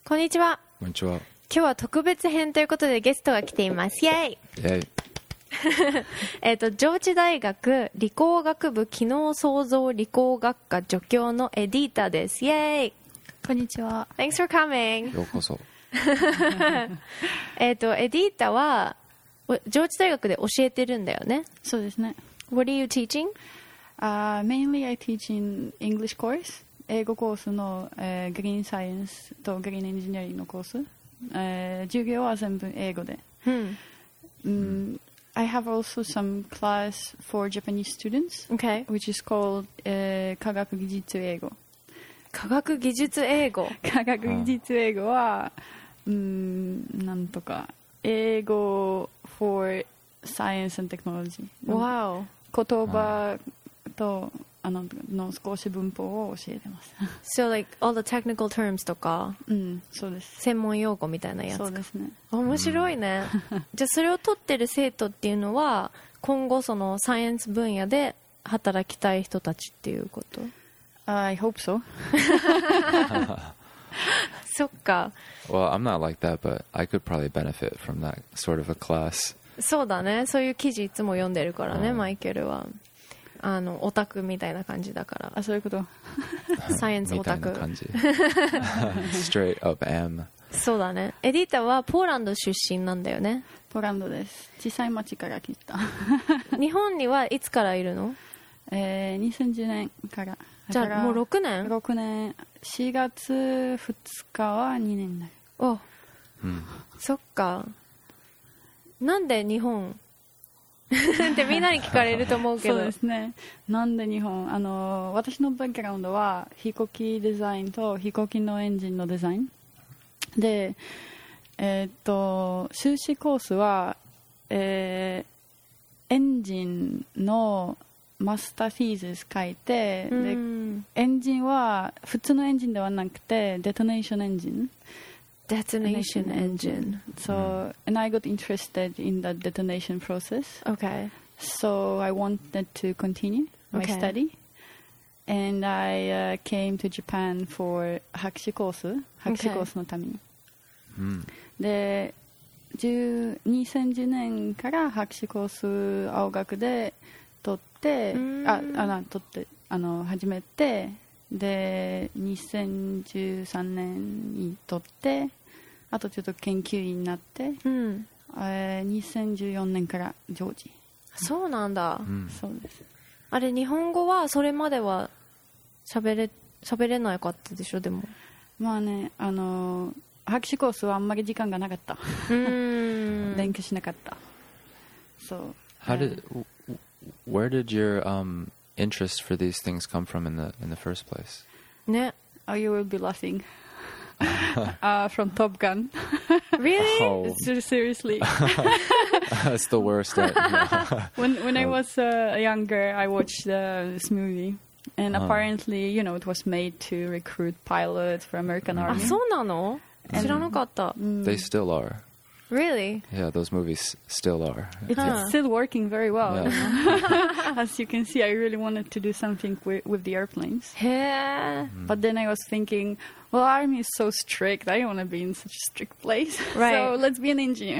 こんにちは。 こんにちは。 今日は特別編ということでゲストが来ています。イェイ。 イェイ。 上智大学理工学部機能創造理工学科助教のエディータです。イェイ。 こんにちは。 Thanks for coming. ようこそ。 エディータは上智大学で教えてるんだよね。 そうですね。 What are you teaching? Mainly I teach in English course. 英語コースの、グリーンサイエンスとグリーンエンジニアリングのコース。授業は全部英語で。I have also some class for Japanese students, Okay. which is called 科学技術英語。 科学技術英語。 科学技術英語は、なんとか英語 for science and technology。 Wow. 言葉との少し文法を教えてます。 So like all the technical terms とか、 そうです。 専門用語みたいなやつか。 そうですね。 面白いね。じゃあそれを取ってる生徒っていうのは今後そのサイエンス分野で働きたい人たちっていうこと？ I hope so. そっか。 Well, I'm not like that, but I could probably benefit from that sort of a class. そうだね。そういう記事いつも読んでるからね、マイケルは。オタクみたいな感じだから。 あ、そういうこと。 サイエンスオタク。 みたいな感じ。Straight up am. そうだね。エディータはポーランド出身なんだよね。 ポーランドです。小さい町から来た。 日本にはいつからいるの ？2010年から。 じゃあもう6年 ?6 年。4月2日は2年になる。 お、そっか。なんで日本ってみんなに聞かれると思うけど。 そうですね。なんで日本私のバックグラウンドは飛行機デザインと飛行機のエンジンのデザインで、修士コースは、エンジンのマスターフィーズ書いて、でエンジンは普通のエンジンではなくてデトネーションエンジン。 Detonation engine. So, and I got interested in the detonation process. Okay. So I wanted to continue my study. And I came to Japan for 博士コースのために。で、2010年から博士コース青学で取って、始めて、で2013年に取ってあとちょっと研究員になって、2014年から常時。 そうなんだ、 そうです。 あれ日本語はそれまでは喋れなかったでしょ？でもまあね、博士コースはあんまり時間がなかった勉強しなかった。そう。 Where did your interest for these things come from in the first place? ね。 Oh, you will be laughing. From Top Gun. Really? Oh. Seriously. That's the worst. When I was younger, I watched this movie. And apparently, it was made to recruit pilots for American Army. あ、そうなの？知らなかった。 They still are. Really? Yeah, those movies still are. It's still working very well. As you can see, I really wanted to do something with the airplanes. へー。 But then I was thinking, well, Army is so strict. I don't want to be in such a strict place. Right. So let's be an engineer.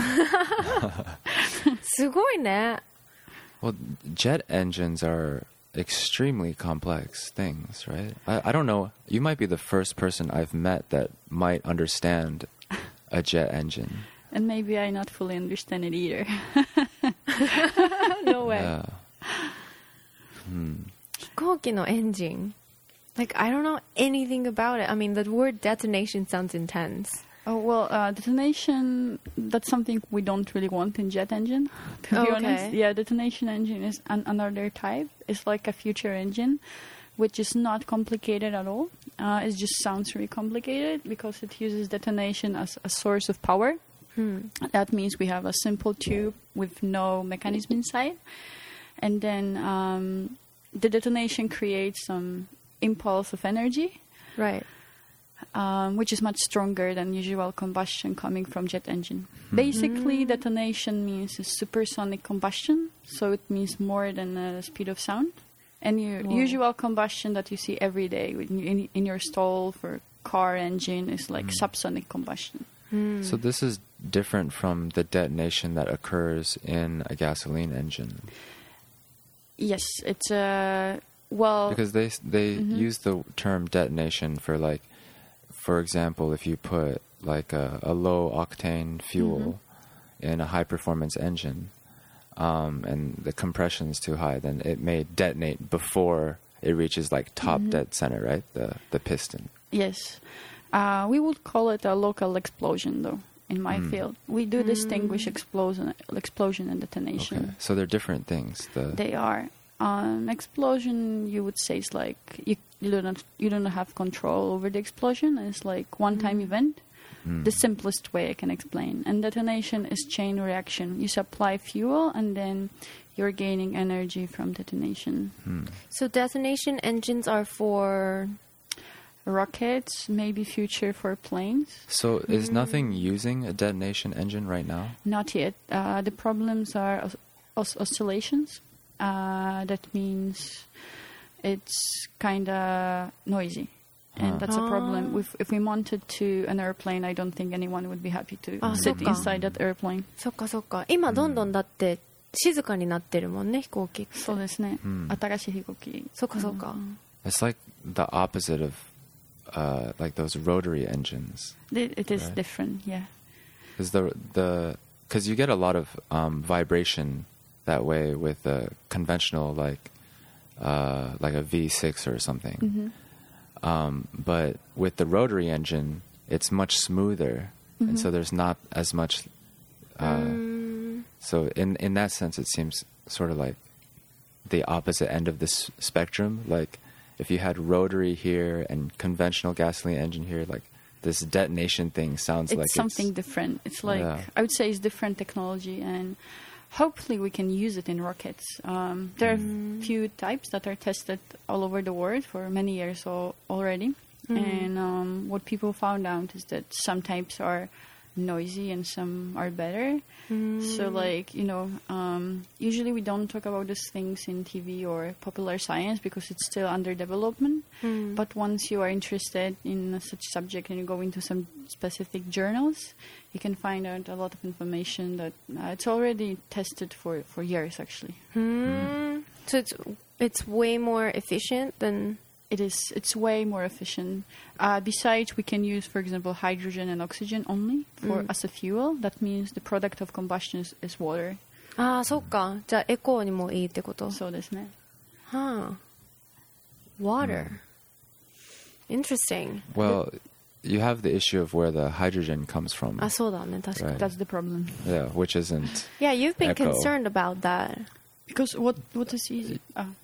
すごいね。 Well, jet engines are extremely complex things, right? I don't know. You might be the first person I've met that might understand a jet engine. And maybe I not fully understand it either. No way. Yeah. 飛行機のエンジン。Like, I don't know anything about it. I mean, the word detonation sounds intense. Oh, well, detonation, that's something we don't really want in jet engine, to be honest. Yeah, detonation engine is another type. It's like a future engine, which is not complicated at all. It just sounds really complicated because it uses detonation as a source of power. That means we have a simple tube with no mechanism inside. And then the detonation creates some impulse of energy. Right. Which is much stronger than usual combustion coming from jet engine. Basically, detonation means supersonic combustion, so it means more than the speed of sound. And your usual combustion that you see every day in your stall for car engine is like subsonic combustion. So this is different from the detonation that occurs in a gasoline engine. Yes, it's well, Because they use the term detonation for, like, for example, if you put like a low octane fuel in a high performance engine, and the compression is too high, then it may detonate before it reaches like top dead center, right? The piston. yes. We would call it a local explosion, though. In my field, we do distinguish explosion and detonation. Okay. So they're different things. They are. Explosion, you would say, is like you don't have control over the explosion. It's like one-time event. The simplest way I can explain. And detonation is chain reaction. You supply fuel, and then you're gaining energy from detonation. So detonation engines are for Rockets, maybe future for planes. So is nothing using a detonation engine right now? Not yet. The problems are oscillations. That means it's kind of noisy. And that's a problem. If we mounted to an airplane, I don't think anyone would be happy to sit inside that airplane. そっかそっか。今どんどんだって静かになってるもんね、飛行機って。 そうですね。新しい飛行機。 そっかそっか。 It's like the opposite of like those rotary engines. It is right? different, yeah. Because you get a lot of vibration that way with a conventional like a V6 or something. But with the rotary engine, it's much smoother, and so there's not as much. So in that sense, it seems sort of like the opposite end of this spectrum. Like if you had rotary here and conventional gasoline engine here, like this detonation thing sounds like something different. It's like I would say it's different technology, and hopefully we can use it in rockets. There are a few types that are tested all over the world for many years already. And what people found out is that some types are noisy and some are better. So like, usually we don't talk about these things in TV or popular science because it's still under development. But once you are interested in such subject and you go into some specific journals, you can find out a lot of information that it's already tested for years actually. So it's way more efficient than... It's way more efficient. Besides, we can use, for example, hydrogen and oxygen only as a fuel. That means the product of combustion is water. ああ、そっか。じゃあエコーにもいいってこと？ そうですね。 はあ。Water. Interesting. Well, you have the issue of where the hydrogen comes from. あ、そうだね。確かに。 Right. That's the problem. Yeah, which isn't. Yeah, you've been echo. concerned about that. Because what is easy?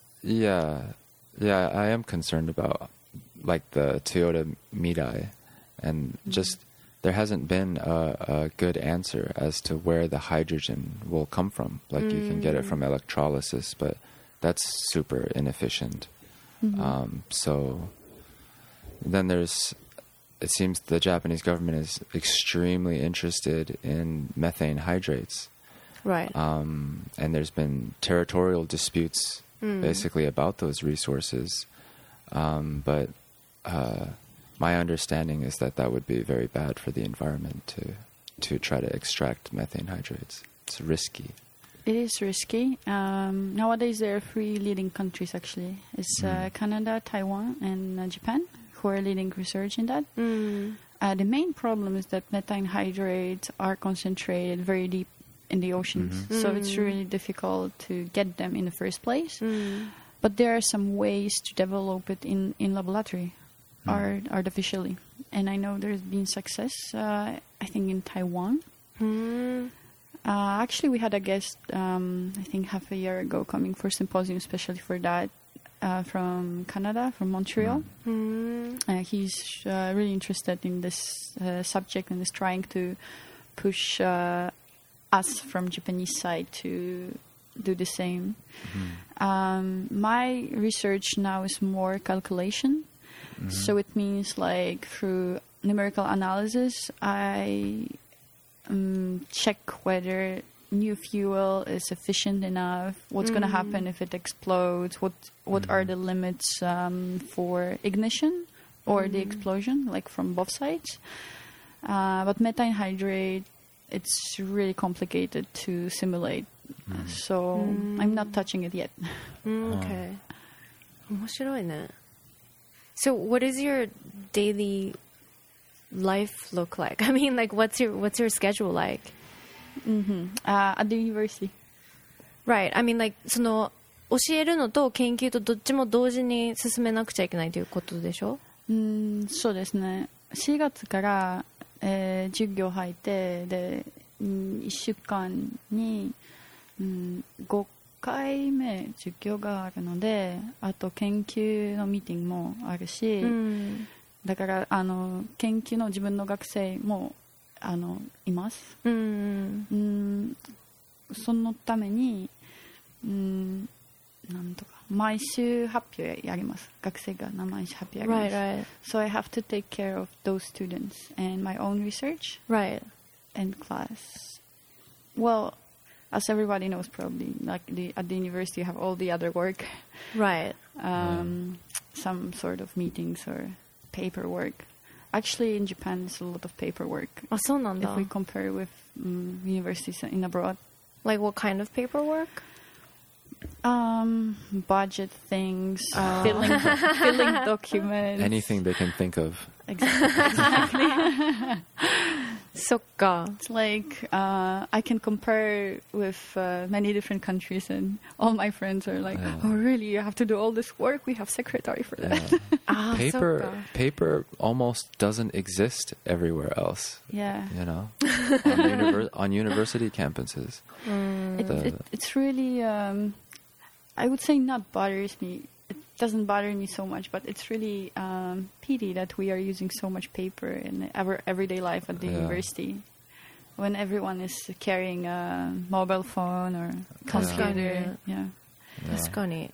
Yeah, I am concerned about like the Toyota Mirai, and just there hasn't been a good answer as to where the hydrogen will come from. Like you can get it from electrolysis, but that's super inefficient. So then it seems the Japanese government is extremely interested in methane hydrates. Right. And there's been territorial disputes basically about those resources. But my understanding is that would be very bad for the environment to try to extract methane hydrates. It's risky. It is risky. Nowadays, there are 3 leading countries, actually. It's Canada, Taiwan, and Japan who are leading research in that. The main problem is that methane hydrates are concentrated very deep in the oceans. So it's really difficult to get them in the first place. But there are some ways to develop it in laboratory, artificially. And I know there's been success, I think, in Taiwan. Actually, we had a guest, I think half a year ago, coming for symposium, especially for that, from Canada, from Montreal. He's really interested in this subject and is trying to push us from Japanese side to do the same. My research now is more calculation. So it means like through numerical analysis, I check whether new fuel is efficient enough, what's going to happen if it explodes, what are the limits for ignition or the explosion, like from both sides. But methyl hydrate, it's really complicated to simulate. So I'm not touching it yet. Okay. 面白いね. So what does your daily life look like? I mean, like, what's your schedule like? At the university. Right. I mean, like, その教えるのと研究とどっちも同時に進めなくちゃいけないということでしょ？ そうですね。4月から、授業入ってで、1週間に、5回目授業があるので、あと研究のミーティングもあるし、だから研究の自分の学生もいます。そのためになんとか毎週発表やります。学生が毎週発表やります。 Right. So I have to take care of those students and my own research. Right. And class. Well, as everybody knows, probably, like at the university, you have all the other work. Right. Some sort of meetings or paperwork. Actually, in Japan, there's a lot of paperwork. あ、そうなんだ。 If we compare with universities in abroad. Like what kind of paperwork? Budget things, filling documents. Anything they can think of. Exactly. そっか。 It's like I can compare with many different countries, and all my friends are like, "Oh, really? You have to do all this work? We have secretary for that." Yeah. そっか。 Paper almost doesn't exist everywhere else. Yeah. You know, on university campuses. It's really, I would say, not bothers me. It doesn't bother me so much, but it's really pity that we are using so much paper in our everyday life at the university, when everyone is carrying a mobile phone or computer. Yeah. 確かに。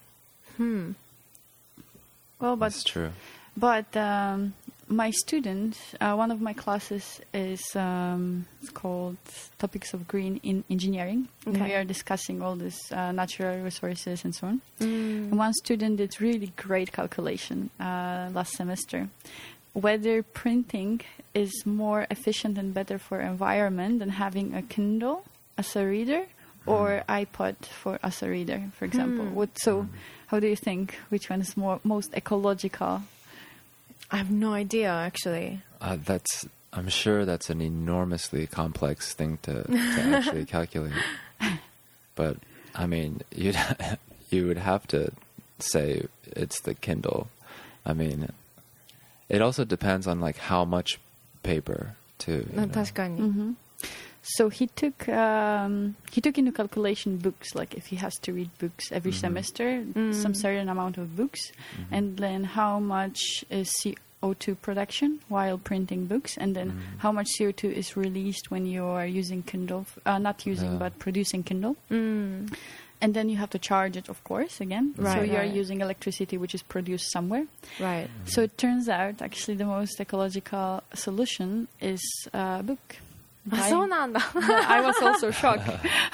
Well, but That's true. But my student, one of my classes is it's called Topics of Green in Engineering. Okay. And we are discussing all these natural resources and so on. And one student did really great calculation last semester. Whether printing is more efficient and better for environment than having a Kindle as a reader or iPod as a reader, for example. So how do you think? Which one is most ecological? I have no idea, actually. I'm sure that's an enormously complex thing to actually calculate. But I mean, you would have to say it's the Kindle. I mean, it also depends on like how much paper too. 確かに。 So he took into calculation books, like if he has to read books every semester, some certain amount of books, and then how much is CO2 production while printing books, and then how much CO2 is released when you are using Kindle, not using but producing Kindle. And then you have to charge it, of course, again. Right, so you are right. using electricity which is produced somewhere. Right. So it turns out actually the most ecological solution is a book. あ、そうなんだ。 I was also shocked.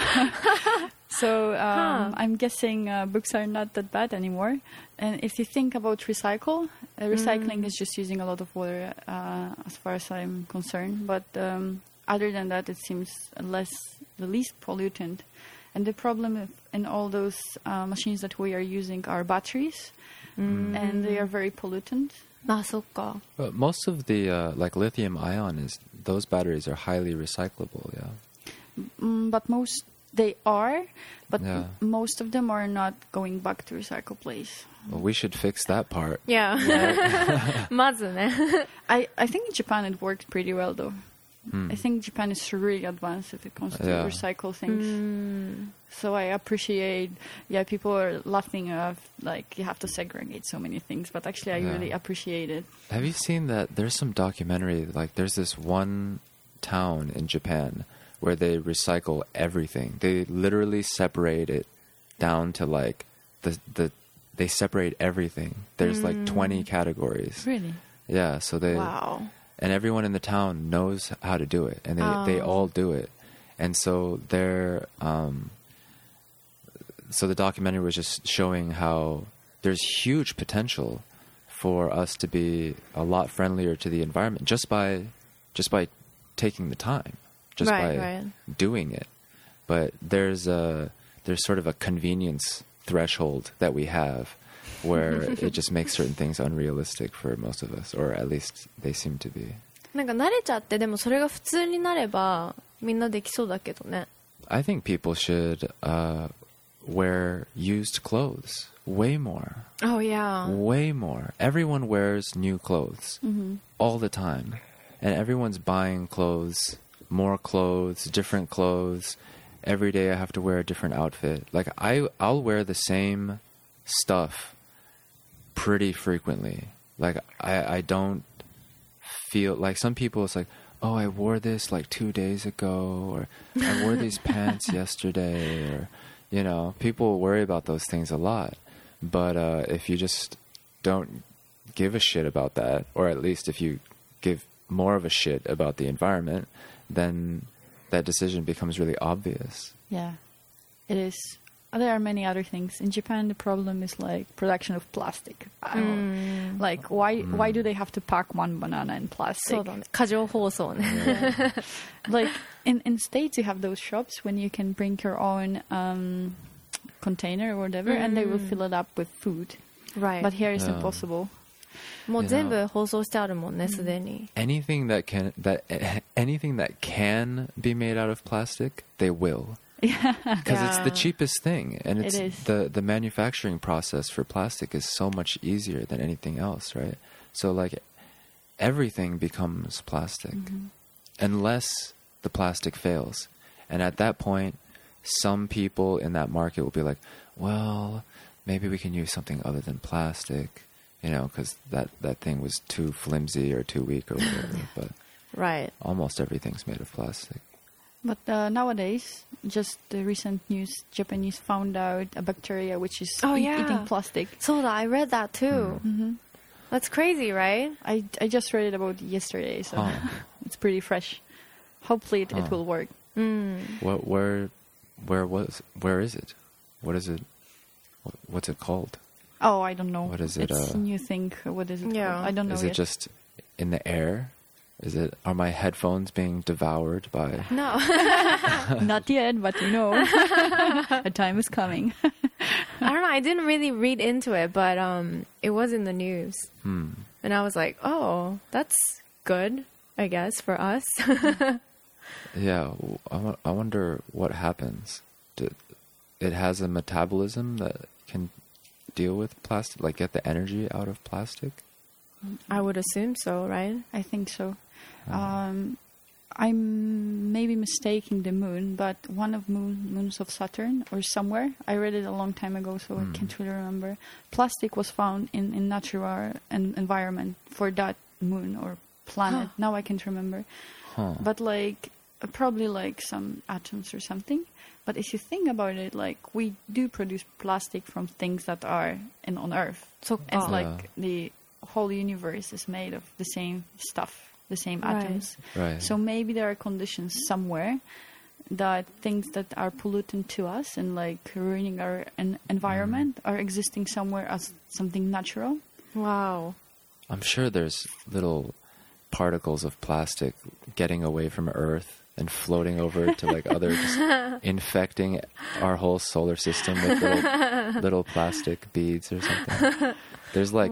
So I'm guessing books are not that bad anymore. And if you think about recycling is just using a lot of water as far as I'm concerned. But other than that, it seems the least pollutant. And the problem in all those machines that we are using are batteries. And they are very pollutant. あ、そっか。 But most of the like lithium ion those batteries are highly recyclable. Yeah. But they are, but Yeah. most of them are not going back to recycle place. Well, we should fix that part. Yeah. まずね。 I think in Japan it works pretty well though. I think Japan is really advanced if it comes to recycle things. So I appreciate, people are laughing at like you have to segregate so many things, but actually I really appreciate it. Have you seen that? There's some documentary, like there's this one town in Japan where they recycle everything. They literally separate it down to like they separate everything. There's like 20 categories. Really? Yeah, so they Wow. and everyone in the town knows how to do it, and they all do it. And so so the documentary was just showing how there's huge potential for us to be a lot friendlier to the environment just by taking the time, just by doing it. But there's sort of a convenience threshold that we have where it just makes certain things unrealistic for most of us, or at least they seem to be. なんか慣れちゃってでもそれが普通になればみんなできそうだけどね。 I think people should wear used clothes way more. Oh yeah. Way more. Everyone wears new clothes all the time. And everyone's buying clothes, more clothes, different clothes. Every day I have to wear a different outfit. Like I'll wear the same stuff pretty frequently. Like I don't feel like some people it's like, oh, I wore this like 2 days ago, or I wore these pants yesterday, or, you know, people worry about those things a lot. But if you just don't give a shit about that, or at least if you give more of a shit about the environment, then that decision becomes really obvious. Yeah, it is. There are many other things. In Japan, the problem is like production of plastic. Like, why do they have to pack one banana in plastic? そうだね。過剰包装ね。 Like, in States, you have those shops when you can bring your own container or whatever, and they will fill it up with food. Right. But here it's impossible. もう全部包装してあるもんね、すでに。 Anything that can be made out of plastic, they will. Because it's the cheapest thing, and it's the manufacturing process for plastic is so much easier than anything else, right? So like everything becomes plastic unless the plastic fails. And at that point, some people in that market will be like, well, maybe we can use something other than plastic, you know, because that thing was too flimsy or too weak or whatever. But right. Almost everything's made of plastic. But nowadays, just the recent news, Japanese found out a bacteria which is eating plastic. So I read that too. That's crazy, right? I just read it about yesterday, so it's pretty fresh. Hopefully it will work. Where is it? What is it? What's it called? Oh, I don't know. What is it? It's a new thing. What is it called? I don't know yet. Is it just in the air? Are my headphones being devoured by... No. Not yet, but you know. A time is coming. I don't know. I didn't really read into it, but it was in the news. And I was like, oh, that's good, I guess, for us. Yeah, I wonder what happens. It has a metabolism that can deal with plastic, like get the energy out of plastic? I would assume so, right? I think so. I'm maybe mistaking the moon, but one of moons of Saturn or somewhere, I read it a long time ago, so I can't really remember. Plastic was found in natural environment for that moon or planet. Now I can't remember. But like probably like some atoms or something. But if you think about it, like we do produce plastic from things that are on Earth. So it's like the whole universe is made of the same stuff. The same atoms. Right. So maybe there are conditions somewhere that things that are pollutant to us and like ruining our environment are existing somewhere as something natural. Wow. I'm sure there's little particles of plastic getting away from Earth and floating over to like others, infecting our whole solar system with little plastic beads or something. There's like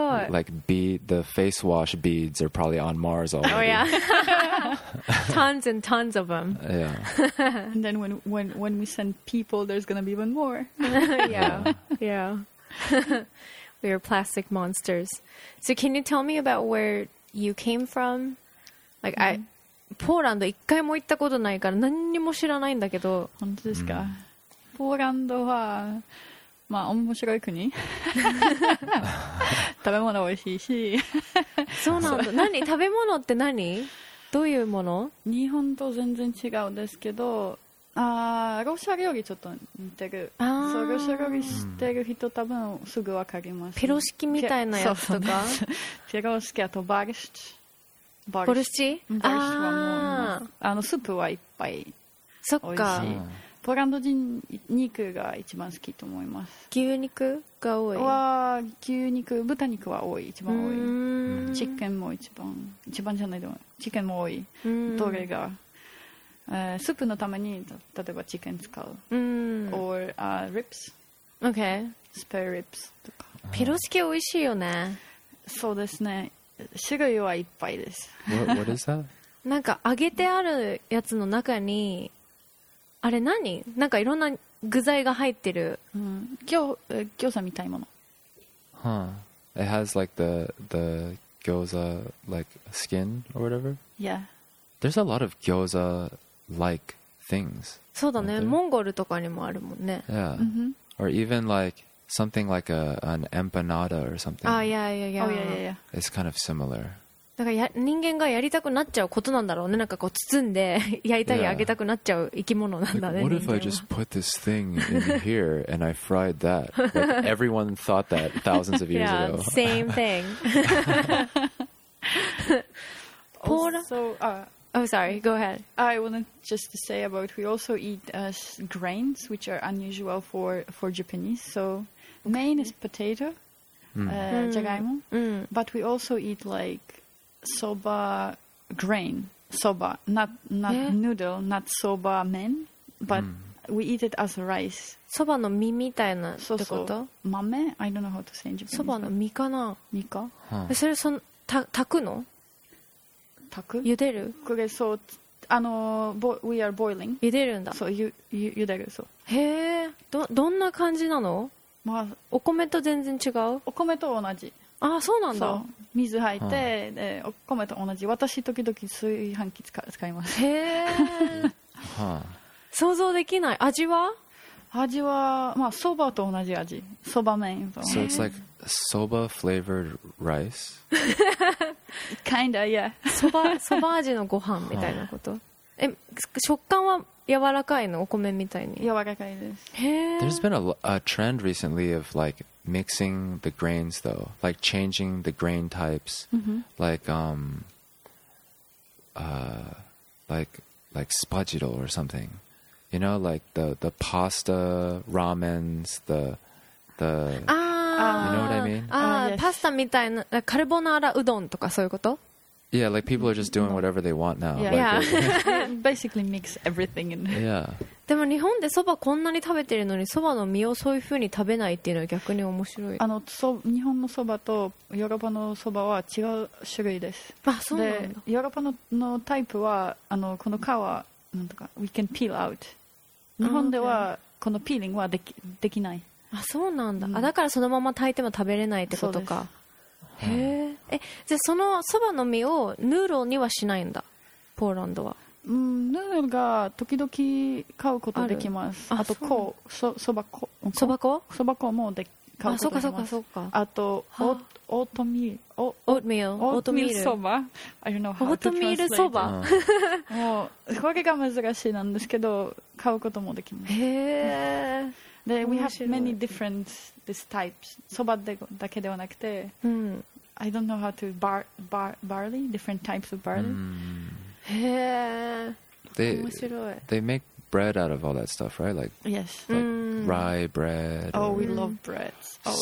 the face wash beads are probably on Mars already. Oh yeah, tons and tons of them. Yeah. And then when we send people, there's gonna be even more. Yeah. We are plastic monsters. So can you tell me about where you came from? Likeポーランド一回も行ったことないから何にも知らないんだけど。 本当ですか。ポーランドはまあ面白い国。食べ物美味しいし。 そうなんだ。食べ物って何？どういうもの？ 日本と全然違うんですけど、ロシア料理ちょっと似てる。そうロシア料理知ってる人多分すぐわかります。 ピロシキみたいなやつとか。 ピロシキあとバルシチ。 ボルシチ？ バルシチはもうスープはいっぱい。 そっか。 ポーランド人肉が一番好きと思います。 牛肉が多い。 は牛肉、豚肉は多い、一番多い。チキンも一番じゃないでもチキンも多い。どれが、スープのために例えばチキン使う。or ribs。 Okay。 スペア ribs とか。 ピロシキ美味しいよね。 そうですね。種類はいっぱいです。 What is that? なんか揚げてあるやつの中にあれ何？なんかいろんな具材が入ってる。 餃子みたいもの。 Huh. It has like the gyoza like skin or whatever. Yeah. There's a lot of gyoza like things. そうだね。 Out there. モンゴルとかにもあるもんね。 Yeah. Or even like something like an empanada or something. あ、いやいやいや。 Oh, yeah. It's kind of similar. だから人間がやりたくなっちゃうことなんだろうね。なんかこう包んで焼いたり揚げたくなっちゃう生き物なんだ Like, ね。 what if I just put this thing in here and I fried that? Like, everyone thought that thousands of years Yeah, ago. same thing. Also, Oh, sorry. Go ahead. I wanted just to say about we also eat grains, which are unusual for Japanese. So main is potato, jagaimo, but we also eat like soba grain, soba, not noodle, not soba men, but we eat it as rice. そばの実みたいなってそうこそうと？ 豆 I don't know how to say in Japanese. そばの実かな？ 実か Huh. それ炊くの？ 炊く茹でる？ これそうwe are boiling. 茹でるんだ。 そう茹でるそう。 へえ。どんな感じなの？ まあお米と全然違う？ お米と同じ。 あ、そうなんだ。 そう水入ってでお米と同じ。私時々炊飯器使います。 へえ。 Huh. 想像できない。味は？ 味はまあそばと同じ味。そば麺。 So it's like soba flavored rice. Kinda, yeah. そば味のご飯みたいなこと？食感は柔らかいの？お米みたいに。 柔らかいです。 へえ。 There's been a trend recently of like mixing the grains though, like changing the grain types, like spaghetto or something. You know, like the pasta ramens, the あ you know what I mean? あ、 yes. パスタみたいなカルボナーラうどんとかそういうこと？ Yeah, like people are just doing whatever they want now. Yeah. Like, We basically mix everything in. yeah. でも日本でそばこんなに食べてるのにそばの実をそういう風に食べないっていうのは逆に面白い。 日本のそばとヨーロッパのそばは違う種類です。 あ、そうなんでだ。 ヨーロッパのタイプはこの皮なんとか we can peel out。日本ではこのピーリングはできない。 あ、そうなんだ。あ、だからそのまま炊いても食べれないってことか。へえ。じゃあそのそばの実をヌーローにはしないんだ。ポーランドは。 ヌードルが時々買うことできます。あとそば粉も買うことできます。 あ、そうかそうかそうか。 あとオートミールそば。I don't know how to translate. オートミールそば。 もうこれが珍しいなんですけど買うこともできます。 へえ。 で we have many different these types. そばだけではなくて、I don't know how to barley, different types of barley. へえ。面白い。 They make bread out of all that stuff, right? Like, Yes. like rye bread. Oh, or we love breads. Oh,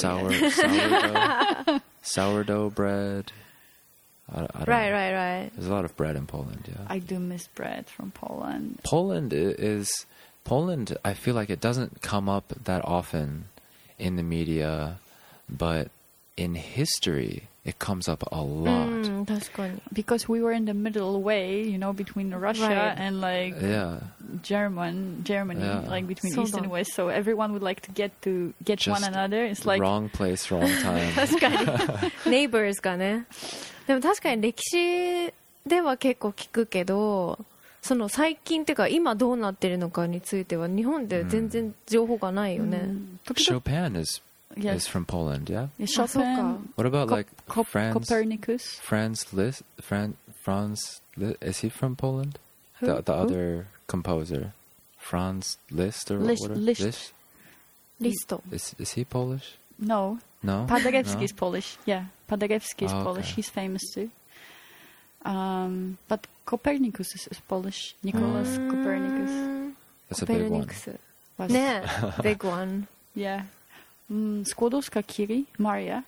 sourdough bread. I don't know. Right. There's a lot of bread in Poland, yeah. I do miss bread from Poland. Poland, I feel like it doesn't come up that often in the media, but in history, it comes up a lot. 確かに。 Because we were in the middle way, between Russia Right. and like Yeah. Germany, Yeah. like between そうだ。 East and West. So everyone would like to get Just one another. It's like wrong place, wrong time. 確かに。ネイバーズがね。でも確かに歴史では結構聞くけど、その最近っていうか今どうなってるのかについては日本で全然情報がないよね。 Chopin is Yes. from Poland, yeah? Chopin, What about like Copernicus. Franz Liszt? Is he from Poland? Who? The Who? other composer. Franz Liszt or Liszt. whatever? Liszt. リスト。 Is he Polish? No. No? Paderewski No? is Polish. Yeah, Paderewski is Oh, Polish. okay. He's famous too. But Copernicus is Polish. Nicholas Copernicus. That's a コペ big ルニ one. クス Was, ね big one Yeah. Skłodowska Curie, Maria,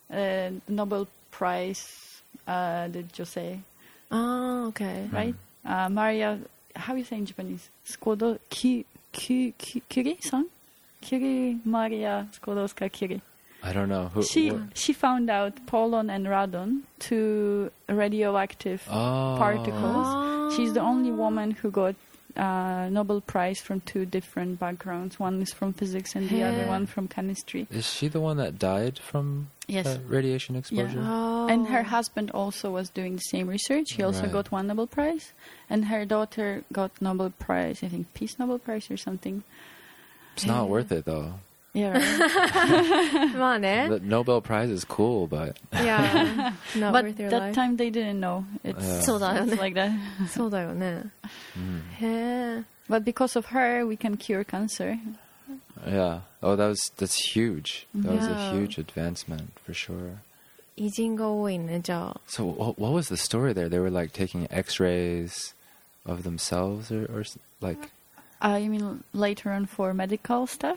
Nobel Prize で女性ああ OK right? Maria, how you say in Japanese? Curie さん Curie Maria Skłodowska Curie. I don't know. Who, She what- she found out polon and radon, two radioactive Oh. particles. Ah. She's the only woman who got Nobel Prize from two different backgrounds. One is from physics and the other Yeah. one from chemistry. Is she the one that died from Yes. radiation exposure? Oh. And her husband also was doing the same research. He also Right. got one Nobel Prize. And her daughter got Nobel Prize, I think Peace Nobel Prize or something. It's not worth it though. Yeah, right. まあね The Nobel Prize is cool, but Yeah not But worth your that life time they didn't know. It's, Yeah. そうだよね it's like that. そうだよね mm, へえ But because of her, we can cure cancer. yeah. Oh, that's huge. That was Yeah. a huge advancement for sure. 偉人が多いねじゃあ So what was the story there? They were like taking X-rays of themselves, or like You mean later on for medical stuff?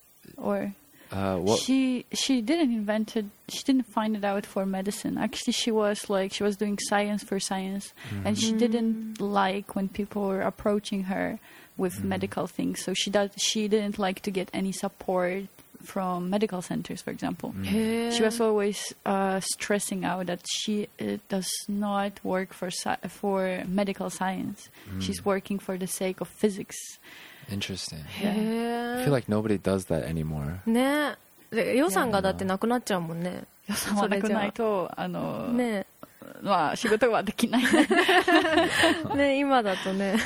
Or what? she didn't invent it. She didn't find it out for medicine. Actually, she was doing science for science, and she didn't like when people were approaching her with medical things. So she didn't like to get any support from medical centers, for example. へえ She was always stressing out that she does not work for medical science. She's working for the sake of physics. Interesting. へ I え feel like nobody does that anymore. ねで予算がだってなくなっちゃうもんね予算はなくないとねまあ仕事はできない。 ね今だとね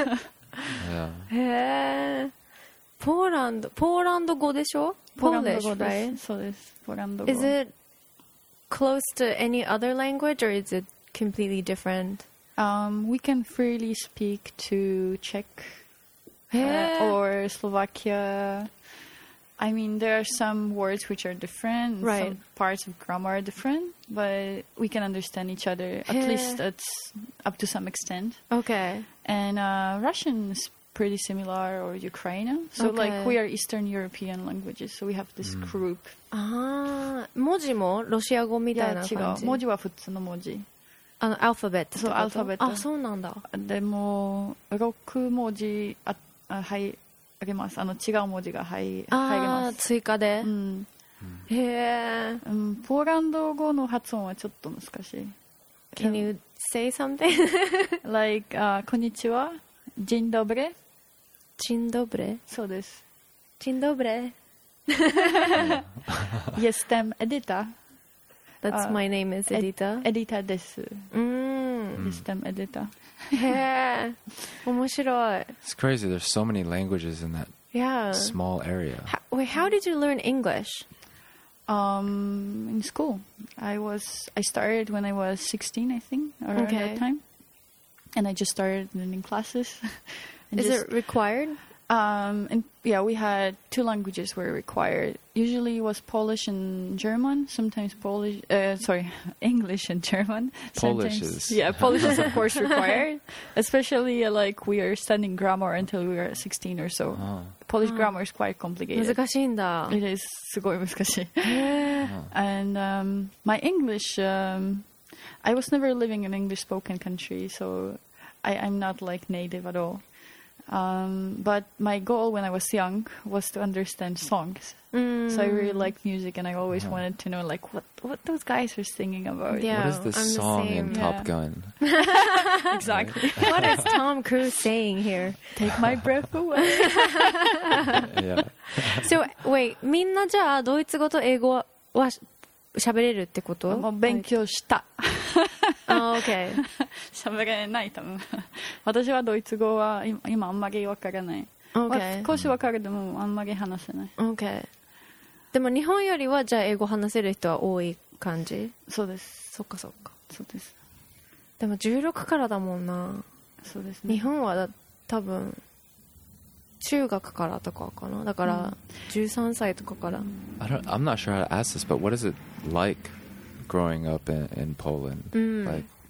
Yeah. へえポーランド語でしょポーランド語 Polish, で right? す。そうです。ポーランド語。 Is it close to any other language or is it completely different? We can freely speak to Czech へえ or Slovakia. I mean, there are some words which are different. Right. Some parts of grammar are different, but we can understand each other. At Yeah. least it's up to some extent. Okay. And Russian is pretty similar, or Ukrainian. So Okay. like we are Eastern European languages. So we have this group. ああ文字もロシア語みいたいや違う。 な感じ文字は普通の文字。 アルファベットってことそうアルファベットあそうなんだでも6文字入ります。違う文字が入りああます。 追加で、 うんへえポーランド語の発音はちょっと難しい。 Can you say something? Like こんにちは、dzień dobry。 チンドブレそうです。 チンドブレ Jestem Edyta。 That's my name is Edita エディタです。 うん Jestem Edyta。 へえ面白い It's crazy. There's so many languages in that Yeah small area. Wait, how did you learn English? In school, I started when I was 16, I think, around Okay. that time, and I just started learning classes. And Is just- it required? And yeah, we had 2 languages were required. Usually it was Polish and German. Sometimes English and German. Polish Sometimes- is- yeah, Polish is of course required. Especially like we are studying grammar until we were 16 or so. Oh. Polish grammar is quite complicated. 難しいんだ It is すごい難しい。And my English, I was never living in an English spoken country, so I'm not like native at all. But my goal when I was young was to understand songs. So I really liked music, and I always wanted to know like what those guys are singing about. Yeah. What is this I'm the song same. in Top Yeah. Gun? Exactly. What is Tom Cruise saying here? Take my breath away. Yeah. So, wait, みんなじゃあドイツ語と英語は喋れるってこともう勉強した。 あ、OK 喋れない多分。私はドイツ語は今あんまりわからない。まあ OK 少しわかるでもあんまり話せない。 OK でも日本よりはじゃあ英語話せる人は多い感じそうです。 そっかそっかそうです。 でも16からだもんなそうですね。 日本は多分中学からとかかなだから13歳とかから I'm not sure how to ask this, but what is it like growing up in Poland? Like,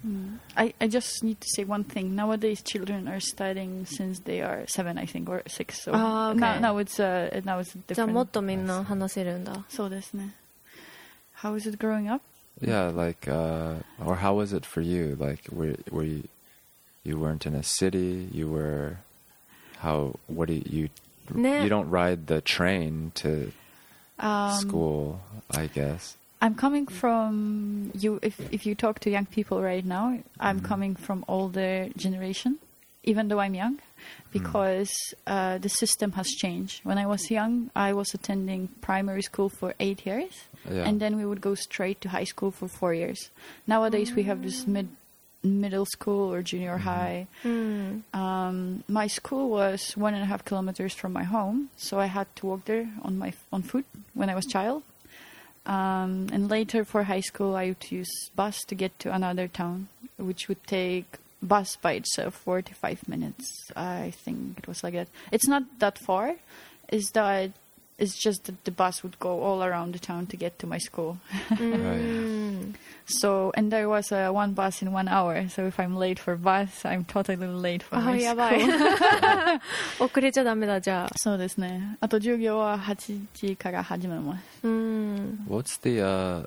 I just need to say one thing. Nowadays, children are studying since they are 7, I think, or 6. So okay. now it's じゃあ different. もっとみんな話せるんだ。 そうですね。How is it growing up? Yeah, like, or how was it for you? Like, were you weren't in a city? You were, what do you don't ride the train to school, I guess. I'm coming from if you talk to young people right now, I'm coming from older generation, even though I'm young, because the system has changed. When I was young, I was attending primary school for 8 years, and then we would go straight to high school for 4 years. Nowadays, we have this middle school or junior high. My school was 1.5 kilometers from my home, so I had to walk there on foot when I was a child. And later for high school, I would use bus to get to another town, which would take bus by itself 45 minutes. I think it was like that. It's not that far. It's just that the bus would go all around the town to get to my school. Right. So, and there was one bus in 1 hour. So if I'm late for bus, I'm totally late for my やばい school. 遅れちゃダメだじゃあ。 そうですね。あと授業は8時から始めます。 What's the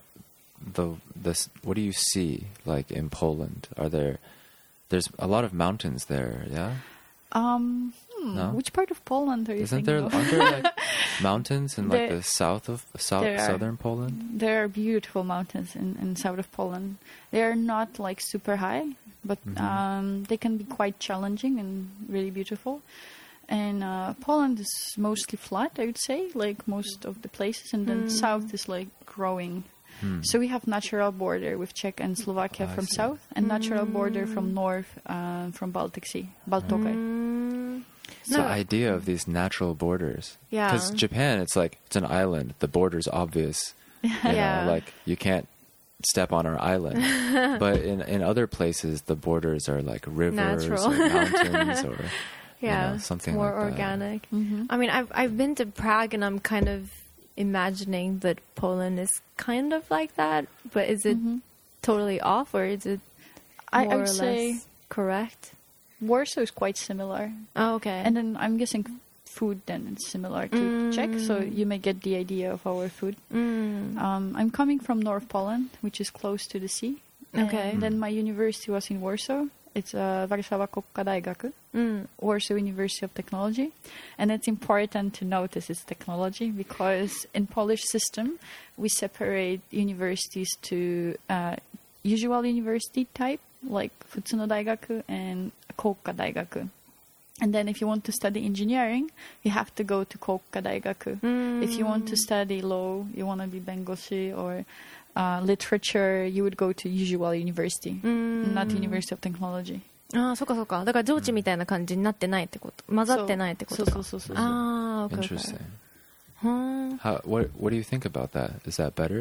what do you see like in Poland? There's a lot of mountains there, yeah? No? Which part of Poland are you Aren't thinking of? there like mountains in like the southern Poland? There are beautiful mountains in south of Poland. They are not like super high, but they can be quite challenging and really beautiful. And Poland is mostly flat, I would say, like most of the places, and then south is like growing. So we have natural border with Czech and Slovakia from south, and natural border from north, from Baltic Sea, Baltokaj. It's the idea of these natural borders. Yeah. Because Japan, it's like, it's an island. The border's obvious. You Yeah. know, like, you can't step on our island. But in other places, the borders are like rivers Natural. or mountains or Yeah, something more like that. organic. I mean, I've been to Prague, and I'm kind of imagining that Poland is kind of like that. But is it totally off, or is it I more or would say less correct? Warsaw is quite similar. Oh, okay. And then I'm guessing food then it's similar to Czech, so you may get the idea of our food. I'm coming from North Poland, which is close to the sea. Okay. And then my university was in Warsaw. It's Warszawa Kokka Daigaku, Warsaw University of Technology. And it's important to notice it's technology because in Polish system, we separate universities to usual university type, like Futsuno Daigaku and Kokka Daigaku. And then if you want to study engineering, you have to go to Kokka Daigaku. If you want to study law, you want to be bengoshi or literature, you would go to usual university, not University of Technology. ああ、そっかそっか。だから上智みたいな感じになってないってこと。混ざってないってことか。 そう。 ああ、okay, okay. Interesting. ふん。 What do you think about that? Is that better?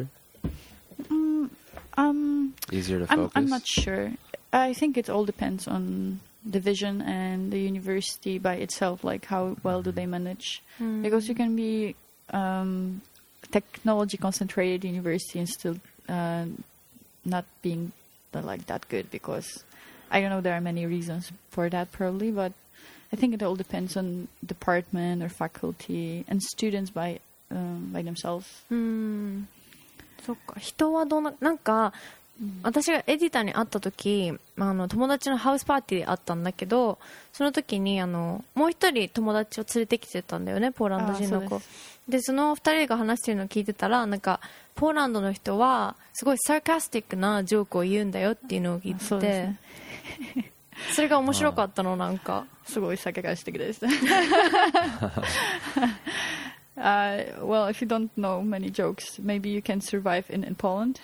Easier to focus? I'm not sure. I think it all depends on the vision and the university by itself, like how well do they manage. Because you can be technology concentrated university and still not being like that good, because I don't know, there are many reasons for that probably, but I think it all depends on department or faculty and students by themselves. そっか。人はなんか、私がエディターに会った時、友達のハウスパーティーで会ったんだけど、その時にもう一人友達を連れてきてたんだよね、ポーランド人の子。でその二人が話してるのを聞いてたら、なんかポーランドの人はすごいサーカスティックなジョークを言うんだよっていうのを聞いてて、それが面白かったの。なんかすごいサーカスティックです。Well, if you don't know many jokes, maybe you can survive in Poland.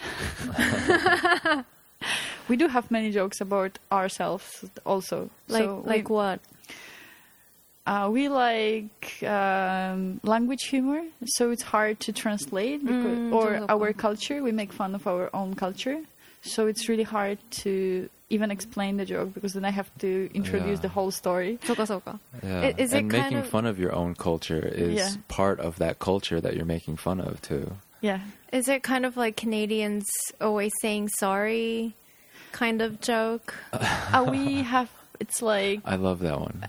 We do have many jokes about ourselves also. Like what? We like language humor, so it's hard to translate, or our culture. We make fun of our own culture, so it's really hard to even explain the joke, because then I have to introduce the whole story. そうかそうか。 Yeah. Is it and kind making of fun of your own culture is part of that culture that you're making fun of too. Yeah. Is it kind of like Canadians always saying sorry? kind of joke? We have, it's like, I love that one.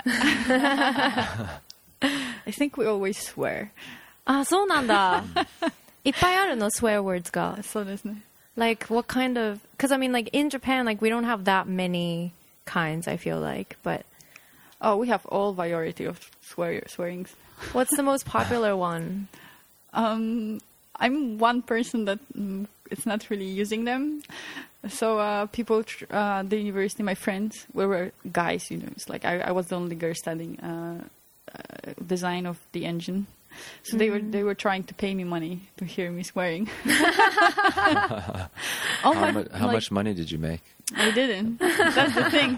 I think we always swear. あ、そうなんだ。いっぱいあるの swear words が。 そうですね。 Like what kind of? Because I mean, like in Japan, like we don't have that many kinds. I feel like, but Oh, we have all variety of swearings. what's the most popular one? I'm one person that it's not really using them. So people, the university, my friends, we were guys. You know, it's like I was the only girl studying design of the engine. So they were trying to pay me money to hear me swearing. How much money did you make? I didn't. That's the thing.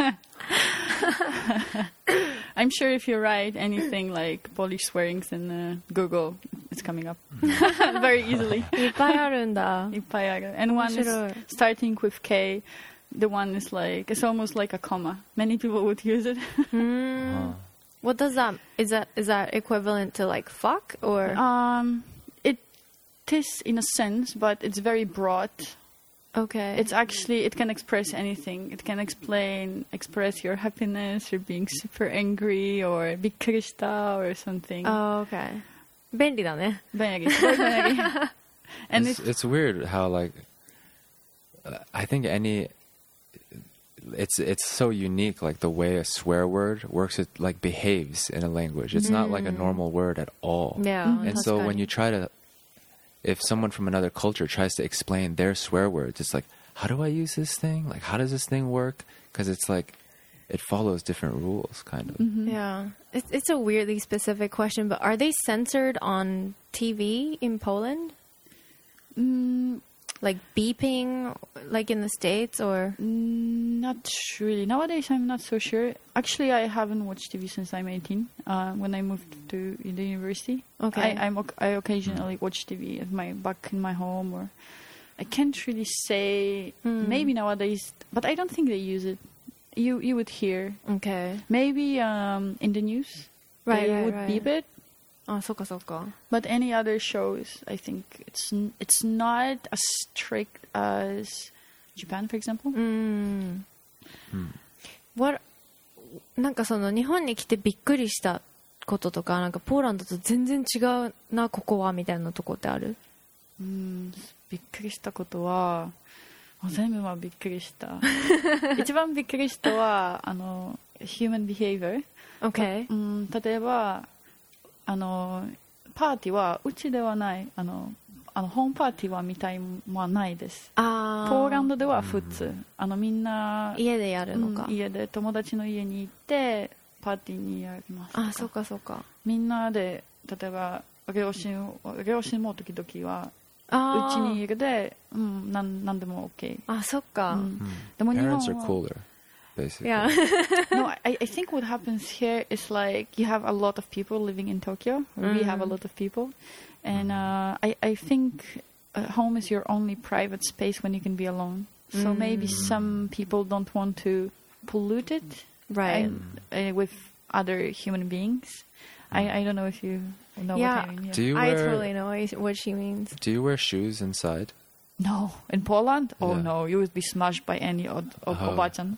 I'm sure if you write anything like Polish swearings in Google, it's coming up very easily. いっぱいあるんだ。 And one is 面白い。 starting with K. The one is like, it's almost like a comma. Many people would use it. What does that? Is that equivalent to like fuck or? It is in a sense, but it's very broad. Okay. It's actually, it can express anything. It can express your happiness or being super angry or びっくりした or something. Oh, okay. 便利だね。 便利。すごい便利。And It's weird how like I think it's so unique, like the way a swear word works. It like behaves in a language. It's not like a normal word at all. Yeah. And so when you try to, if someone from another culture tries to explain their swear words, it's like, how do I use this thing? Like, how does this thing work? Because it's like, it follows different rules, kind of. Yeah. It's a weirdly specific question, but are they censored on TV in Poland? Like beeping, like in the States, or? not really. Nowadays, I'm not so sure. Actually, I haven't watched TV since I'm 18. When I moved to the university, Okay. I occasionally watch TV back in my home, or I can't really say. Maybe nowadays, but I don't think they use it. You would hear Okay. maybe in the news. Right, they right, would right. beep it. あ、そっかそっか。 But any other shows, I think it's not as strict as Japan, for example. What なんかその日本に来てびっくりしたこととか、なんかポーランドと全然違うなここはみたいなとこってある？ びっくりしたことは、全部はびっくりした。一番びっくりしたはhuman behavior. Okay. 例えばパーティーはうちではないホームパーティーはみたいはないです。 あーポーランドでは普通みんな家でやるのか。 家で友達の家に行ってパーティーにやります。 あ、そうかそうか。 みんなで例えば両親も時々はあうちにいるで、何でも OK。 あ、そっか。 でも日本は Parents are cooler, basically. Yeah. No, I think what happens here is like you have a lot of people living in Tokyo. We have a lot of people. And I think home is your only private space when you can be alone. So maybe some people don't want to pollute it Right. with other human beings. I don't know if you know Yeah. what I mean. Do you I wear totally know what she means. Do you wear shoes inside? No, in Poland? Oh Yeah. no, you would be smashed by any oba-chan.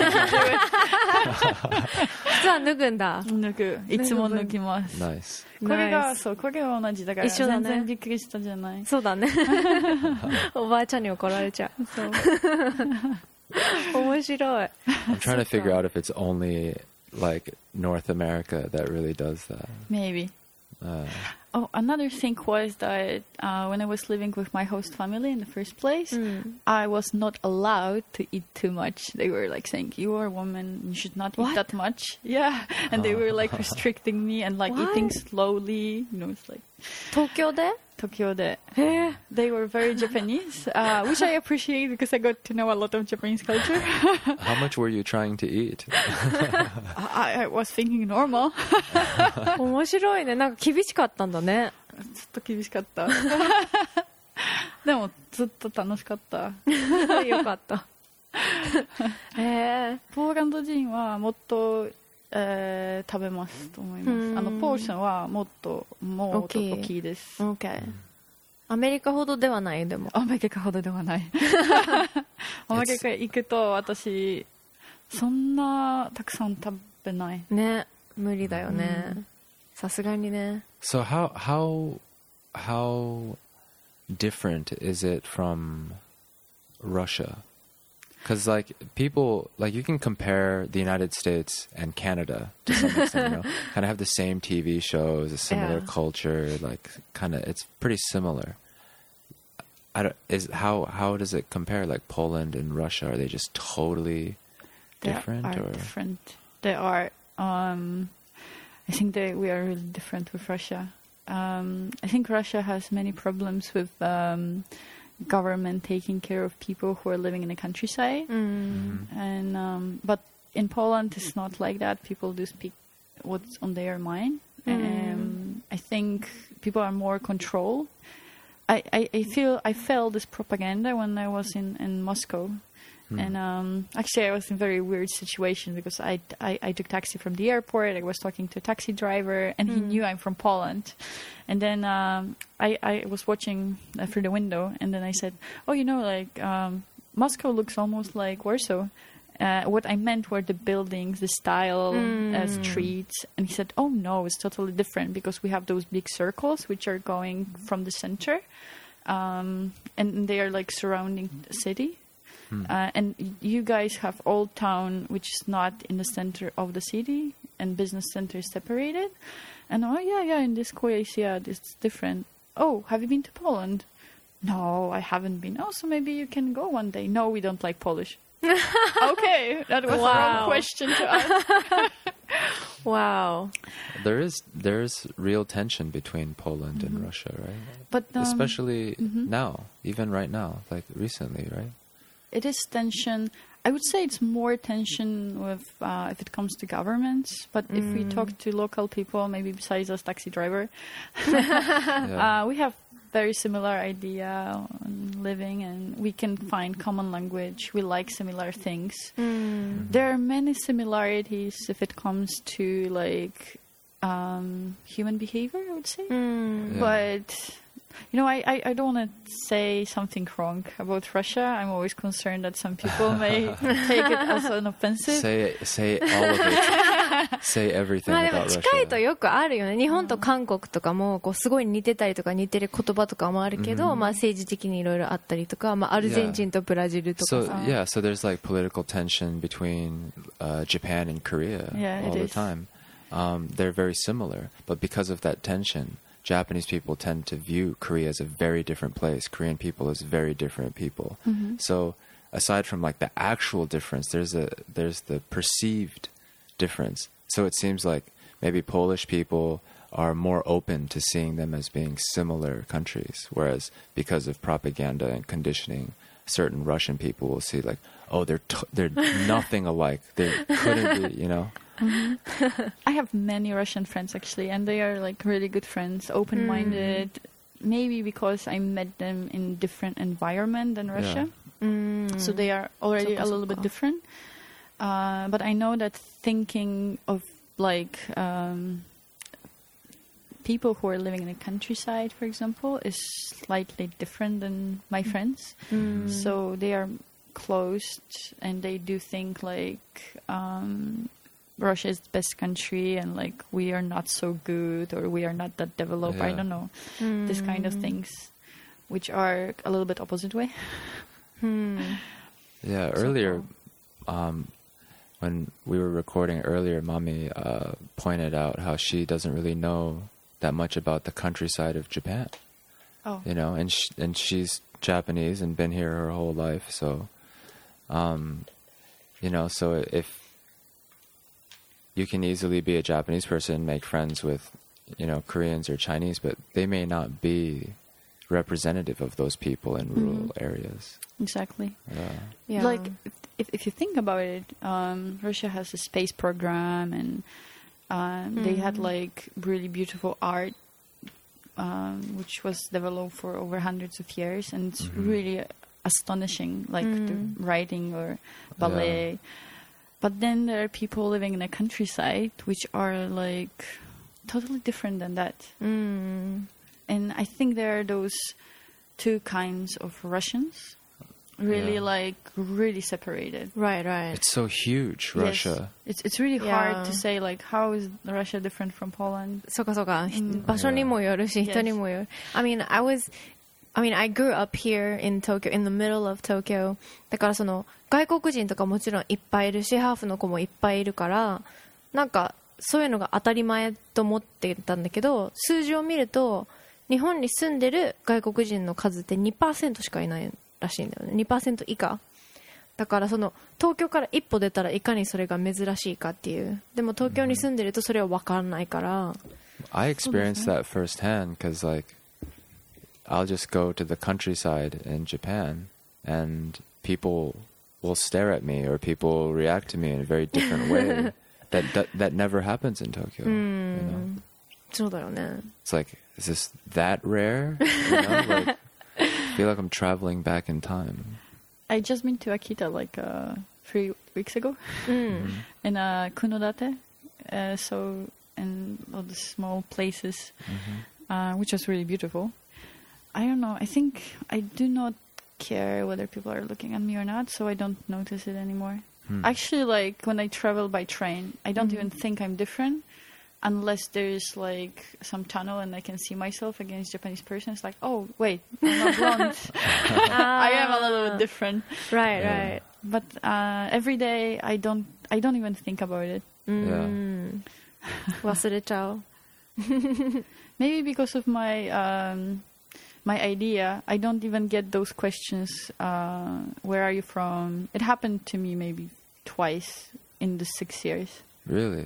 実は脱ぐんだ。 いつも脱ぎます。 Nice. これが Nice. そう、これが同じだから一緒だね全然びっくりしたじゃない。 そうだね。おばあちゃんに怒られちゃそう。 う。面白い。 I'm trying to figure out if it's only like North America that really does that. Maybe. Oh, another thing was that when I was living with my host family in the first place, I was not allowed to eat too much. They were like saying, "You are a woman, you should not eat that much." Yeah, and they were like restricting me and like What? eating slowly. You know, it's like 東京で？ Tokyo de. They were very Japanese, which I appreciate because I got to know a lot of Japanese culture. How much were you trying to eat? I was thinking normal. 面白いね。なんか厳しかったんだね。 ずっと厳しかった。でもずっと楽しかった。 よかった。 ポーランド人はもっと、食べますと思います。ポーションはもっと大きいです。 Okay. アメリカほどではないでも。 アメリカほどではない。アメリカ行くと私そんなたくさん食べない。 ね、無理だよね。さすがにね。 So how different is it from Russia? Because like people, like you can compare the United States and Canada to some extent, you know, kind of have the same TV shows, a similar culture, like kind of, it's pretty similar. How does it compare? Like Poland and Russia, are they just totally different? They are different. They are. I think we are really different with Russia. I think Russia has many problems with government taking care of people who are living in the countryside, and but in Poland it's not like that. People do speak what's on their mind. I think people are more controlled. I felt this propaganda when I was in Moscow. And actually, I was in a very weird situation because I took taxi from the airport. I was talking to a taxi driver, and he knew I'm from Poland. And then I was watching through the window, and then I said, "Oh, you know, like Moscow looks almost like Warsaw." What I meant were the buildings, the style, streets. And he said, "Oh no, it's totally different because we have those big circles which are going from the center, and they are like surrounding the city." And you guys have Old Town, which is not in the center of the city, and business center is separated. And in this case, it's different. Oh, have you been to Poland? No, I haven't been. Oh, so maybe you can go one day. No, we don't like Polish. Okay, that was the wrong question to ask. Wow. There's real tension between Poland and Russia, right? But especially now, even right now, like recently, right? It is tension. I would say it's more tension with if it comes to governments. But if we talk to local people, maybe besides us taxi driver, we have very similar idea on living, and we can find common language. We like similar things. There are many similarities if it comes to like human behavior, I would say. But you know, I don't want to say something wrong about Russia. I'm always concerned that some people may take it as an offensive. Say all of it. Say everything まあでも about 近いと Russia. よくあるよね。日本と韓国とかもこうすごい似てたりとか似てる言葉とかもあるけど、まあ政治的にいろいろあったりとか、まあアルゼンチンとブラジルとか So さ。 so there's like political tension between Japan and Korea all the time. They're very similar, but because of that tension, Japanese people tend to view Korea as a very different place. Korean people as very different people. So aside from like the actual difference, there's the perceived difference. So it seems like maybe Polish people are more open to seeing them as being similar countries, whereas because of propaganda and conditioning, certain Russian people will see like, oh, they're nothing alike. They couldn't be, you know. I have many Russian friends actually, and they are like really good friends, open-minded. Maybe because I met them in different environment than Russia, so they are already a little bit different. But I know that thinking of like people who are living in the countryside, for example, is slightly different than my friends. So they are closed, and they do think like Russia is the best country, and like we are not so good, or we are not that developed. I don't know, this kind of things, which are a little bit opposite way. Yeah, earlier, when we were recording earlier, Mommy pointed out how she doesn't really know that much about the countryside of Japan. Oh, You know, and she's Japanese and been here her whole life, so you know, so if you can easily be a Japanese person and make friends with, you know, Koreans or Chinese, but they may not be representative of those people in rural areas. exactly. Yeah. Like if you think about it, Russia has a space program, and they had like really beautiful art, which was developed for over hundreds of years, and it's really astonishing, like the writing or ballet. But then there are people living in the countryside which are like totally different than that. And I think there are those two kinds of Russians, really Yeah. really separated. Right, right. It's so huge, Russia. Yes. It's really Yeah. hard to say like how is Russia different from Poland. そうかそうか、場所にもよるし、 Yes. 人にもよる。I mean, I grew up here in Tokyo, in the middle of Tokyo. だからその外国人とかもちろんいっぱいいるし、ハーフの子もいっぱいいるから、なんかそういうのが当たり前と思ってたんだけど、数字を見ると日本に住んでる外国人の数って 2% しかいないらしいんだよね。2% 以下。だからその東京から一歩出たらいかにそれが珍しいかっていう。でも東京に住んでるとそれは分からないから。 I experienced that firsthand because, like, I'll just go to the countryside in Japan, and people will stare at me, or people react to me in a very different way that never happens in Tokyo. You know? そうだよね。 It's like, is this that rare? You know? Like, I feel like I'm traveling back in time. I just been to Akita like 3 weeks ago うん。 in Kunodate, so in all the small places, which was really beautiful. I don't know. I think I do not care whether people are looking at me or not, so I don't notice it anymore. Actually, like when I travel by train, I don't even think I'm different unless there's like some tunnel and I can see myself against Japanese person. It's like, oh wait, I'm not blonde. I am a little bit different. Right, Yeah. right. But every day I don't even think about it. うん。忘れちゃう。 Maybe because of my my idea, I don't even get those questions. Where are you from? It happened to me maybe twice in the 6 years. Really?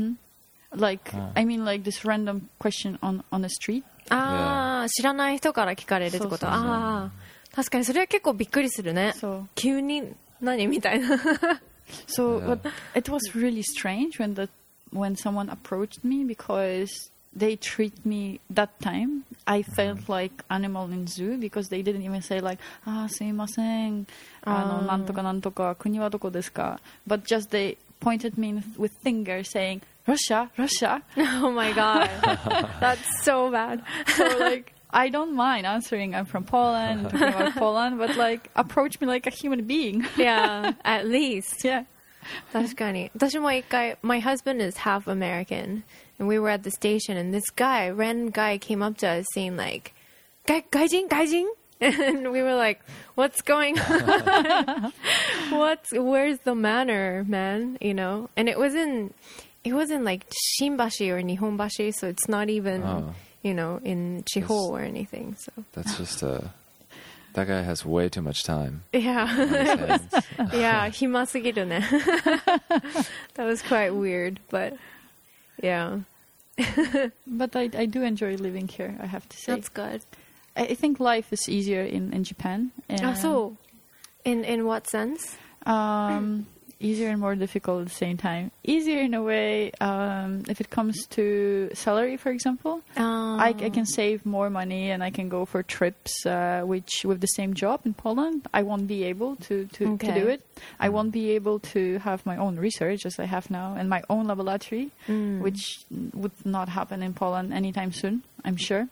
Like, Oh. I mean, like this random question on the street. ああ、知らない人から聞かれるってこと。 そうそうそうああ、確かにそれは結構びっくりするね。 So 急に何みたいな。 So Yeah. what, it was really strange when someone approached me because they treat me that time. I felt like animal in zoo because they didn't even say like すいませんなんとかなんとか国はどこですか but just they pointed me with finger saying Russia. Oh my god. That's so bad. So like I don't mind answering I'm from Poland, talking about Poland, but like approach me like a human being. Yeah, at least. Yeah. 確かに。私も一回、my husband is half American, and we were at the station, and this random guy came up to us saying like, 外人? And we were like, what's going on? Where's the manner, man? You know? And it wasn't like Shinbashi or Nihonbashi, so it's not even, Oh. you know, in Chiho or anything, so. That's just that guy has way too much time. Yeah. on his hands. Yeah, 暇すぎるね. That was quite weird, but yeah. But I do enjoy living here, I have to say. That's good. I think life is easier in Japan. So, in what sense? Easier and more difficult at the same time. Easier in a way, if it comes to salary, for example. I can save more money and I can go for trips, which with the same job in Poland, I won't be able to do it. I won't be able to have my own research as I have now and my own laboratory, which would not happen in Poland anytime soon, I'm sure.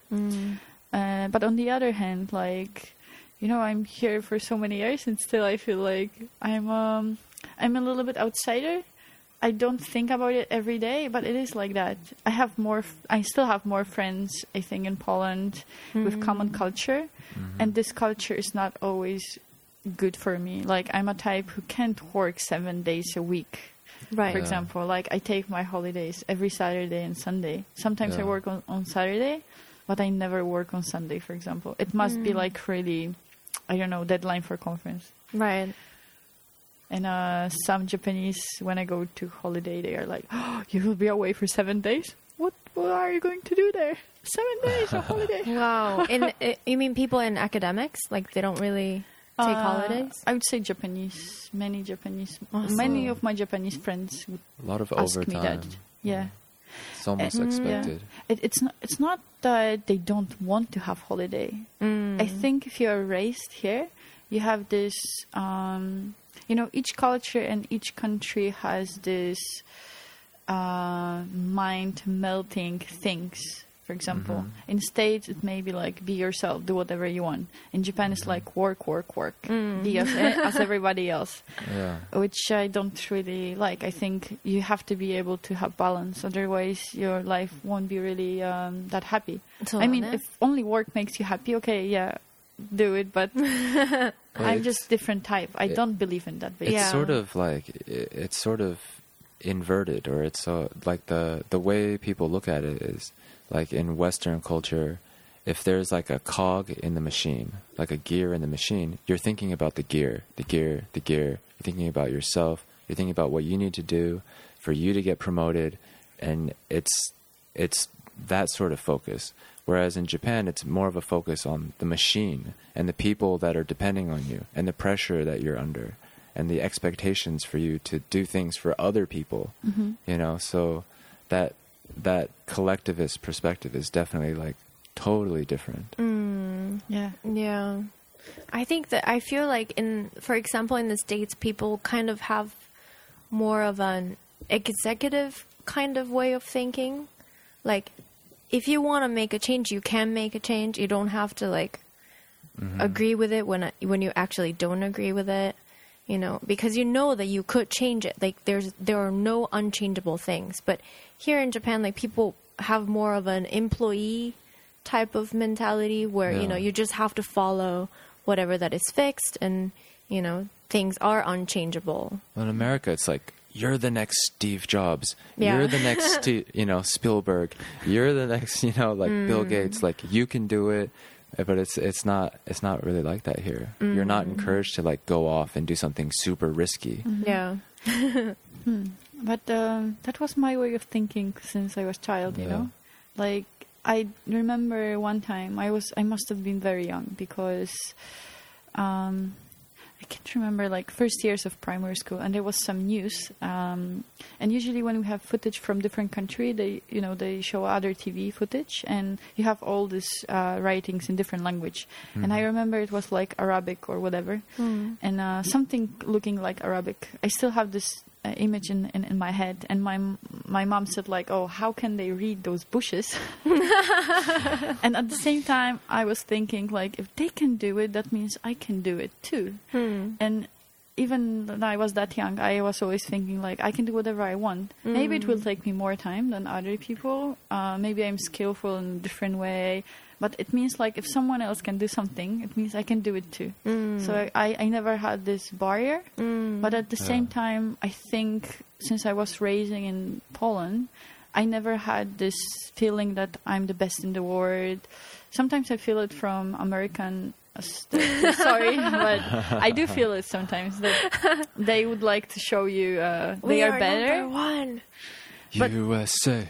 But on the other hand, like, you know, I'm here for so many years and still I feel like I'm a little bit outsider. I don't think about it every day, but it is like that. I still have more friends, I think, in Poland with common culture. And this culture is not always good for me. Like, I'm a type who can't work 7 days a week. Right. For example, like I take my holidays every Saturday and Sunday. Sometimes I Yeah. work on Saturday, but I never work on Sunday, for example. It must be like really, I don't know, deadline for conference. Right. And some Japanese, when I go to holiday, they are like, oh, you will be away for 7 days? What are you going to do there? 7 days of holiday. Wow. You mean people in academics? Like they don't really take holidays? I would say Japanese. Many Japanese. Awesome. Many of my Japanese friends would A lot of ask me that. overtime. Yeah. It's almost Yeah. expected. It's not that they don't want to have holiday. I think if you are raised here, you have this, each culture and each country has this mind-melting things for example. In States, it may be like, be yourself, do whatever you want. In Japan, it's like work. Be as everybody else. Yeah. Which I don't really like. I think you have to be able to have balance. Otherwise, your life won't be really that happy. I mean, if only work makes you happy, okay, yeah, do it. But I'm just different type. I don't believe in that. It's sort of like, it's sort of inverted, or it's like the way people look at it is like in Western culture, if there's like a cog in the machine, like a gear in the machine, you're thinking about the gear. You're thinking about yourself. You're thinking about what you need to do for you to get promoted, and it's that sort of focus. Whereas in Japan, it's more of a focus on the machine and the people that are depending on you and the pressure that you're under and the expectations for you to do things for other people, you know. So that collectivist perspective is definitely like totally different. Yeah. I think that I feel like for example, in the States, people kind of have more of an executive kind of way of thinking. Like, if you want to make a change, you can make a change. You don't have to like agree with it when you actually don't agree with it. You know, because you know that you could change it. Like, there are no unchangeable things. But here in Japan, like, people have more of an employee type of mentality where, you know, you just have to follow whatever that is fixed, and, you know, things are unchangeable. In America, it's like, you're the next Steve Jobs. Yeah. You're the next, Spielberg. You're the next, like Bill Gates. Like, you can do it. But it's not really like that here. You're not encouraged to like go off and do something super risky. Yeah. But that was my way of thinking since I was a child, you know. Like, I remember one time I must have been very young because I can't remember, like, first years of primary school, and there was some news. And usually when we have footage from different country, they show other TV footage, and you have all these writings in different language. And I remember it was like Arabic or whatever, and something looking like Arabic. I still have this image in my head, and my mom said, like, oh, how can they read those bushes? And at the same time I was thinking, like, if they can do it, that means I can do it too. And even when I was that young, I was always thinking, like, I can do whatever I want. Maybe it will take me more time than other people, maybe I'm skillful in a different way, but it means, like, if someone else can do something, it means I can do it too. So I never had this barrier. But at the same time, I think since I was raising in Poland, I never had this feeling that I'm the best in the world. Sometimes I feel it from American... sorry, but I do feel it sometimes that they would like to show you they are better. Number one. But USA.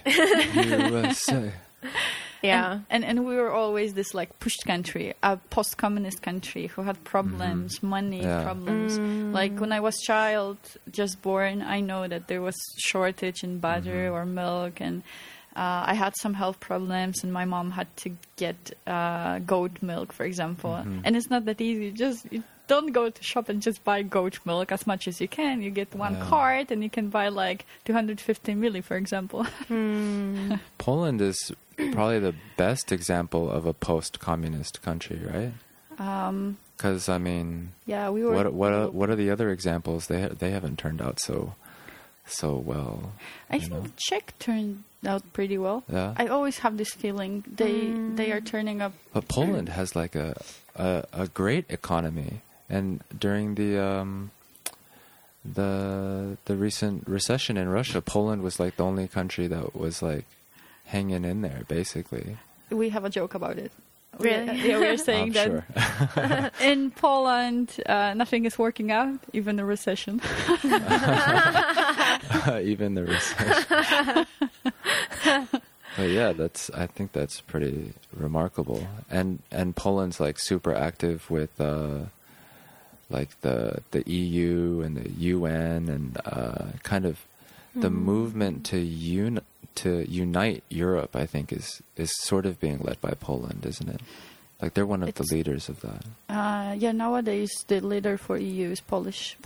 Yeah. And we were always this, like, pushed country, a post-communist country who had problems, money problems. Like, when I was child, just born, I know that there was shortage in butter or milk, and I had some health problems, and my mom had to get goat milk, for example. And it's not that easy. You don't go to shop and just buy goat milk as much as you can. You get one cart, and you can buy like 250 milli, for example. Poland is probably the best example of a post-communist country, right? Because I mean, yeah, we were. What are the other examples? They haven't turned out so well. I think Czech turned out pretty well. Yeah. I always have this feeling they are turning up. But Poland has like a great economy, and during the recent recession in Russia, Poland was like the only country that was like hanging in there, basically. We have a joke about it. Really? We are saying that sure. in Poland, nothing is working out, even the recession. Even the recession. But yeah, I think that's pretty remarkable. And Poland's like super active with like the EU and the UN and kind of the movement to unite Europe, I think, is sort of being led by Poland, isn't it? Like, they're one of the leaders of that. Yeah, nowadays the leader for EU is Polish.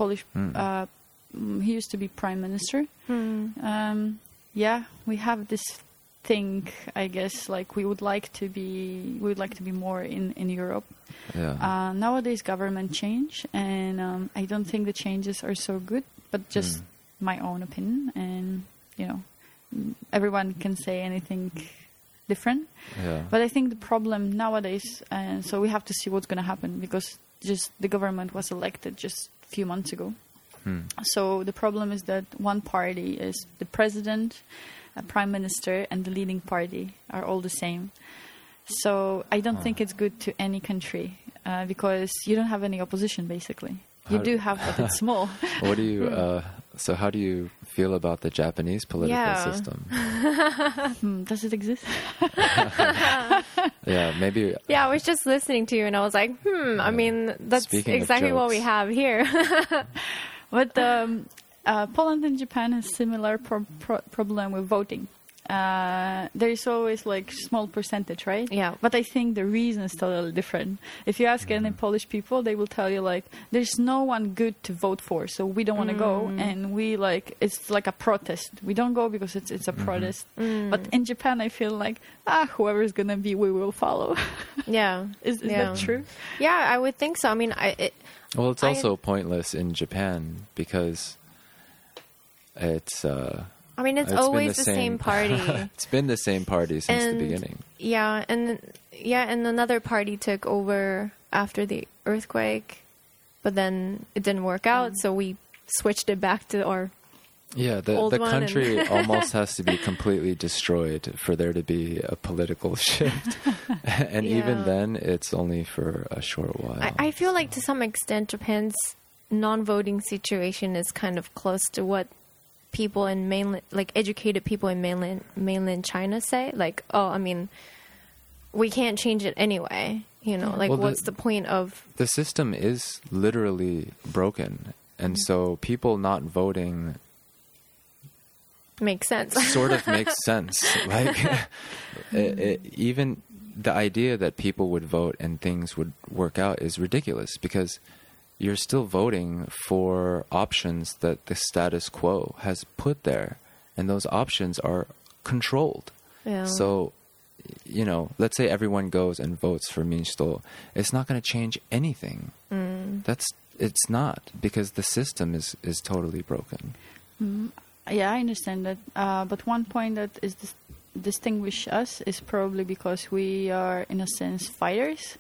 He used to be prime minister. Yeah, we have this think, I guess, like we would like to be more in Europe. Yeah. Nowadays, government change, and I don't think the changes are so good. But just my own opinion, and everyone can say anything different. Yeah. But I think the problem nowadays, and so we have to see what's going to happen, because just the government was elected just a few months ago. So the problem is that one party is the president, a prime minister, and the leading party are all the same. So I don't think it's good to any country, because you don't have any opposition, basically. You do have, but it's small. What do you? So how do you feel about the Japanese political system? Does it exist? Yeah, maybe. Yeah, I was just listening to you, and I was like, I mean, that's Speaking of exactly what we jokes. have here. But Poland and Japan has similar problem with voting. There is always like small percentage, right? Yeah. But I think the reason is totally different. If you ask any Polish people, they will tell you like, there's no one good to vote for, so we don't want to go, and it's like a protest. We don't go because it's a protest. But in Japan, I feel like whoever's gonna be, we will follow. Yeah. Is that true? Yeah, I would think so. I mean, Well, it's also pointless in Japan because it's. I mean, it's been always the same party. It's been the same party since the beginning. Yeah, and another party took over after the earthquake, but then it didn't work out, so we switched it back to our The old one country almost has to be completely destroyed for there to be a political shift. And even then, it's only for a short while. I feel like to some extent Japan's non-voting situation is kind of close to what people in mainland, like educated people in mainland China say. Like, I mean, we can't change it anyway. Like, what's the point of... The system is literally broken. And so people not voting... Makes sense. Sort of makes sense. Like, even the idea that people would vote and things would work out is ridiculous, because you're still voting for options that the status quo has put there, and those options are controlled. Yeah. So, let's say everyone goes and votes for Minchito. It's not going to change anything. It's not, because the system is totally broken. Yeah, I understand that. But one point that is distinguish us is probably because we are, in a sense, fighters.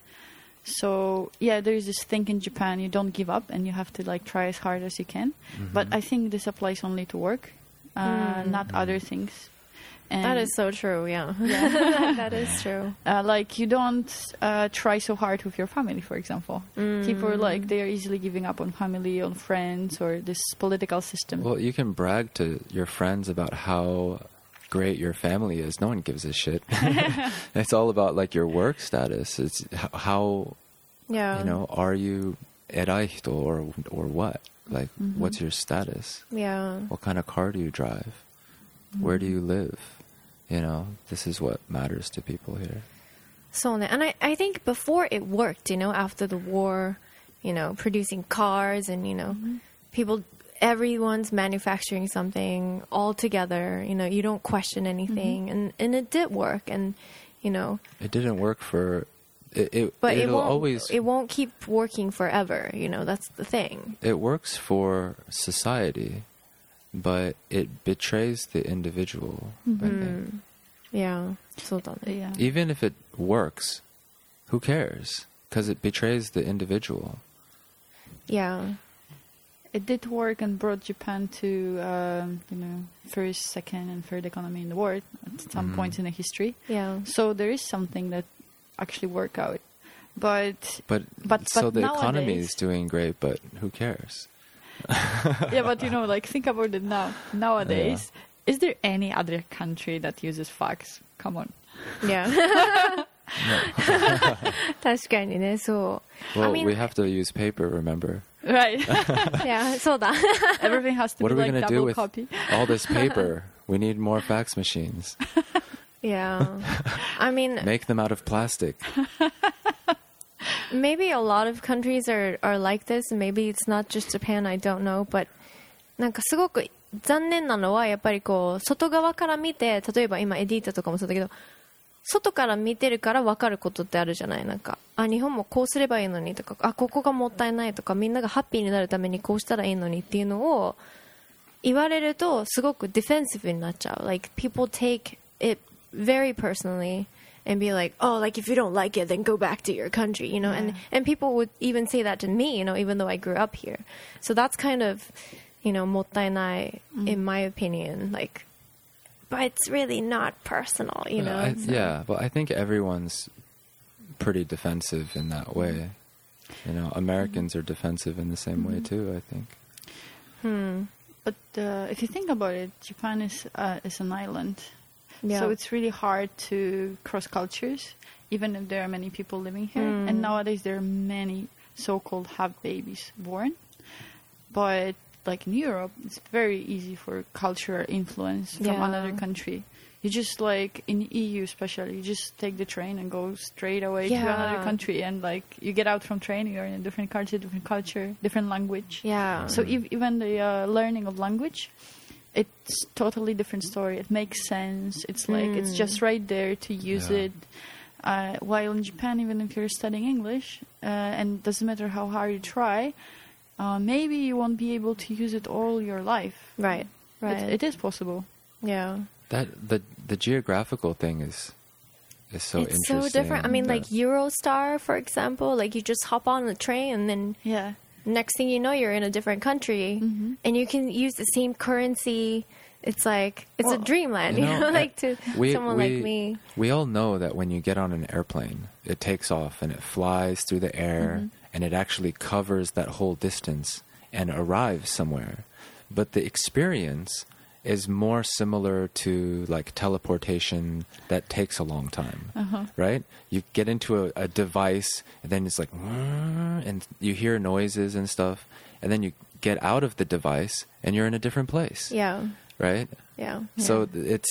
So, there is this thing in Japan, you don't give up and you have to try as hard as you can. But I think this applies only to work, not other things. And that is so true, yeah. That is true. You don't try so hard with your family, for example. People they are easily giving up on family, on friends, or this political system. Well, you can brag to your friends about how great your family is. No one gives a shit. It's all about your work status. It's how, are you eraihito or what? What's your status? Yeah. What kind of car do you drive? Where do you live? This is what matters to people here. So, and I think before it worked, after the war, producing cars and, everyone's manufacturing something all together, you don't question anything. And it did work. And, It didn't work for... But it won't keep working forever. That's the thing. It works for society, but it betrays the individual, I think. Yeah. Yeah. Even if it works, who cares? Because it betrays the individual. Yeah. It did work and brought Japan to, first, second, and third economy in the world at some points in the history. Yeah. So there is something that actually worked out. But so the nowadays, economy is doing great, but who cares? Yeah, but think about it now. Nowadays, is there any other country that uses fax? Come on. Yeah. 確かにね、そう。 Well, I mean, we have to use paper, remember? Right. Yeah, そうだ。 Everything has to What are be we going to do double with copy. all this paper? We need more fax machines. Yeah. I mean, Make them out of plastic. maybe a lot of countries are like this, and maybe it's not just Japan, I don't know, but なんかすごく残念なのはやっぱりこう外側から見て、例えば今エディータとかもそうだけど、外から見てるから分かることってあるじゃない。なんか日本もこうすればいいのにとか、ここがもったいないとか、みんながハッピーになるためにこうしたらいいのにっていうのを言われるとすごくディフェンシブになっちゃう。Like people take it very personally and be like, oh, like if you don't like it, then go back to your country, you know. And people would even say that to me, you know, even though I grew up here. So that's kind of, you know, もったいない in my opinion. Like, but it's really not personal, you know. Yeah, but I think everyone's pretty defensive in that way. You know, Americans are defensive in the same way too, I think. But if you think about it, Japan is an island. Yeah. So it's really hard to cross cultures, even if there are many people living here. And nowadays there are many so-called half babies born. But like in Europe, it's very easy for cultural influence from another country. You just like in EU especially, you just take the train and go straight away to another country, and like you get out from train, you're in a different country, different culture, different language. Yeah. So even the learning of language, it's totally different story. It makes sense. It's like it's just right there to use it. While in Japan, even if you're studying English, and doesn't matter how hard you try, maybe you won't be able to use it all your life. Right. It is possible. Yeah. That the geographical thing is so It's interesting. so different. I mean, like Eurostar, for example, like you just hop on the train and then next thing you know, you're in a different country and you can use the same currency. It's like, it's a dreamland, you know, like to someone like me. We all know that when you get on an airplane, it takes off and it flies through the air and it actually covers that whole distance and arrives somewhere. But the experience is more similar to like teleportation that takes a long time, right? You get into a device and then it's like, and you hear noises and stuff, and then you get out of the device and you're in a different place. Yeah. Right? Yeah. So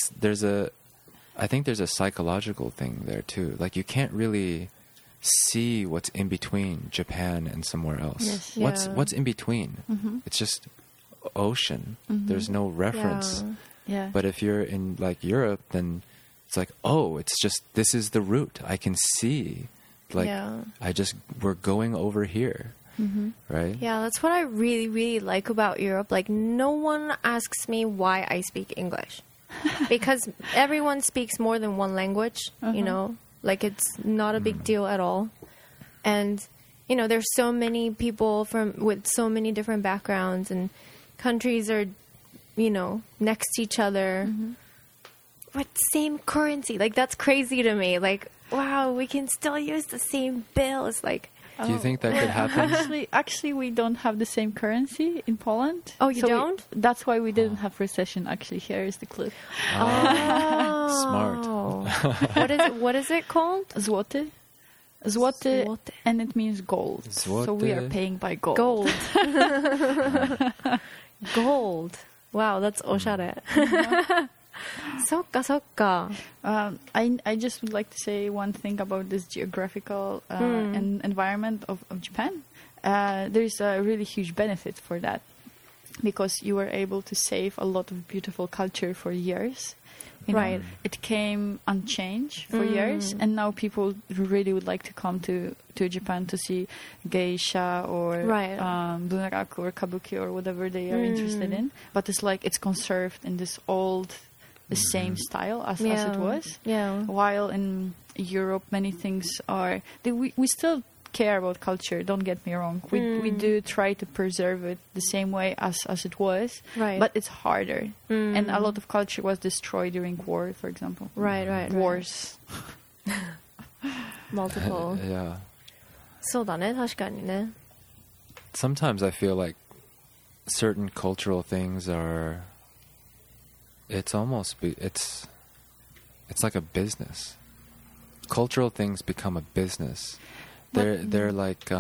I think there's a psychological thing there too. Like you can't really see what's in between Japan and somewhere else. Yes. What's in between? It's just ocean. There's no reference. Yeah. But if you're in like Europe, then it's like, oh, it's just, this is the route. I can see. Like we're going over here. Right? Yeah, that's what I really, really like about Europe. Like, no one asks me why I speak English. Because everyone speaks more than one language, you know? Like, it's not a big deal at all. And, you know, there's so many people with so many different backgrounds, and countries are, you know, next to each other with same currency. Like, that's crazy to me. Like, wow, we can still use the same bill. It's like... Do you think that could happen? Actually, we don't have the same currency in Poland. Oh, you don't? That's why we didn't have recession. Actually, here is the clue. Smart. What is it called? Złoty. Złoty, and it means gold. Złoty. So we are paying by gold. Gold. Gold. Wow, that's oshare. そっかそっか. I just would like to say one thing about this geographical environment of Japan. There's a really huge benefit for that, because you were able to save a lot of beautiful culture for years. You know, it came unchanged for years, and now people really would like to come to Japan to see geisha or bunraku or kabuki or whatever they are interested in. But it's like it's conserved in this old, the same style as it was. Yeah. While in Europe, many things are... We still care about culture, don't get me wrong. We do try to preserve it the same way as it was. Right. But it's harder. And a lot of culture was destroyed during war, for example. Right. Wars. Multiple. Yeah. そうだね、確かにね. Sometimes I feel like certain cultural things are... It's like a business. Cultural things become a business. They're like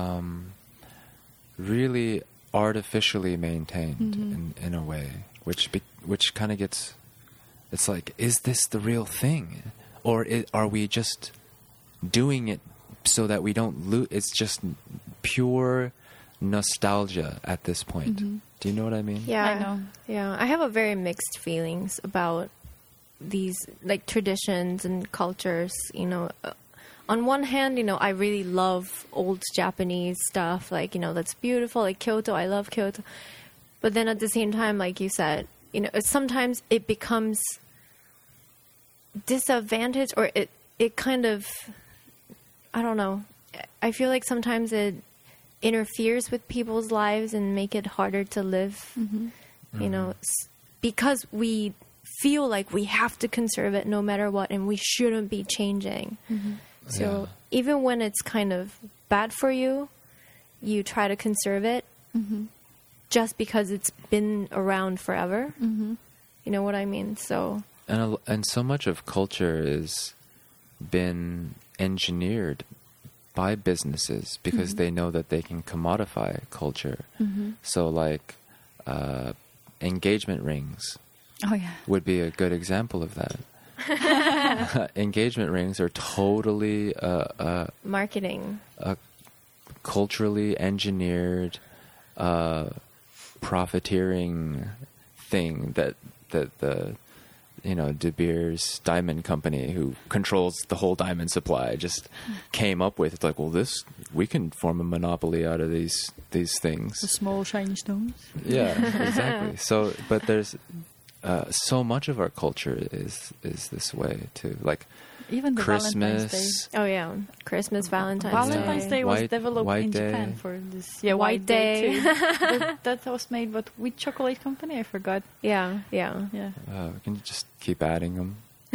really artificially maintained in a way, which kind of gets... It's like, is this the real thing, or are we just doing it so that we don't lose? It's just pure nostalgia at this point. Do you know what I mean? Yeah, I know. Yeah, I have a very mixed feelings about these like traditions and cultures. You know, on one hand, you know, I really love old Japanese stuff. Like, you know, that's beautiful. Like Kyoto, I love Kyoto. But then at the same time, like you said, you know, sometimes it becomes disadvantage, or it kind of, I don't know. I feel like sometimes it interferes with people's lives and make it harder to live, you know, because we feel like we have to conserve it no matter what, and we shouldn't be changing. So even when it's kind of bad for you, you try to conserve it just because it's been around forever. You know what I mean? So And so much of culture is been engineered by businesses because they know that they can commodify culture. So like engagement rings Oh yeah. would be a good example of that. Engagement rings are totally marketing. Culturally engineered profiteering thing that the you know, De Beers Diamond Company, who controls the whole diamond supply, just came up with. It's like, well, we can form a monopoly out of these things. The small shiny stones. Yeah, exactly. So, but there's so much of our culture is this way too. Like Even the Valentine's Day. Christmas. Oh yeah, Christmas, Valentine's Day was White- developed White in Day. Japan for this. Yeah, White Day. too. that was made, but with chocolate company, I forgot. Yeah. Yeah. We can just keep adding them.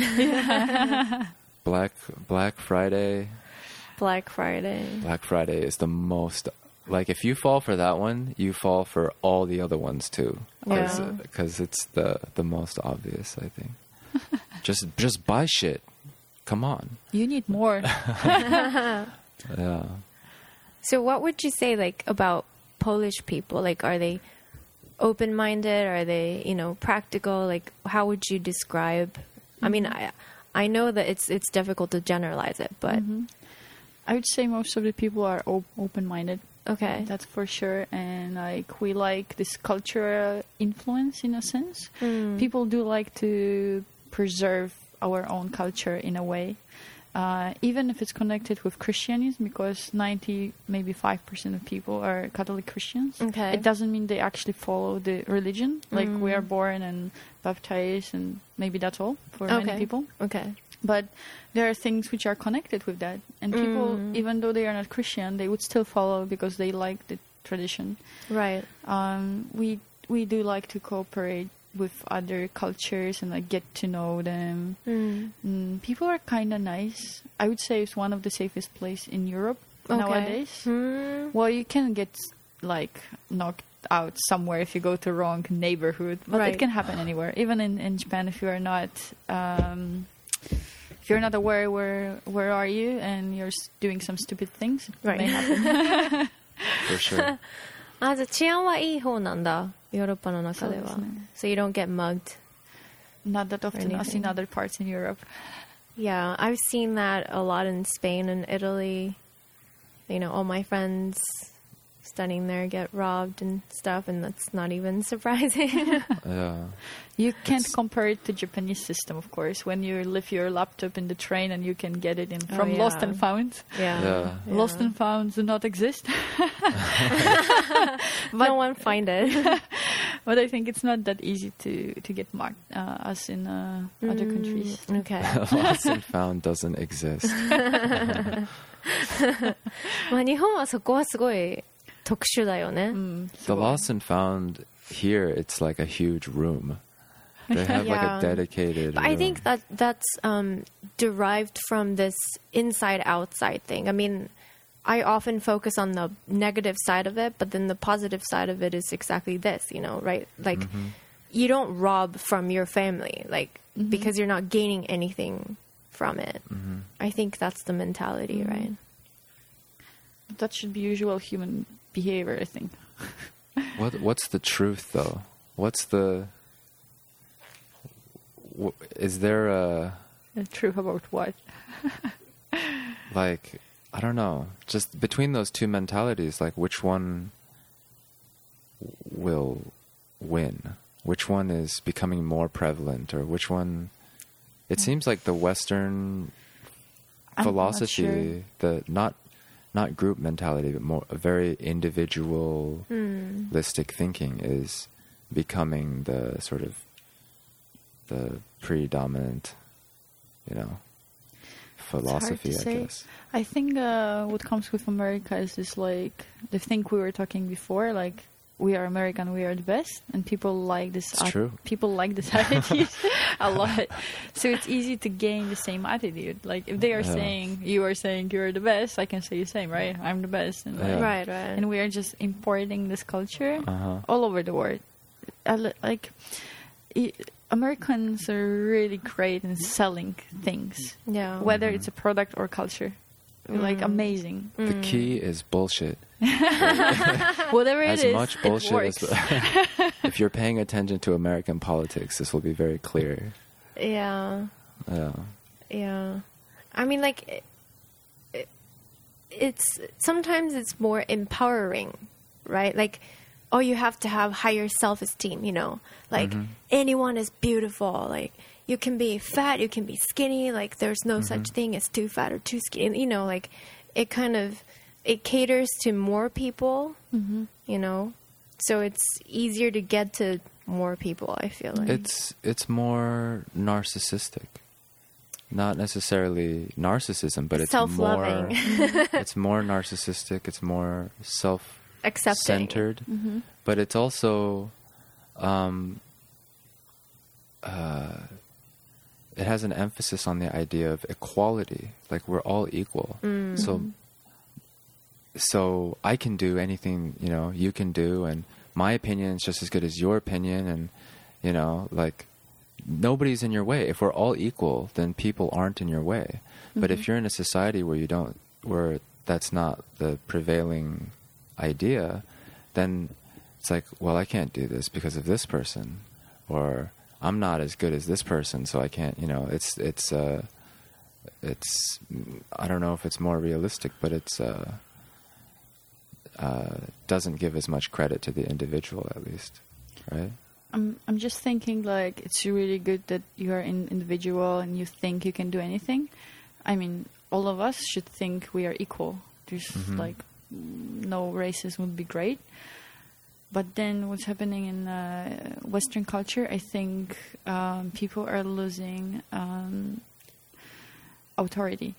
Black Friday. Black Friday. Black Friday is the most. Like, if you fall for that one, you fall for all the other ones too. Yeah. Because it's the most obvious, I think. just buy shit. Come on. You need more. Yeah. So what would you say, like, about Polish people? Like, are they open-minded? Are they, you know, practical? Like, how would you describe? I mean, I know that it's difficult to generalize it, but I would say most of the people are open-minded. okay. That's for sure. And like we like this cultural influence in a sense. People do like to preserve our own culture in a way. Even if it's connected with Christianism, because 90, maybe 5% of people are Catholic Christians. Okay. It doesn't mean they actually follow the religion. Like we are born and baptized, and maybe that's all for many people. Okay. But there are things which are connected with that. And people, even though they are not Christian, they would still follow because they like the tradition. Right. We do like to cooperate with other cultures and like get to know them. People are kind of nice. I would say it's one of the safest place in Europe nowadays. Well, you can get like knocked out somewhere if you go to wrong neighborhood, but Right. it can happen anywhere. Even in Japan, if you are not aware where are you and you're doing some stupid things, it Right. may happen. For sure. あ、じゃあ治安はいい方なんだ。ヨーロッパの中では。 そうですね。 So you don't get mugged. Not that often as in anything. other parts in Europe. Yeah, I've seen that a lot in Spain and Italy. You know, all my friends studying there get robbed and stuff, and that's not even surprising. Yeah. You can't It's- compare it to Japanese system, of course. When you leave your laptop in the train and you can get it in from yeah. Lost and Found. Yeah. Lost and Found do not exist. No one find it. But I think it's not that easy to get marked as in other countries. Okay. Lost and found doesn't exist. まあ日本はそこはすごい特殊だよね。 The lost and found here, it's like a huge room. They have like Yeah. a dedicated. But I room. think that's derived from this inside-outside thing. I mean, I often focus on the negative side of it, but then the positive side of it is exactly this, you know, right? Like, you don't rob from your family, like, because you're not gaining anything from it. I think that's the mentality, right? That should be usual human behavior, I think. What's the truth though? What's the? Is there a True about what? like? I don't know. Just between those two mentalities, like which one will win? Which one is becoming more prevalent, or which one? It seems like the Western I'm not philosophy, sure. the not group mentality, but more a very individualistic thinking is becoming the sort of the predominant, philosophy, It's hard to I say. guess. I think what comes with America is this, like, the thing we were talking before, like, we are American, we are the best, and people like this. It's true. People like this attitude a lot, so it's easy to gain the same attitude. Like, if they are saying you're the best, I can say the same, right? I'm the best, and Yeah. Right. and we are just importing this culture Uh-huh. all over the world. Americans are really great in selling things, Yeah. whether it's a product or culture. Like, amazing. The key is bullshit. Whatever it As is, much it bullshit works. as if you're paying attention to American politics, this will be very clear. Yeah. Yeah. Yeah. I mean, like, it's sometimes it's more empowering, right? Like, oh, you have to have higher self-esteem, like anyone is beautiful. Like, you can be fat, you can be skinny. Like, there's no such thing as too fat or too skinny. Like, it caters to more people, so it's easier to get to more people, I feel like. It's more narcissistic. Not necessarily narcissism, but it's Self-loving. it's more narcissistic, it's more Accepting. self-centered. But it's also it has an emphasis on the idea of equality. Like, we're all equal. So I can do anything, you can do, and my opinion is just as good as your opinion, and, like, nobody's in your way. If we're all equal, then people aren't in your way. But if you're in a society where that's not the prevailing idea, then it's like, well, I can't do this because of this person, or I'm not as good as this person, so I can't, it's I don't know if it's more realistic, but it's doesn't give as much credit to the individual, at least, right? I'm just thinking, like, it's really good that you are an individual and you think you can do anything. I mean, all of us should think we are equal. There's like no races would be great. But then what's happening in Western culture, I think people are losing authority.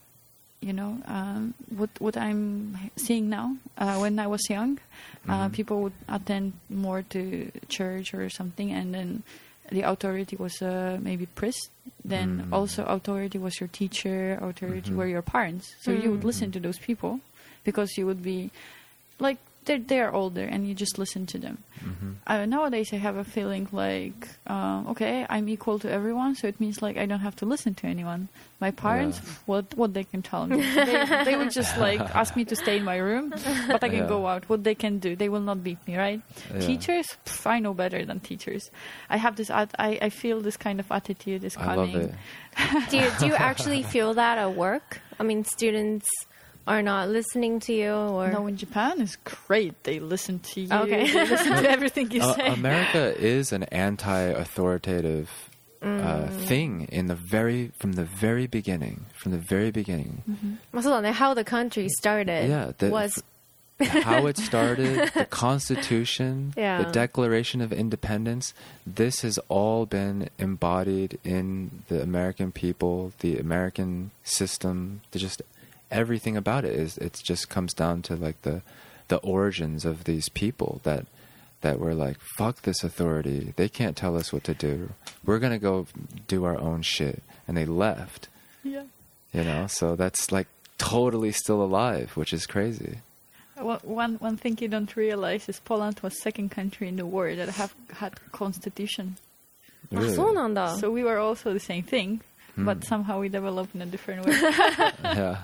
What I'm seeing now, when I was young, people would attend more to church or something, and then the authority was maybe priest. Then also authority was your teacher, authority were your parents. So you would listen to those people because you would be like, they are older, and you just listen to them. Nowadays, I have a feeling like, okay, I'm equal to everyone, so it means like I don't have to listen to anyone. My parents, what they can tell me, they would just like ask me to stay in my room, but I can go out. What they can do, they will not beat me, right? Yeah. Teachers, I know better than teachers. I have this. I feel this kind of attitude is I coming. love it. Do you actually feel that at work? I mean, students are not listening to you, or No, in Japan is great. They listen to you. Okay. They listen to everything you say. America is an anti-authoritative thing from the very beginning. Well, そうだね, how the country started was how it started, the Constitution, Yeah. the Declaration of Independence. This has all been embodied in the American people, the American system. Just everything about it just comes down to like the origins of these people that were like, fuck this authority. They can't tell us what to do. We're gonna go do our own shit, and they left. Yeah. So that's like totally still alive, which is crazy. One thing you don't realize is Poland was second country in the world that had constitution. あ、そうなんだ. So we were also the same thing, but somehow we developed in a different way. Yeah.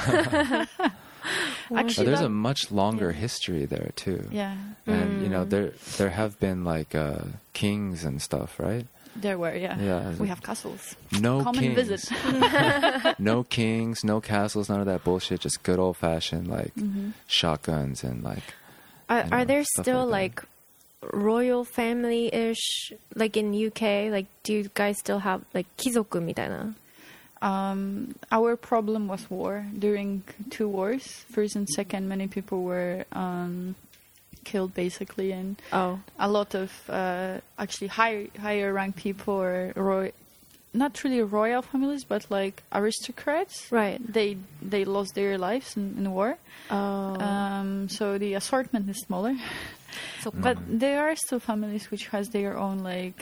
Actually, There's a that- much longer history there too. yeah, And there have been like kings and stuff, right? there were. Yeah, Yeah. we have castles. No Come and kings. visit. No kings, no castles, none of that bullshit. Just good old fashioned like Mm-hmm. shotguns and like. Are there stuff still like like royal family-ish, like in UK? Like, do you guys still have like 貴族みたいな? Our problem was war. During 2 wars, first and second, many people were killed basically, and a lot of actually higher ranked people or not really royal families, but like aristocrats. Right. They lost their lives in war. So the assortment is smaller. But there are still families which has their own like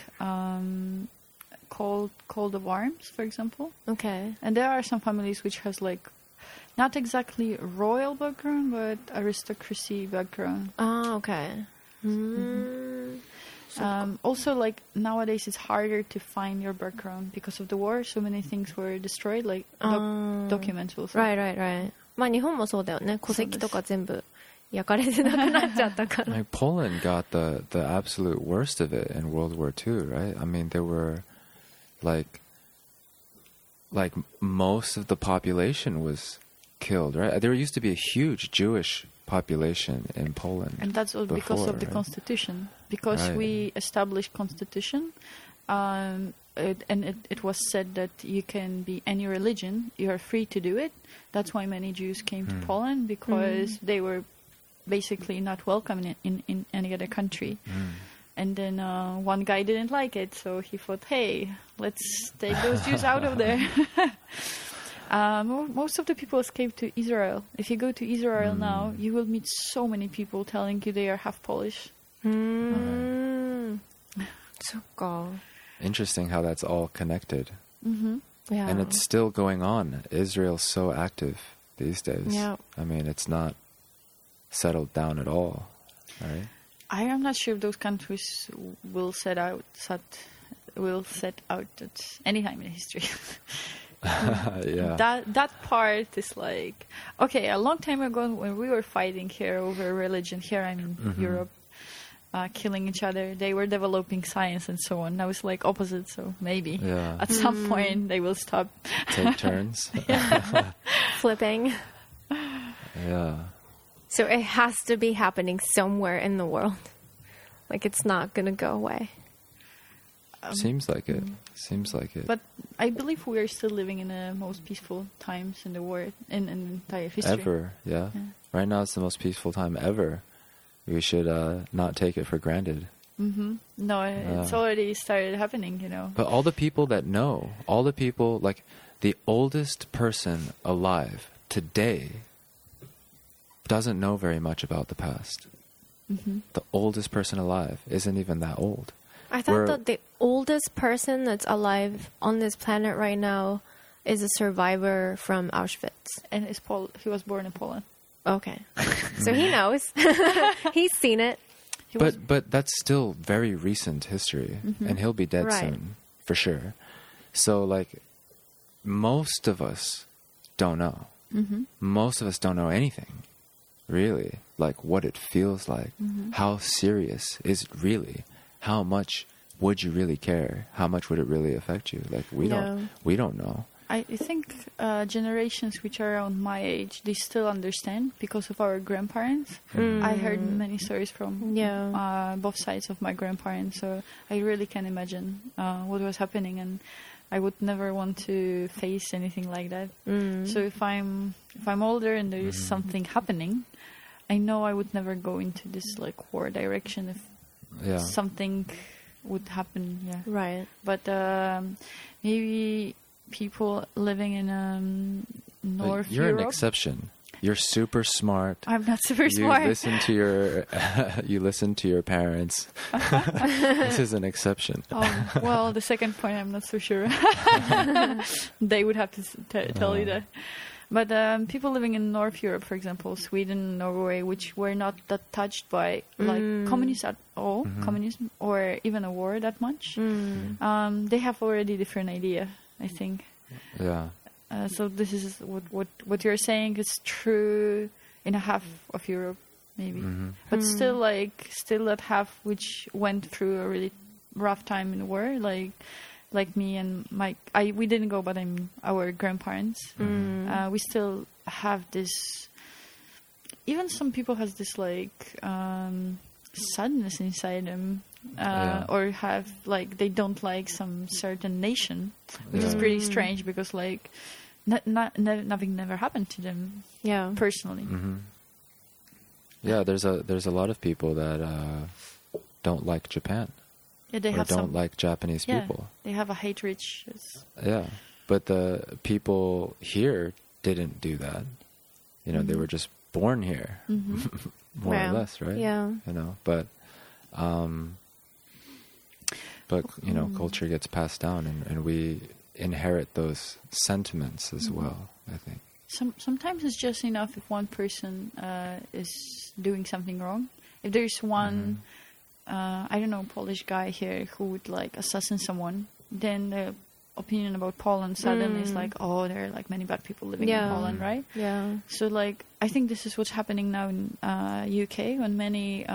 coat of arms, for example. Okay. And there are some families which has like not exactly royal background, but aristocracy background. Okay. Also, like nowadays, it's harder to find your background because of the war. So many things were destroyed, like documents also. Right. まあ日本もそうだよね。戸籍とか全部焼かれてなくなっちゃったから。 Like Poland got the absolute worst of it in World War II, right? I mean, there were like most of the population was killed, right? There used to be a huge Jewish population in Poland. And that's all because of the right? Constitution. Because we established Constitution, it was said that you can be any religion, you are free to do it. That's why many Jews came to Poland, because they were basically not welcome in any other country. And then one guy didn't like it, so he thought, hey, let's take those Jews out of there. Most of the people escaped to Israel. If you go to Israel now, you will meet so many people telling you they are half Polish. So cool. Interesting how that's all connected. Yeah. And it's still going on. Israel's so active these days. Yeah. I mean, it's not settled down at all, right? I am not sure if those countries will set out at any time in history. Yeah. That part is like, okay, a long time ago when we were fighting here over religion, here I'm in Europe, killing each other, they were developing science and so on. Now it's like opposite, so maybe at some point they will stop. Take turns. Flipping. Yeah. So it has to be happening somewhere in the world. Like it's not going to go away. Seems like it. Seems like it. But I believe we are still living in the most peaceful times in the world, in entire history. Ever, yeah. Right now it's the most peaceful time ever. We should not take it for granted. No, it's already started happening, you know. But all the people that know, all the people, like the oldest person alive today doesn't know very much about the past. The oldest person alive isn't even that old. I thought that the oldest person that's alive on this planet right now is a survivor from Auschwitz. And he was born in Poland. Okay. So he knows. He's seen it. But that's still very recent history, and he'll be dead soon, for sure. So, like, most of us don't know. Most of us don't know anything, really. Like, what it feels like. How serious is it really? How much would you really care? How much would it really affect you? Like, we don't know. I think generations which are around my age, they still understand because of our grandparents. I heard many stories from both sides of my grandparents, so I really can imagine what was happening, and I would never want to face anything like that. So if I'm older and there is something happening, I know I would never go into this like war direction if something would happen. Yeah, right. But maybe people living in North You're Europe. an exception. You're super smart. I'm not super smart. You listen to your parents. This is an exception. Well, the second point, I'm not so sure. They would have to tell you that. But people living in North Europe, for example, Sweden, Norway, which were not that touched by like communism at all, communism or even a war that much, they have already different idea, I think. Yeah. So this is what you're saying is true in a half of Europe, maybe, but still that half which went through a really rough time in the war, like me and we didn't go, but our grandparents. We still have this. Even some people has this like sadness inside them, or have like they don't like some certain nation, which is pretty strange because like nothing never happened to them personally. Mm-hmm. Yeah, there's a lot of people that don't like Japan. Yeah, they have don't like Japanese yeah, people. They have a hatred. Yeah, but the people here didn't do that. You know, they were just born here, more or less, right? Yeah. You know, but you know, culture gets passed down, and we inherit those sentiments as well, I think. Sometimes it's just enough if one person is doing something wrong. If there's one, I don't know, Polish guy here who would like assassinate someone, then the opinion about Poland suddenly is like, oh, there are like many bad people living in Poland, right? Yeah. So like, I think this is what's happening now in UK when many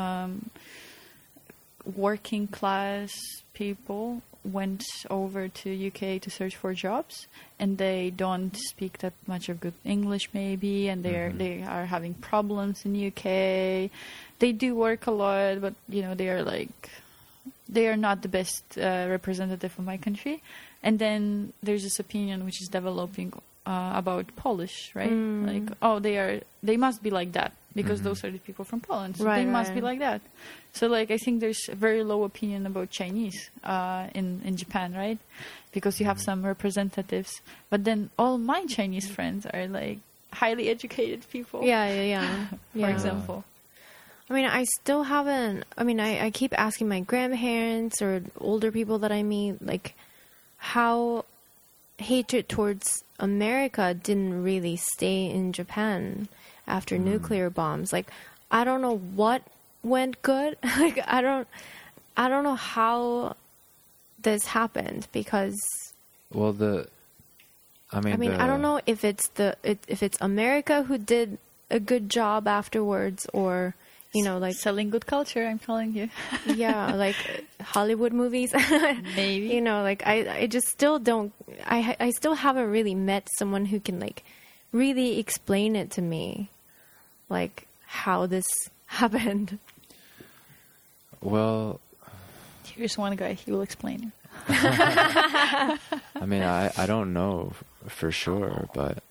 working class people went over to UK to search for jobs, and they don't speak that much of good English maybe, and they are having problems in UK. They do work a lot, but you know, they are not the best representative of my country. And then there's this opinion which is developing about Polish, right? Like, oh, they must be like that because those are the people from Poland, so they must be like that. So like, I think there's a very low opinion about Chinese in Japan, right? Because you have some representatives, but then all my Chinese friends are like highly educated people. Yeah. For example. I mean, I still haven't. I mean, I keep asking my grandparents or older people that I meet, like, how hatred towards America didn't really stay in Japan after nuclear bombs. Like, I don't know what went good. Like, I don't know how this happened because. Well, I mean, I don't know if it's America who did a good job afterwards, or you know, like selling good culture. I'm telling you. Yeah, like Hollywood movies. Maybe. You know, like I just still don't. I still haven't really met someone who can like really explain it to me, like how this happened. Well, here's one guy. He will explain it. I mean, I don't know for sure, but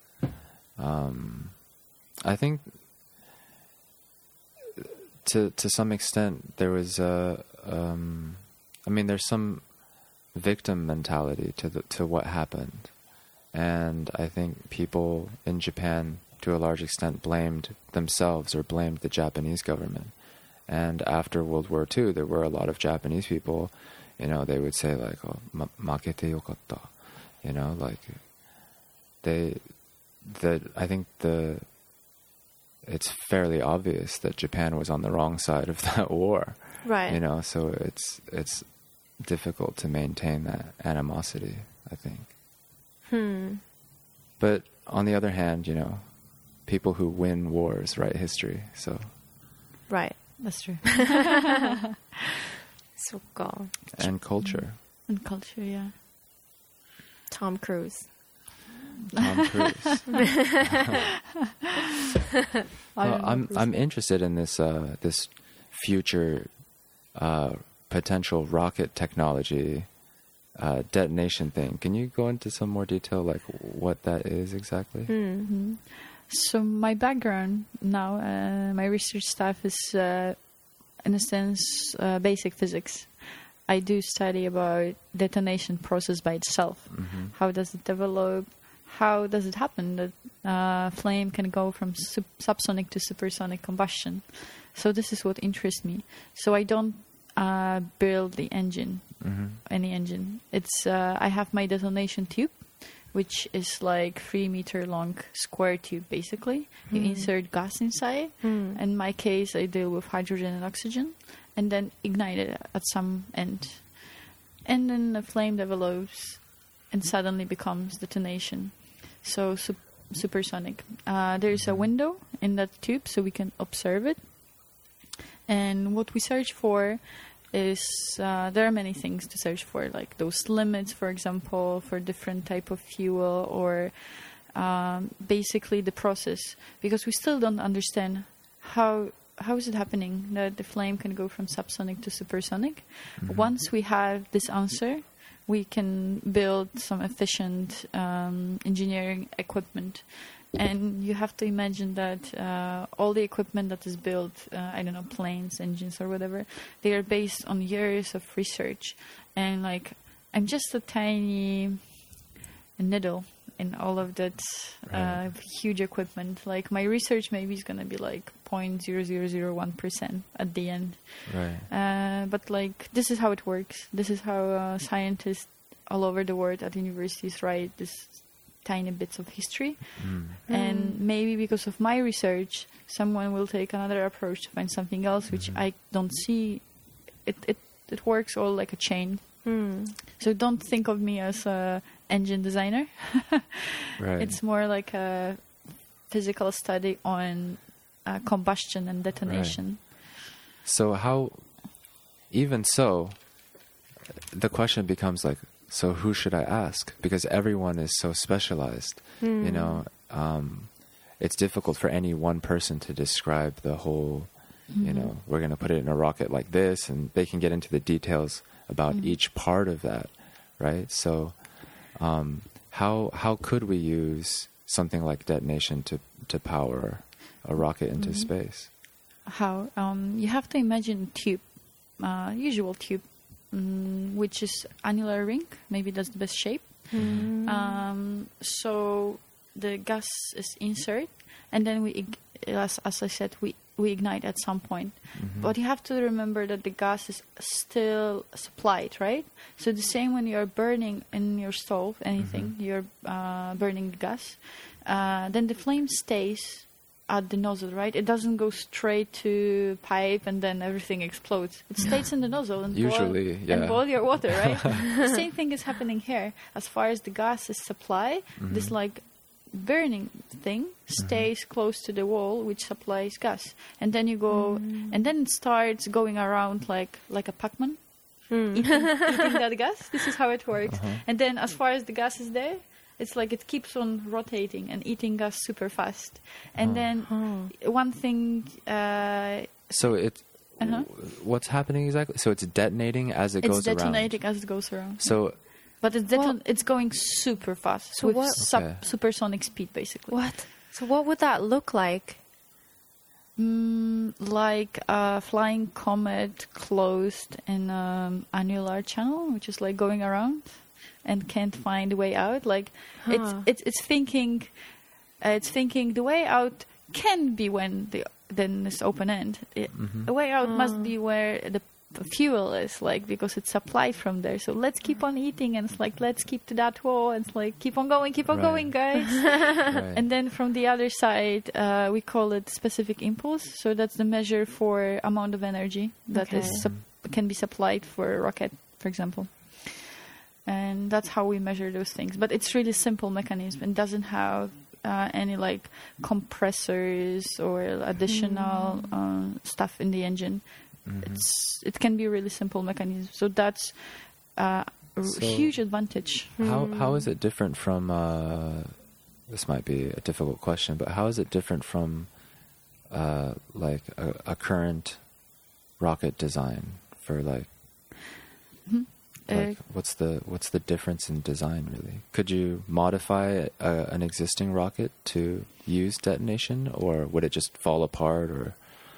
I think to some extent there was I mean, there's some victim mentality to what happened, and I think people in Japan to a large extent blamed themselves or blamed the Japanese government. And after World War II, there were a lot of Japanese people, you know, they would say like, oh, makete yokatta, you know, like I think it's fairly obvious that Japan was on the wrong side of that war. Right. You know, so it's difficult to maintain that animosity, I think. But on the other hand, you know, people who win wars write history, so. Right. That's true. And culture. And culture, yeah. Tom Cruise. I'm interested in this this future potential rocket technology detonation thing. Can you go into some more detail, like what that is exactly? Mm-hmm. So my background now, my research stuff is, in a sense, basic physics. I do study about detonation process by itself. Mm-hmm. How does it develop? How does it happen that flame can go from subsonic to supersonic combustion? So this is what interests me. So I don't build the engine, any engine. It's I have my detonation tube, which is like 3-meter long square tube, basically. You insert gas inside. In my case, I deal with hydrogen and oxygen, and then ignite it at some end. And then the flame develops and suddenly becomes detonation. So supersonic. There's a window in that tube so we can observe it. And what we search for is there are many things to search for, like those limits, for example, for different type of fuel, or basically the process, because we still don't understand how how is it happening that the flame can go from subsonic to supersonic? Mhm. Once we have this answer, we can build some efficient engineering equipment. And you have to imagine that all the equipment that is built, I don't know, planes, engines, or whatever, they are based on years of research. And like, I'm just a tiny needle in all of that Right. huge equipment. Like, my research maybe is going to be like 0.0001% at the end. Right. But like, this is how it works. This is how scientists all over the world at universities write this tiny bits of history. Mm. And maybe because of my research, someone will take another approach to find something else, which I don't see. It works all like a chain. So don't think of me as a engine designer. Right. It's more like a physical study on combustion and detonation. So how, even so, the question becomes like, so who should I ask? Because everyone is so specialized. You know, it's difficult for any one person to describe the whole, you know, we're going to put it in a rocket like this, and they can get into the details about each part of that, right? So how could we use something like detonation to power a rocket into space? How? You have to imagine a tube, usual tube, which is annular ring. Maybe that's the best shape. So the gas is insert, and then as I said, we ignite at some point. But you have to remember that the gas is still supplied, right? So the same when you're burning in your stove, anything, you're burning the gas, then the flame stays at the nozzle, right? It doesn't go straight to pipe and then everything explodes. It stays in the nozzle and Usually, and boil your water, right? The same thing is happening here. As far as the gas is supplied, this like burning thing stays close to the wall, which supplies gas, and then you go, and then it starts going around like a Pac-Man, eating that gas. This is how it works. And then as far as the gas is there, it's like it keeps on rotating and eating gas super fast. And then one thing. So what's happening exactly? So it's detonating as it goes around. It's detonating as it goes around. So. But it's going super fast, So with what- supersonic speed, basically. What? So what would that look like? Like a flying comet closed in annular channel, which is like going around and can't find a way out. Like it's thinking the way out can be when then it's open end. The way out must be where the fuel is, like, because it's supplied from there. So let's keep on eating, and it's like, let's keep to that wall, and it's like, keep on going, guys. Right. And then from the other side, we call it specific impulse. So that's the measure for amount of energy that can be supplied for a rocket, for example. And that's how we measure those things. But it's really simple mechanism and doesn't have any like compressors or additional stuff in the engine. It can be a really simple mechanism. So that's a huge advantage. How is it different from? This might be a difficult question, but how is it different from like a current rocket design for like? Like, what's the difference in design, really? Could you modify an existing rocket to use detonation, or would it just fall apart? Or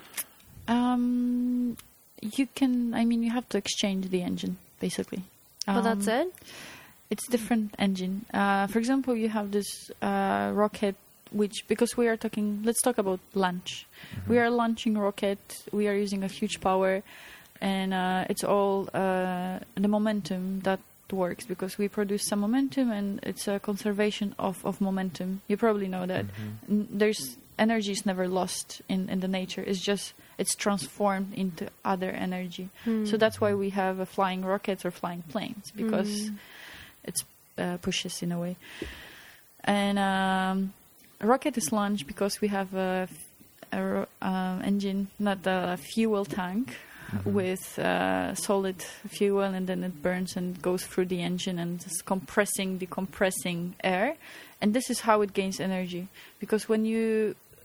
you can. I mean, you have to exchange the engine, basically. But that's it? It's different engine. For example, you have this rocket, which, because we are talking, let's talk about launch. We are launching rocket. We are using a huge power. And it's all the momentum that works, because we produce some momentum, and it's a conservation of momentum. You probably know that there's energy is never lost in the nature. It's transformed into other energy. So that's why we have flying rockets or flying planes, because it's pushes in a way. And a rocket is launched because we have a engine, not a fuel tank, with solid fuel, and then it burns and goes through the engine and is compressing air. And this is how it gains energy, because when you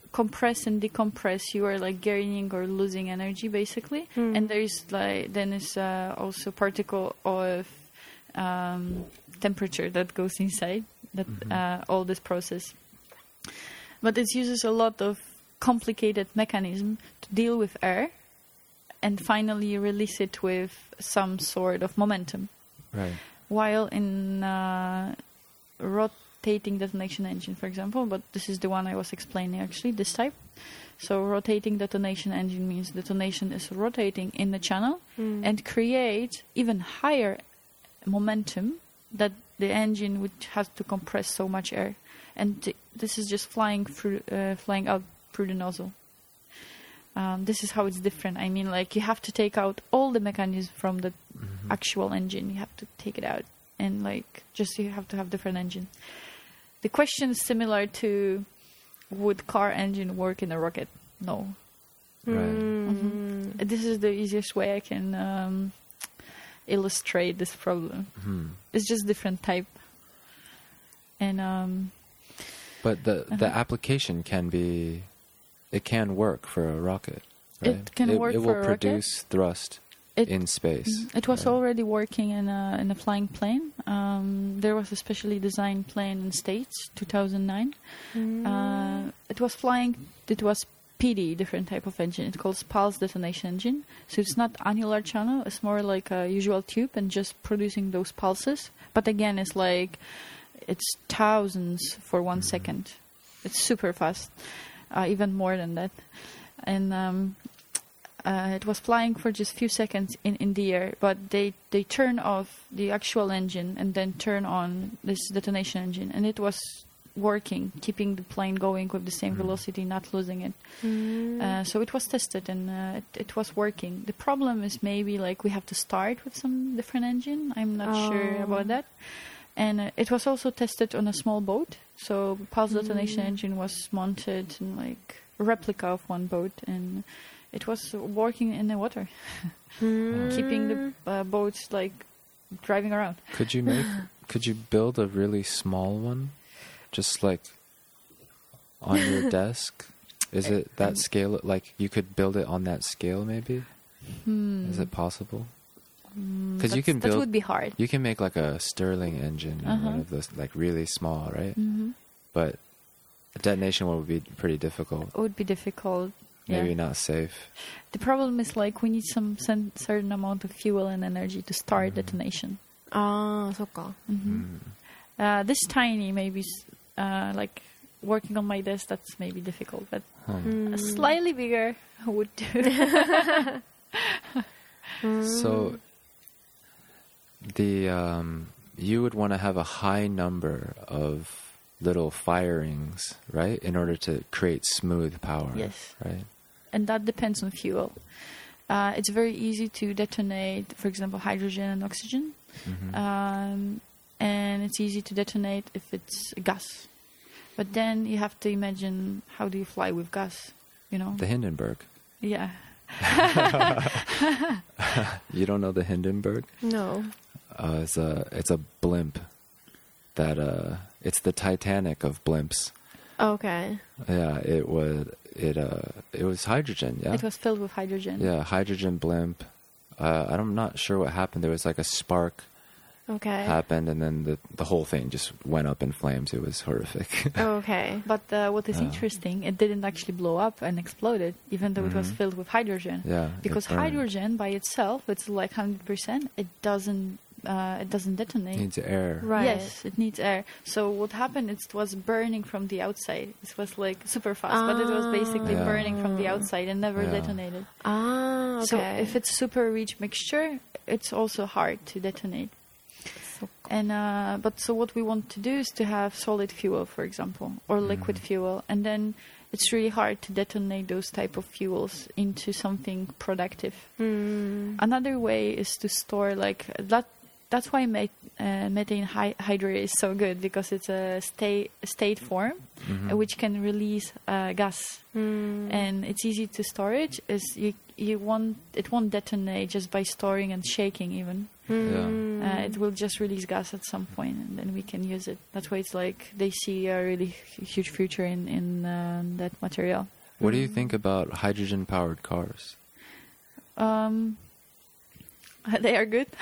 compress and decompress, you are like gaining or losing energy basically. And there's like then is also particle of temperature that goes inside that all this process. But it uses a lot of complicated mechanism to deal with air and finally release it with some sort of momentum. Right. While in rotating detonation engine, for example, but this is the one I was explaining actually, this type. So rotating detonation engine means detonation is rotating in the channel and create even higher momentum that the engine would have to compress so much air. And this is just flying out through the nozzle. This is how it's different. I mean, like, you have to take out all the mechanism from the actual engine. You have to take it out. And, like, just you have to have different engine. The question is similar to, would car engine work in a rocket? No. Right. This is the easiest way I can illustrate this problem. It's just different type. And... but the application can be... It can work for a rocket, right? It can work for a rocket. It will produce thrust in space. It was already working in a flying plane. There was a specially designed plane in States, 2009. It was flying. It was PD, different type of engine. It's called pulse detonation engine. So it's not annular channel. It's more like a usual tube and just producing those pulses. But again, it's like it's thousands for 1 second. It's super fast. Even more than that. And it was flying for just a few seconds in the air, but they turn off the actual engine and then turn on this detonation engine, and it was working, keeping the plane going with the same velocity, not losing it. So it was tested, and it was working. The problem is maybe like we have to start with some different engine. I'm not sure about that. And it was also tested on a small boat. So pulse detonation engine was mounted in like a replica of one boat, and it was working in the water, keeping the boats like driving around. Could you build a really small one, just like on your desk? Is it that scale? Like you could build it on that scale, maybe? Is it possible? Because you can build. That would be hard. You can make like a Stirling engine, one of those, like really small, right? But a detonation one would be pretty difficult. It would be difficult. Maybe not safe. The problem is like we need some certain amount of fuel and energy to start detonation. soか. This tiny, maybe like working on my desk, that's maybe difficult, but slightly bigger would do. So you would want to have a high number of little firings, right, in order to create smooth power. Yes. Right. And that depends on fuel. It's very easy to detonate, for example, hydrogen and oxygen. And it's easy to detonate if it's gas. But then you have to imagine, how do you fly with gas, you know? The Hindenburg. Yeah. You don't know the Hindenburg? No. It's a blimp that it's the Titanic of blimps. Okay. Yeah, it was hydrogen. Yeah, it was filled with hydrogen. Yeah, hydrogen blimp. I'm not sure what happened. There was like a spark. Okay. Happened, and then the whole thing just went up in flames. It was horrific. Okay. But what is interesting, it didn't actually blow up and exploded, even though it was filled with hydrogen. Yeah. Because hydrogen by itself, it's like 100%. It doesn't detonate. It needs air. Right. Yes, it needs air. So what happened? It was burning from the outside. It was like super fast, but it was basically burning from the outside and never detonated. Okay. So if it's super rich mixture, it's also hard to detonate. And but so what we want to do is to have solid fuel, for example, or liquid fuel, and then it's really hard to detonate those type of fuels into something productive. Another way is to store like that. That's why methane hydrate is so good, because it's a state form which can release gas, and it's easy to storage. it won't detonate just by storing and shaking even. It will just release gas at some point, and then we can use it. That's why it's like they see a really huge future in that material. What do you think about hydrogen-powered cars? They are good.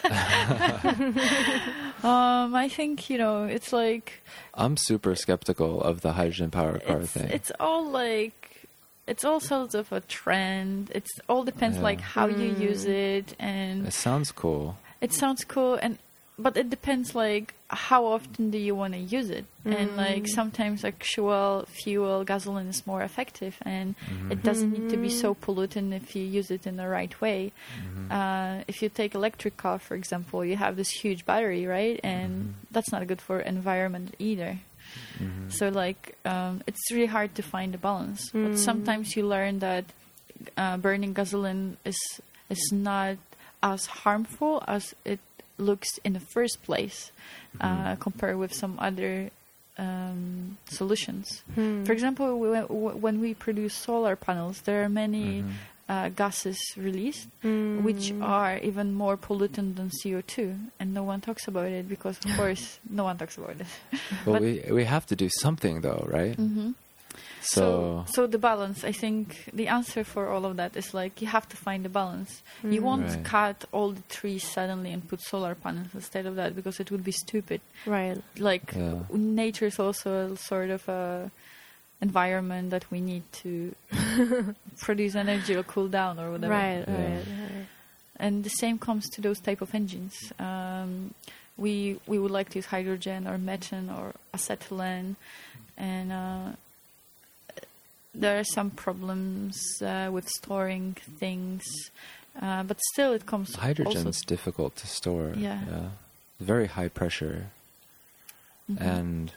I think, it's like... I'm super skeptical of the hydrogen-powered car thing. It's all sorts of a trend. It all depends like how you use it, and it sounds cool. It sounds cool, but it depends like how often do you want to use it, and like sometimes actual fuel, gasoline is more effective, and it doesn't need to be so pollutant if you use it in the right way. If you take electric car, for example, you have this huge battery, right? And that's not good for environment either. So like it's really hard to find a balance. But sometimes you learn that burning gasoline is not as harmful as it looks in the first place, compared with some other solutions. For example, when we produce solar panels, there are many gases released, which are even more pollutant than CO2, and no one talks about it because, of course, no one talks about it. Well, we have to do something, though, right? So the balance, I think the answer for all of that is like you have to find the balance. You won't cut all the trees suddenly and put solar panels instead of that, because it would be stupid. Right. Like nature is also a sort of a environment that we need to produce energy or cool down or whatever. Right. And the same comes to those type of engines. We would like to use hydrogen or methane or acetylene, and there are some problems with storing things, but still it comes. Hydrogen's also difficult to store. Yeah. Very high pressure, and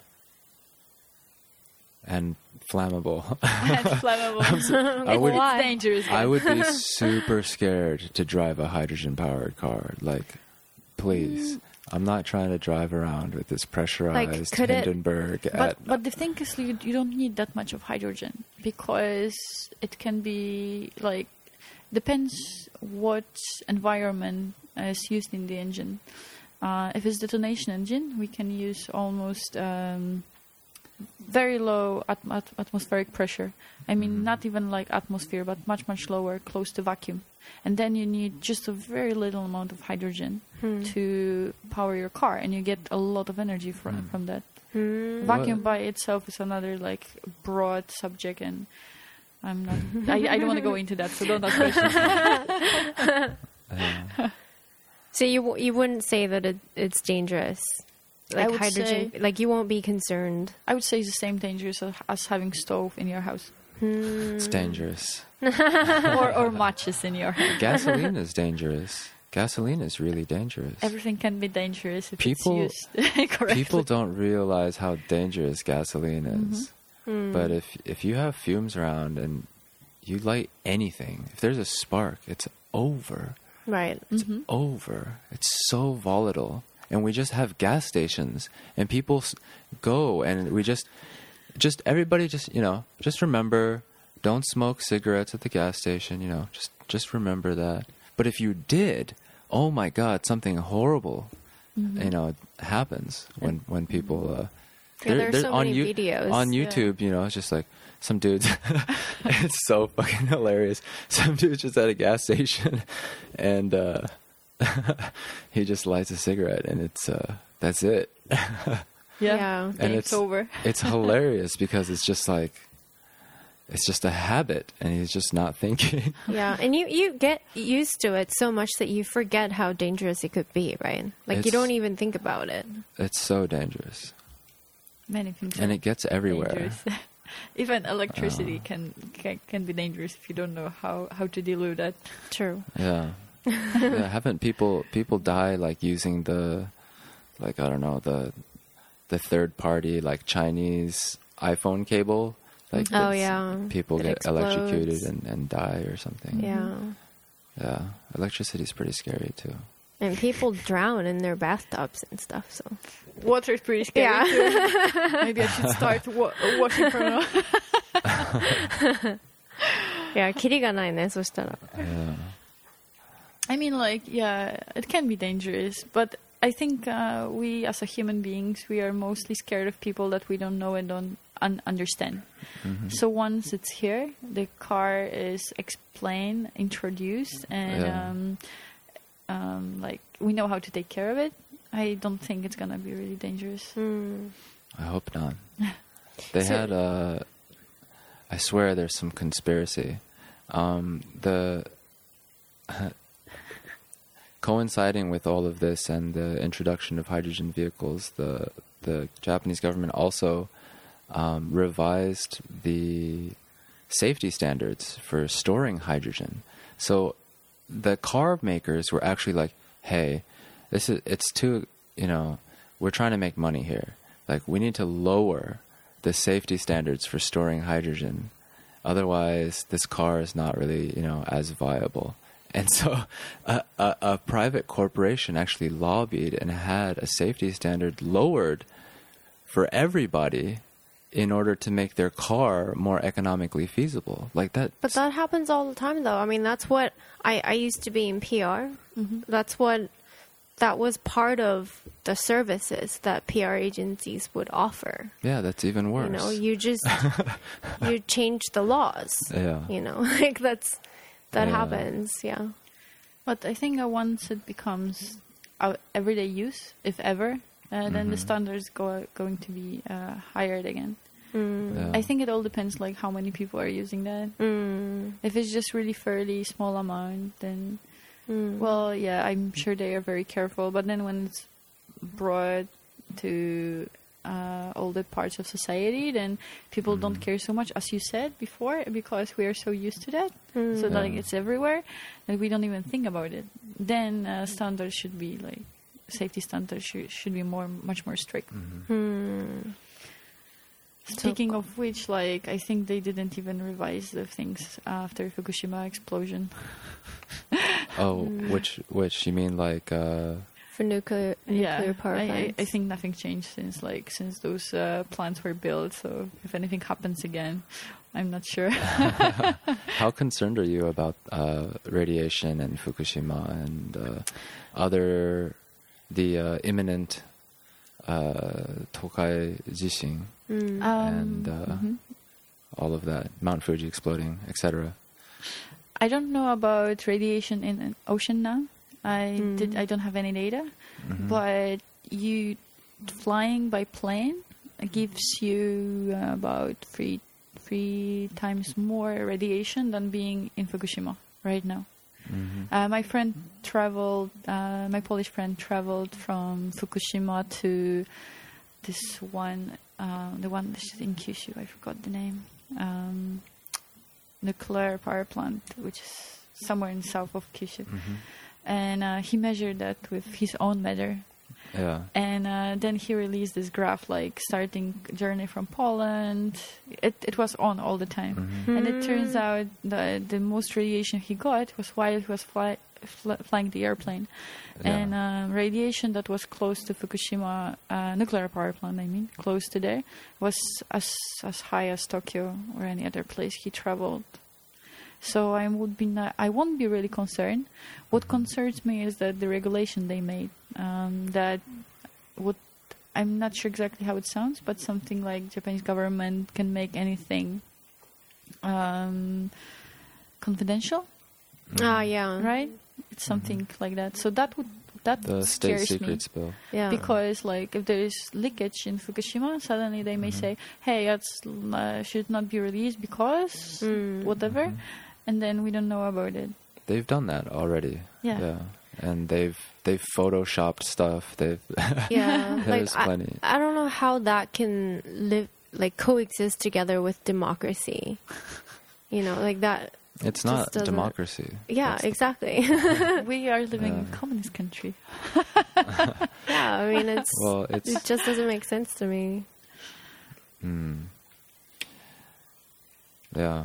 flammable. Flammable. It's dangerous. I would be super scared to drive a hydrogen-powered car. Like, please. I'm not trying to drive around with this pressurized Hindenburg. But the thing is, you don't need that much of hydrogen, because it can be like, depends what environment is used in the engine. If it's detonation engine, we can use almost very low atmospheric pressure. I mean, not even like atmosphere, but much, much lower, close to vacuum. And then you need just a very little amount of hydrogen to power your car, and you get a lot of energy from that. Vacuum by itself is another like broad subject, and I'm not. I don't want to go into that, so don't ask questions. So you wouldn't say that it's dangerous, like hydrogen? Like you won't be concerned? I would say it's the same dangerous as having stove in your house. It's dangerous. or matches in your house. Gasoline is dangerous. Gasoline is really dangerous. Everything can be dangerous if it's used correctly. People don't realize how dangerous gasoline is. But if you have fumes around and you light anything, if there's a spark, it's over. Right. It's over. It's so volatile. And we just have gas stations, and people go, and we just everybody just remember, don't smoke cigarettes at the gas station, just remember that. But if you did, oh my God, something horrible, happens when people, there's so many videos on YouTube, it's just like some dudes, it's so fucking hilarious. Some dude's just at a gas station and, he just lights a cigarette, and that's it. Yeah. And it's over. It's hilarious because it's just like, it's just a habit, and he's just not thinking. Yeah, and you get used to it so much that you forget how dangerous it could be, right? Like you don't even think about it. It's so dangerous. Many things. And it gets everywhere. Dangerous. Even electricity can be dangerous if you don't know how to deal with that. True. Yeah. Haven't people die like using the third party like Chinese iPhone cable? Like people get electrocuted and die or something. Yeah, electricity is pretty scary too. And people drown in their bathtubs and stuff. So water is pretty scary too. Maybe I should start washing from now. いや、キリがないね、そしたら。 Yeah. I mean, like, yeah, it can be dangerous, but I think we, as a human beings, we are mostly scared of people that we don't know and don't understand. Mm-hmm. So once it's here, the car is explained, introduced, and like we know how to take care of it. I don't think it's gonna be really dangerous. I hope not. They So- had I swear there's some conspiracy. The coinciding with all of this and the introduction of hydrogen vehicles, the Japanese government also revised the safety standards for storing hydrogen. So the car makers were actually like, "Hey, it's too, we're trying to make money here. Like, we need to lower the safety standards for storing hydrogen. Otherwise, this car is not really, as viable." And so a private corporation actually lobbied and had a safety standard lowered for everybody in order to make their car more economically feasible. Like that. But that happens all the time, though. I mean, that's what I used to be in PR. That was part of the services that PR agencies would offer. Yeah, that's even worse. You just you change the laws. Yeah. Like that Yeah. happens. Yeah. But I think once it becomes our everyday use, if ever, then the standards going to be higher again. Yeah. I think it all depends, like how many people are using that. If it's just really fairly small amount, then well, yeah, I'm sure they are very careful. But then when it's brought to all the parts of society, then people don't care so much, as you said before, because we are so used to that. So like Yeah. it's everywhere, and we don't even think about it. Then standards should be like safety standards should be much more strict. Speaking of which, like I think they didn't even revise the things after Fukushima explosion. Oh, which you mean like For nuclear power plants. I think nothing changed since those plants were built. So if anything happens again, I'm not sure. how concerned are you about radiation and Fukushima and the imminent Tokai Jishin and all of that, Mount Fuji exploding, etc. I don't know about radiation in an ocean now. I don't have any data, but flying by plane gives you about three times more radiation than being in Fukushima right now. My Polish friend traveled from Fukushima to this one, the one that's in Kyushu. I forgot the name. Nuclear power plant, which is somewhere in south of Kyushu. And he measured that with his own measure. Yeah. And then he released this graph, like starting journey from Poland. It was on all the time. And it turns out that the most radiation he got was while he was flying the airplane. Yeah. And radiation that was close to Fukushima nuclear power plant, close to there, was as high as Tokyo or any other place he traveled. So I won't be really concerned. What concerns me is that the regulation they made, I'm not sure exactly how it sounds, but something like Japanese government can make anything confidential, Yeah. right? It's something like that. So that The state scares me. secrets bill. Yeah. Because, like, if there is leakage in Fukushima, suddenly they may say, "Hey, it should not be released because whatever," and then we don't know about it. They've done that already. Yeah. And they've photoshopped stuff. Yeah. There's plenty. I don't know how that can coexist together with democracy. Like that. It's just not doesn't- democracy. Yeah, It's- exactly. We are living in a communist country. Yeah, I mean, it just doesn't make sense to me. Yeah.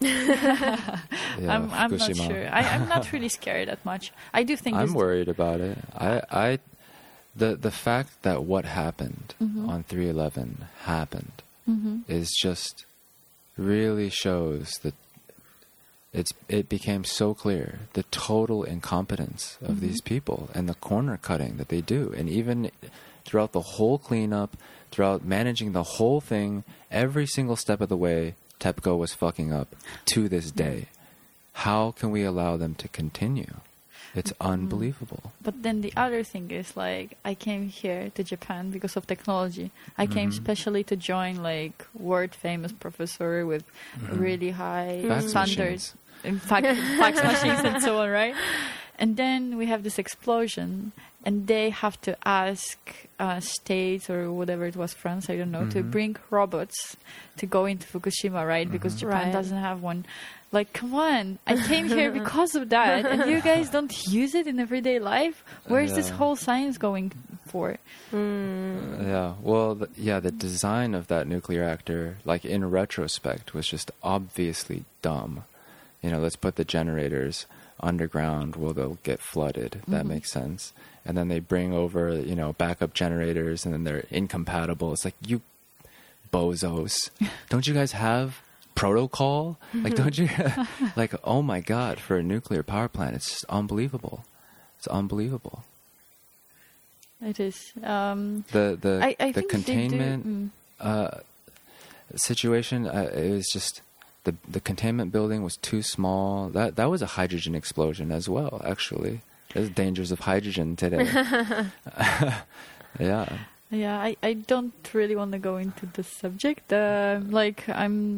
I'm not Fukushima. sure. I'm not really scared that much. I do think I'm worried about it. The fact that what happened on 3/11 happened is just really shows it became so clear the total incompetence of these people and the corner cutting that they do. And even throughout the whole cleanup, throughout managing the whole thing, every single step of the way, TEPCO was fucking up to this day. How can we allow them to continue? It's unbelievable. But then the other thing is, like, I came here to Japan because of technology. I came specially to join, like, world famous professor with really high Fax standards. machines. In fact, fax machines and so on, right? And then we have this explosion, and they have to ask states or whatever it was, France, I don't know, to bring robots to go into Fukushima, right? Because Japan Right. doesn't have one. Like, come on, I came here because of that, and you guys don't use it in everyday life? Where's this Yeah. whole science going for? Yeah, well, the design of that nuclear reactor, like in retrospect, was just obviously dumb. You know, let's put the generators underground where they'll get flooded. That makes sense. And then they bring over, you know, backup generators, and then they're incompatible. It's like, you bozos. Don't you guys have protocol? Like, don't you? Like, oh my God, for a nuclear power plant, it's just unbelievable. It's unbelievable. It is. The I the think they do- containment situation, it was just the containment building was too small. That was a hydrogen explosion as well, actually. There's dangers of hydrogen today. Yeah. Yeah, I don't really want to go into this subject. Like,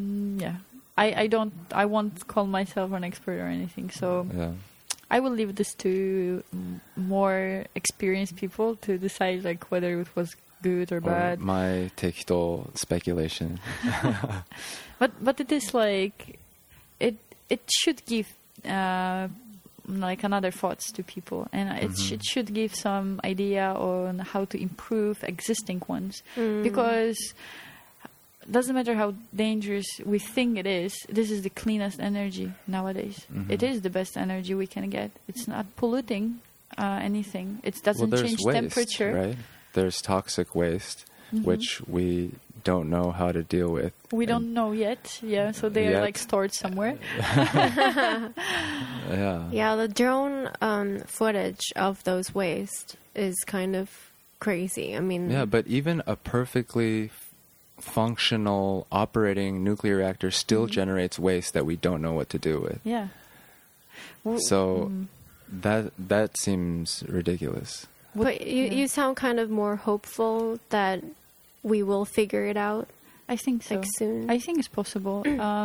I won't call myself an expert or anything. So Yeah. I will leave this to more experienced people to decide, like, whether it was good or Or bad. my tekito speculation. But it is like, it should give like another thoughts to people, and it should give some idea on how to improve existing ones, because doesn't matter how dangerous we think it is, this is the cleanest energy nowadays. It is the best energy we can get. It's not polluting anything. It doesn't there's change waste, temperature. right? There's toxic waste, which we don't know how to deal with. We And- don't know yet. Yeah, so they are Yet. like stored somewhere. Yeah. Yeah, the drone footage of those waste is kind of crazy. I mean, Yeah, but even a perfectly functional operating nuclear reactor still generates waste that we don't know what to do with. Yeah. Well, So that seems ridiculous. but you sound kind of more hopeful that we will figure it out, I think so. like, soon. I think it's possible.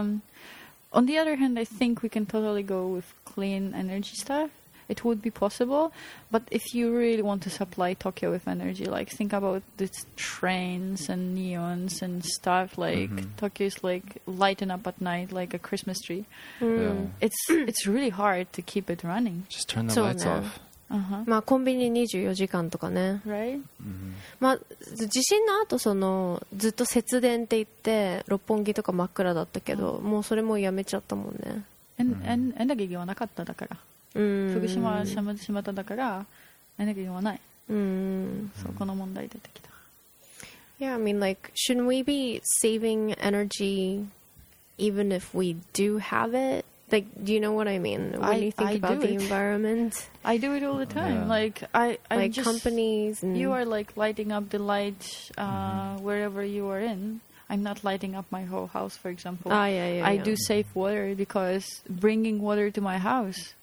On the other hand, I think we can totally go with clean energy stuff. It would be possible, but if you really want to supply Tokyo with energy, like, think about these trains and neons and stuff. Like, Tokyo is like lighting up at night like a Christmas tree. Yeah. It's really hard to keep it running, Just turn the So lights now. off. まあコンビニ24時間とかね。 right? まあ地震の後ずっと節電って言って六本木とか真っ暗だったけど、もうそれもやめちゃったもんね。 エネルギーはなかっただから。福島は閉まっただからエネルギーはない。そうこの問題出てきた。 Yeah, I mean, like, shouldn't we be saving energy even if we do have it? Like, do you know what I mean? When you think I about do the it. environment, I do it all the time. Yeah. Like I like just, companies and you are like lighting up the light wherever you are in. I'm not lighting up my whole house, for example. yeah. I do save water because bringing water to my house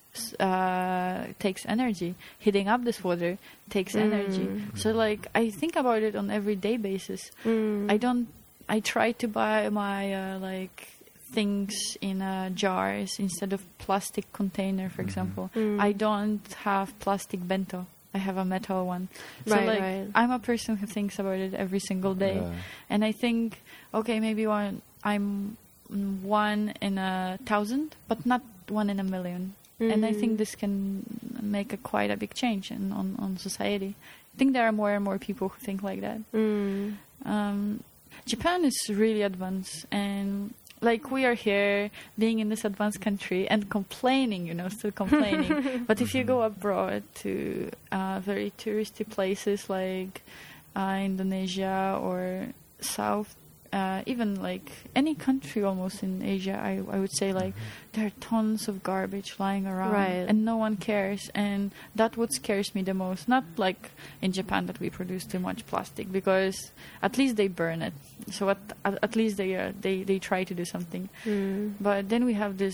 takes energy. Heating up this water takes energy. So, like, I think about it on everyday basis. I try to buy my like things in jars instead of plastic container, for example. I don't have plastic bento. I have a metal one. So, Right, like, right. I'm a person who thinks about it every single day. Yeah. And I think, okay, maybe I'm 1 in 1,000, but not 1 in 1,000,000. And I think this can make quite a big change on society. I think there are more and more people who think like that. Japan is really advanced, and like, we are here being in this advanced country and complaining, still complaining. But if you go abroad to very touristy places like Indonesia or South even like any country almost in Asia, I would say like there are tons of garbage lying around, Right. and no one cares. And that's what scares me the most. Not like in Japan that we produce too much plastic, because at least they burn it. So at least they try to do something. But then we have this.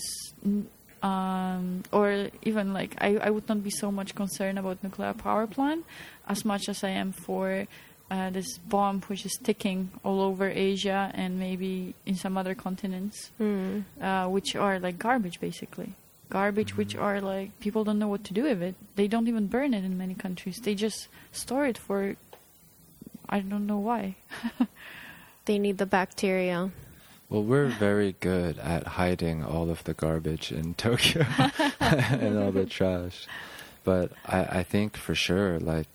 Or even like I would not be so much concerned about nuclear power plant as much as I am for this bomb which is ticking all over Asia and maybe in some other continents, which are like garbage basically. Garbage which are like people don't know what to do with it. They don't even burn it in many countries. They just store it for I don't know why. They need the bacteria. Well, we're very good at hiding all of the garbage in Tokyo and all the trash. But I think for sure, like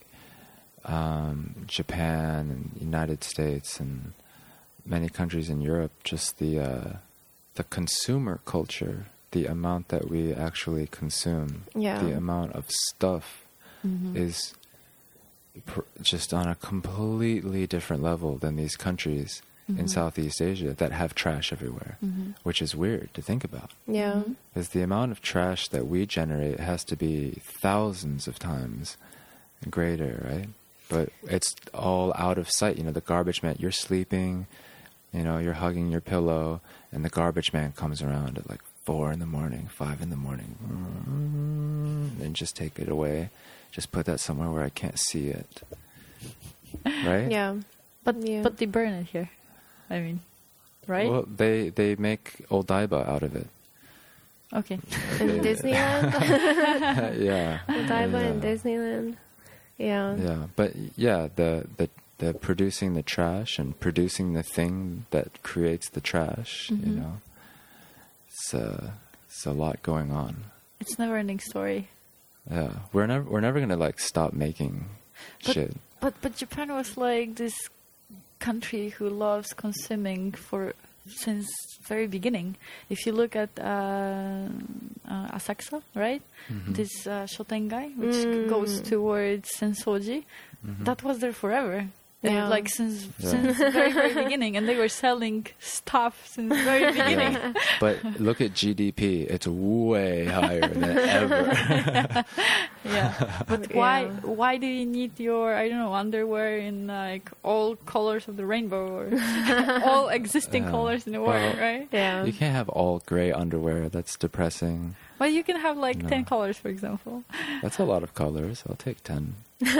Japan and United States and many countries in Europe, just the consumer culture, the amount that we actually consume, the amount of stuff is just on a completely different level than these countries in Southeast Asia that have trash everywhere, which is weird to think about. Yeah. Because the amount of trash that we generate has to be thousands of times greater, right? But it's all out of sight. You know, the garbage man, you're sleeping, you know, you're hugging your pillow, and the garbage man comes around at like 4 in the morning, 5 in the morning, and just take it away. Just put that somewhere where I can't see it. Right? Yeah. But they burn it here. I mean, right? Well, they make Odaiba out of it. Okay. In Disneyland? Yeah. Odaiba in Disneyland. Yeah. Yeah, but yeah, the producing the trash and producing the thing that creates the trash, you know, it's a lot going on. It's a never-ending story. Yeah, we're never gonna like stop making shit. But Japan was like this country who loves consuming since very beginning. If you look at Asakusa, right? This Shotengai, which goes towards Sensoji, that was there forever. Yeah. Like since very, very beginning, and they were selling stuff since very beginning. But look at GDP; it's way higher than ever. Yeah, but why do you need your underwear in like all colors of the rainbow or all existing colors in the world, right? Yeah. You can't have all gray underwear. That's depressing. Well, you can have like 10 colors, for example. That's a lot of colors. I'll take 10.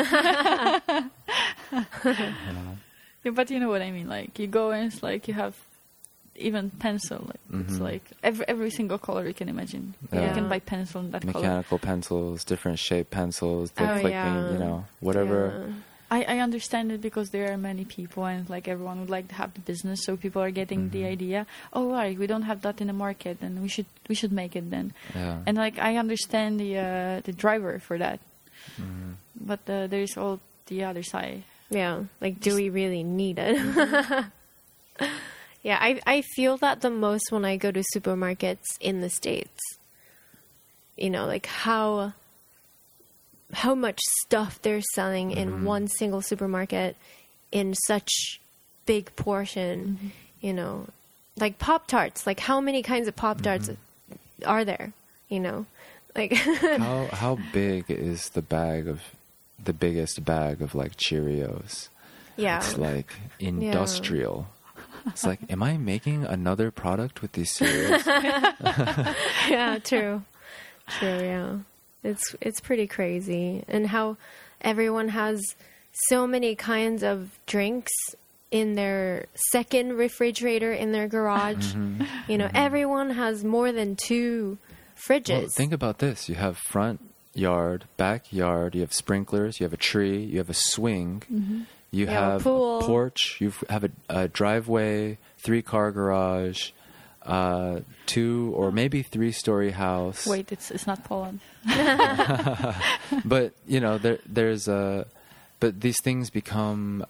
Yeah, but you know what I mean. Like you go and it's like you have even pencil. Like it's like every single color you can imagine. Yeah. You can buy pencil in that color. Mechanical pencils, different shape pencils, the clicking, you know, whatever. Yeah. I understand it because there are many people and like everyone would like to have the business, so people are getting the idea. Oh, right, we don't have that in the market, and we should make it then. Yeah. And like I understand the driver for that, but there is all the other side. Yeah, like, do we really need it? Yeah, I feel that the most when I go to supermarkets in the States. You know, like how much stuff they're selling in one single supermarket in such big portion, you know. Like Pop-Tarts, like how many kinds of Pop-Tarts are there, you know? Like how big is the biggest bag of like Cheerios? Yeah. It's like industrial. It's like, am I making another product with these cereals? Yeah, true, yeah. It's pretty crazy. And how everyone has so many kinds of drinks in their second refrigerator in their garage. You know, everyone has more than 2 fridges. Well, think about this. You have front yard, backyard, you have sprinklers, you have a tree, you have a swing, you have a pool, a porch, you have a driveway, 3-car garage, 2 or maybe 3-story house. Wait, it's not Poland. But you know, but these things become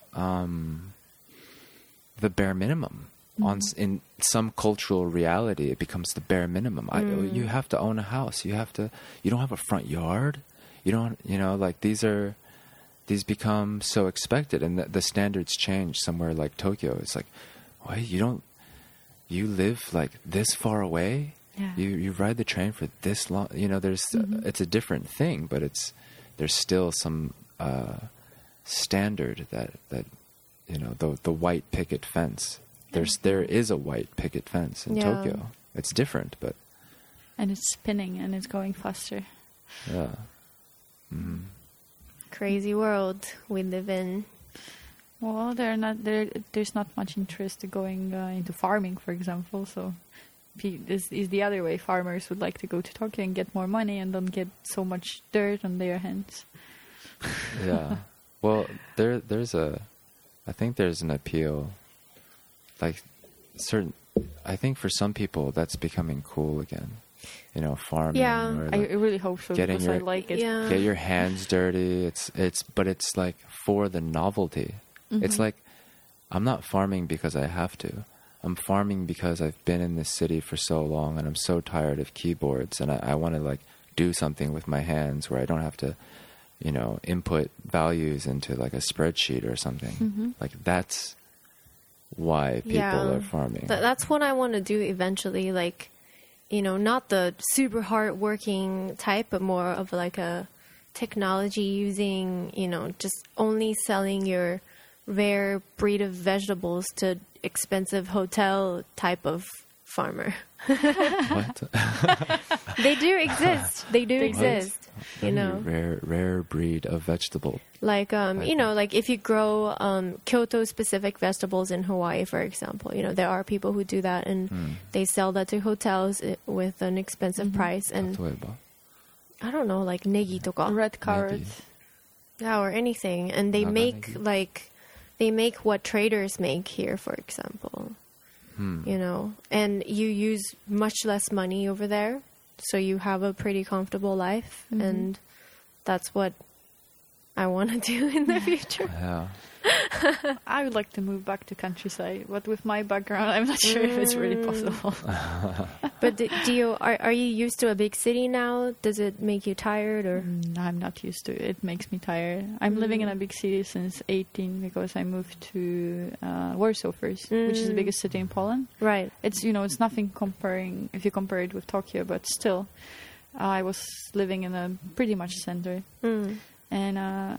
the bare minimum. In some cultural reality, it becomes the bare minimum. You have to own a house. You don't have a front yard. You don't. You know, like these become so expected, and the standards change somewhere like Tokyo. It's like, Wait, you live like this far away? Yeah. You ride the train for this long? You know, it's a different thing, but there's still some standard that you know, the white picket fence. There is a white picket fence in Tokyo. It's different, but And it's spinning and it's going faster. yeah. Mm. Crazy world we live in. Well, there's not much interest in going into farming, for example. So this is the other way. Farmers would like to go to Tokyo and get more money and don't get so much dirt on their hands. Yeah. Well, I think there's an appeal, like I think for some people that's becoming cool again. You know, farming. Yeah. or I like really hope so, because I like it. Yeah. get your hands dirty. But it's like for the novelty. It's like, I'm not farming because I have to. I'm farming because I've been in this city for so long and I'm so tired of keyboards, and I want to like do something with my hands where I don't have to, you know, input values into like a spreadsheet or something. Like that's why people are farming. That's what I want to do eventually. Like, you know, not the super hard working type, but more of like a technology using, you know, just only selling your rare breed of vegetables to expensive hotel type of farmer. What? They do exist. They do exist. You know, rare breed of vegetable. like you know, like if you grow Kyoto specific vegetables in Hawaii, for example, you know, there are people who do that and they sell that to hotels with an expensive price. And 例えば I don't know, like negi toka, Red carrots. yeah, or anything. And they make Naganegi. like they make what traders make here, for example. You know, and you use much less money over there, so you have a pretty comfortable life, and that's what I want to do in the future. Yeah. I would like to move back to countryside, but with my background, I'm not sure if it's really possible. But do you are you used to a big city now? Does it make you tired, or I'm not used to it. It makes me tired. I'm living in a big city since 18 because I moved to Warsaw first, which is the biggest city in Poland. right? It's, you know, it's nothing comparing if you compare it with Tokyo, but still, I was living in a pretty much center, and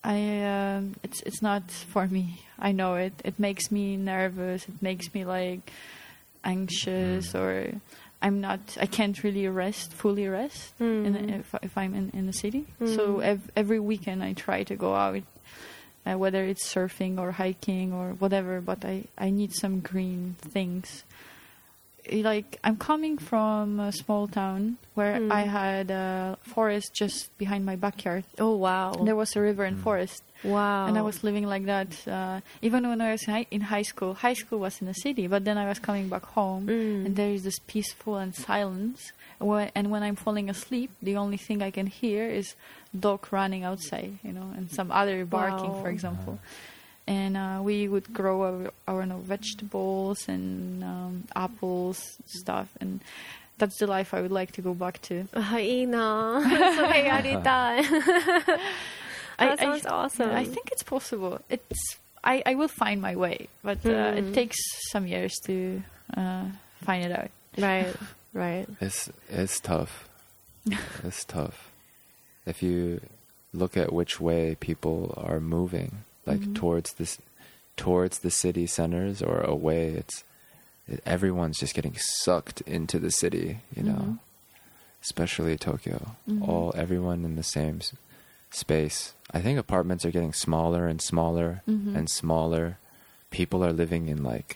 it's not for me. I know it. It makes me nervous. It makes me like anxious, or I can't really fully rest if I'm in the city. So every weekend I try to go out, whether it's surfing or hiking or whatever, but I need some green things. Like, I'm coming from a small town where I had a forest just behind my backyard. Oh wow! There was a river and forest. Wow! And I was living like that. Even when I was in high school was in the city, but then I was coming back home, and there is this peaceful and silence. And when I'm falling asleep, the only thing I can hear is dog running outside, you know, and some other barking, Wow. for example. And we would grow our vegetables and apples, stuff, and that's the life I would like to go back to. いいな。それやりたい。That sounds awesome. I think it's possible. I will find my way, but it takes some years to find it out. Right. It's tough. It's tough. If you look at which way people are moving, like towards the city centers or away, everyone's just getting sucked into the city, you know, especially Tokyo. Everyone in the same space. I think apartments are getting smaller and smaller and smaller. People are living in like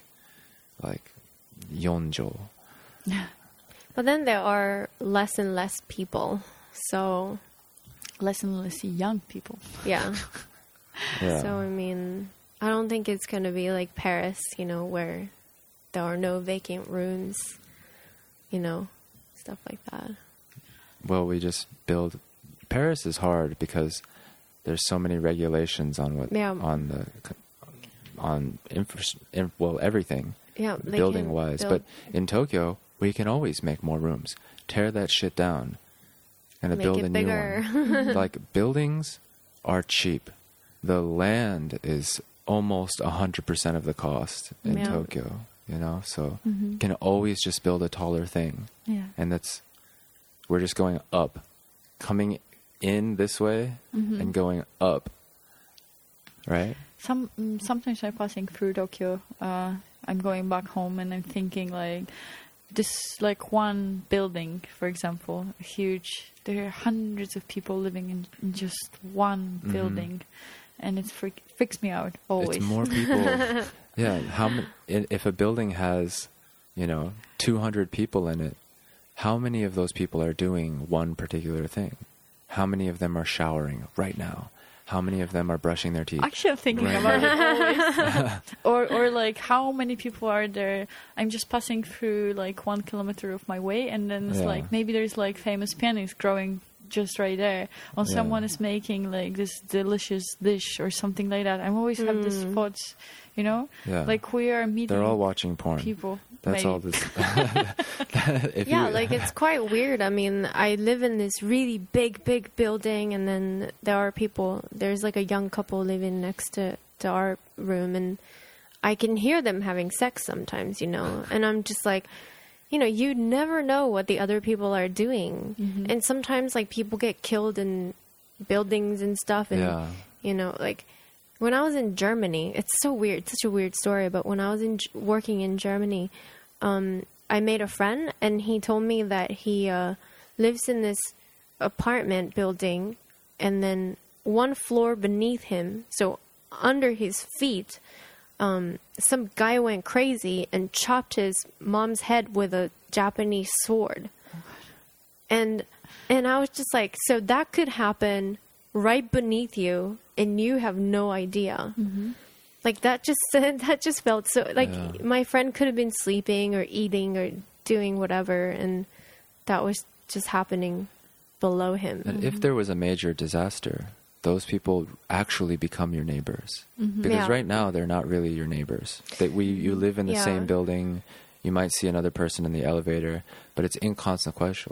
yonjo. But then there are less and less people. So Less and less young people. yeah. Yeah. So I mean, I don't think it's gonna be like Paris, you know, where there are no vacant rooms, you know, stuff like that. Well, we just build. Paris is hard because there's so many regulations on everything, Yeah, they building can wise. build- But in Tokyo, we can always make more rooms. Tear that shit down and Make build it a bigger. new one. Like, buildings are cheap. The land is almost 100% of the cost in Yeah. Tokyo, you know? So Mhm. you can always just build a taller thing. Yeah. And we're just going up, coming in this way Mhm. and going up, right? Sometimes I'm passing through Tokyo. I'm going back home and I'm thinking like this, like one building, for example, huge. There are hundreds of people living in just one Mhm. building, and it freaks me out always. It's more people. Yeah, if a building has, 200 people in it, how many of those people are doing one particular thing? How many of them are showering right now? How many of them are brushing their teeth? Actually, I'm thinking Right. about it always. or like how many people are there? I'm just passing through like 1 kilometer of my way, and then it's Yeah. like maybe there's like famous peonies growing just right there, or Yeah. someone is making like this delicious dish or something like that. I always have these thoughts, Yeah. like we are meeting They're all watching porn. people. That's maybe. all this. If Yeah, you- like it's quite weird. I mean, I live in this really big building, and then there's like a young couple living next to our room, and I can hear them having sex sometimes, and I'm just like, you never know what the other people are doing. Mhm. And sometimes like people get killed in buildings and stuff, and Yeah. like when I was in Germany, it's so weird, it's such a weird story, but when I was working in Germany, I made a friend, and he told me that he lives in this apartment building, and then one floor beneath him, so under his feet, some guy went crazy and chopped his mom's head with a Japanese sword. And I was just like, so that could happen right beneath you, and you have no idea. Mhm. Like that just felt so like Yeah. my friend could have been sleeping or eating or doing whatever, and that was just happening below him. And if there was a major disaster, those people actually become your neighbors. Mhm. Because Yeah. right now they're not really your neighbors. You live in the Yeah. same building. You might see another person in the elevator, but it's inconsequential.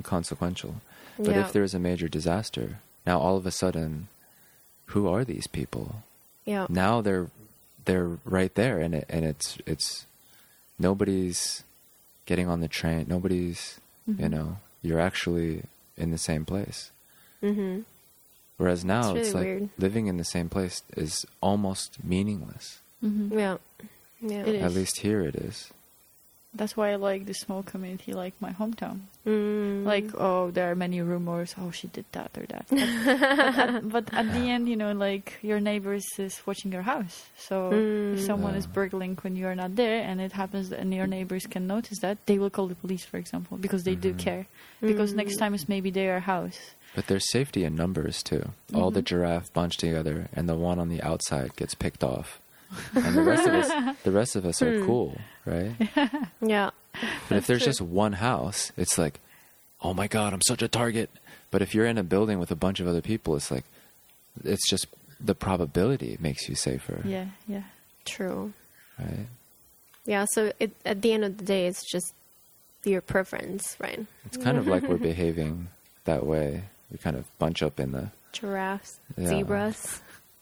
But Yeah. if there is a major disaster, now all of a sudden, who are these people? Yeah. Now they're right there, and it's nobody's getting on the train. Nobody's Mhm. you're actually in the same place. Mm-hmm. Whereas now It's it's really like weird. living in the same place is almost meaningless. Mhm. Yeah. Yeah. It is. At least here it is. That's why I like the small community, like my hometown. Mm. Like, oh, there are many rumors. Oh, she did that or that. But at the end, like your neighbors is watching your house. So if someone is Yeah. burgling when you are not there, and it happens, and your neighbors can notice that, they will call the police, for example, because they do care. Because next time is maybe their house. But there's safety in numbers too. All the giraffe bunched together, and the one on the outside gets picked off, and the rest of us are cool, right? Yeah. But if there's true. just one house, it's like, oh my god, I'm such a target. But if you're in a building with a bunch of other people, it's like, it's just the probability makes you safer, Yeah, yeah. True. right? Yeah. So at the end of the day, it's just your preference, right? It's kind of like we're behaving that way. We kind of bunch up in the Giraffes, Yeah. zebras,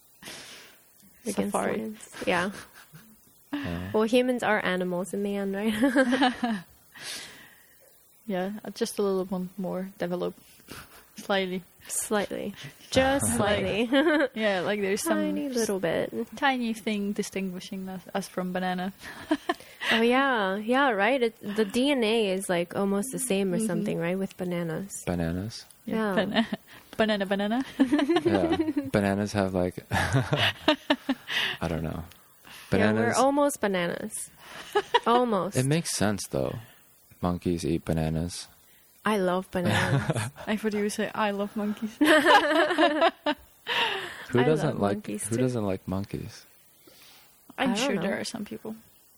against Safari. lions. Yeah. Well, humans are animals in the end, right? Yeah, just a little bit more developed. Slightly. Slightly. Just slightly. Yeah, like there's some Tiny little bit. tiny thing distinguishing us from banana. Oh, yeah. Yeah, right? The DNA is like almost the same or something, right? With bananas. bananas. Yeah. Banana. Yeah, bananas have like, I don't know. Yeah, we're Bananas. almost bananas. Almost. It makes sense though. Monkeys eat bananas. I love bananas. I thought you would say, I love monkeys. Who I doesn't love like? monkeys, Who too. doesn't like monkeys? I'm I don't sure know. there are some people.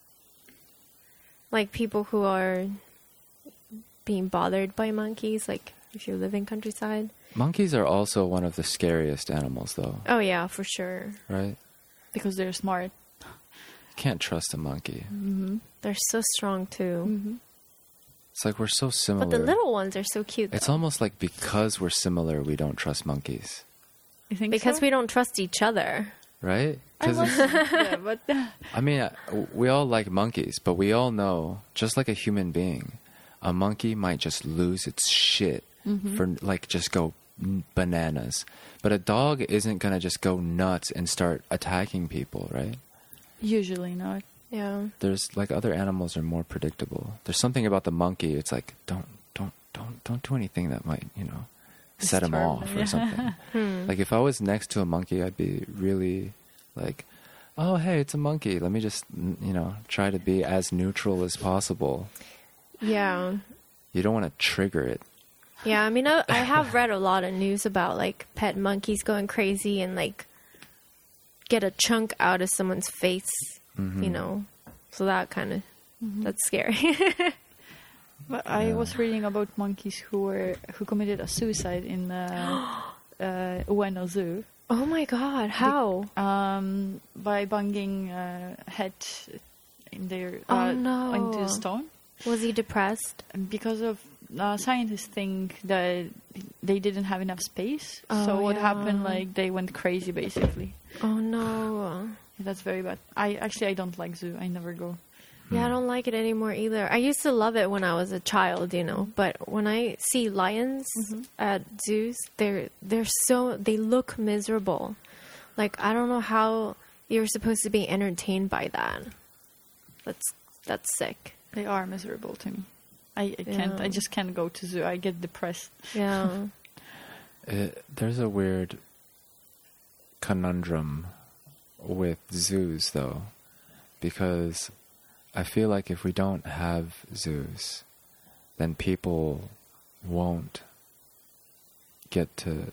Like people who are being bothered by monkeys, like if you live in countryside. Monkeys are also one of the scariest animals, though, Oh, yeah, for sure. right? Because they're smart. You can't trust a monkey. Mm-hmm. They're so strong, too. Mm-hmm. It's like we're so similar. But the little ones are so cute, It's though. almost like because we're similar, we don't trust monkeys, You think Because so? we don't trust each other. right? I 'Cause love it's- yeah, but I mean, we all like monkeys, but we all know, just like a human being, a monkey might just lose its shit for like just go bananas. But a dog isn't gonna just go nuts and start attacking people, right? usually not. Yeah. There's like other animals are more predictable. There's something about the monkey. It's like don't do anything that might set him Disturb off them, or yeah. something. Like if I was next to a monkey, I'd be really like, oh hey, it's a monkey. Let me just try to be as neutral as possible. Yeah. You don't want to trigger it. Yeah, I mean, I have read a lot of news about like pet monkeys going crazy and like get a chunk out of someone's face, so that kind of that's scary. But I was reading about monkeys who committed a suicide in Ueno Zoo Oh my god, how? by banging head in their Oh, no. into the stone. Was he depressed? And because of scientists think that they didn't have enough space. Oh, So what yeah. happened? Like they went crazy, basically. Oh no. That's very bad. I don't like zoo. I never go. Yeah, I don't like it anymore either. I used to love it when I was a child, but when I see lions at zoos, they look miserable. Like I don't know how you're supposed to be entertained by that. That's sick. They are miserable to me. I can't. Yeah. I just can't go to zoo. I get depressed. Yeah. There's a weird conundrum with zoos, though, because I feel like if we don't have zoos, then people won't get to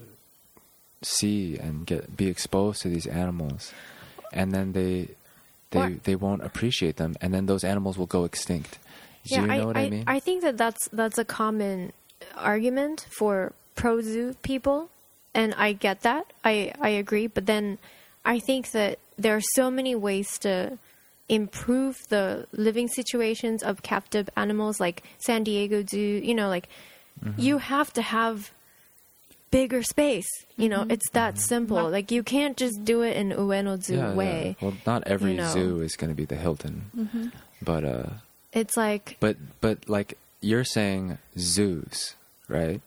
see and be exposed to these animals, and then they won't appreciate them, and then those animals will go extinct. Do you know what I mean? I think that's a common argument for pro-zoo people, and I get that. I agree, but then I think that there are so many ways to improve the living situations of captive animals, like San Diego Zoo. You have to have bigger space. It's that simple. Like you can't just do it in Ueno Zoo way. Well, not every You know. zoo is going to be the Hilton, but It's like But like you're saying zoos, right?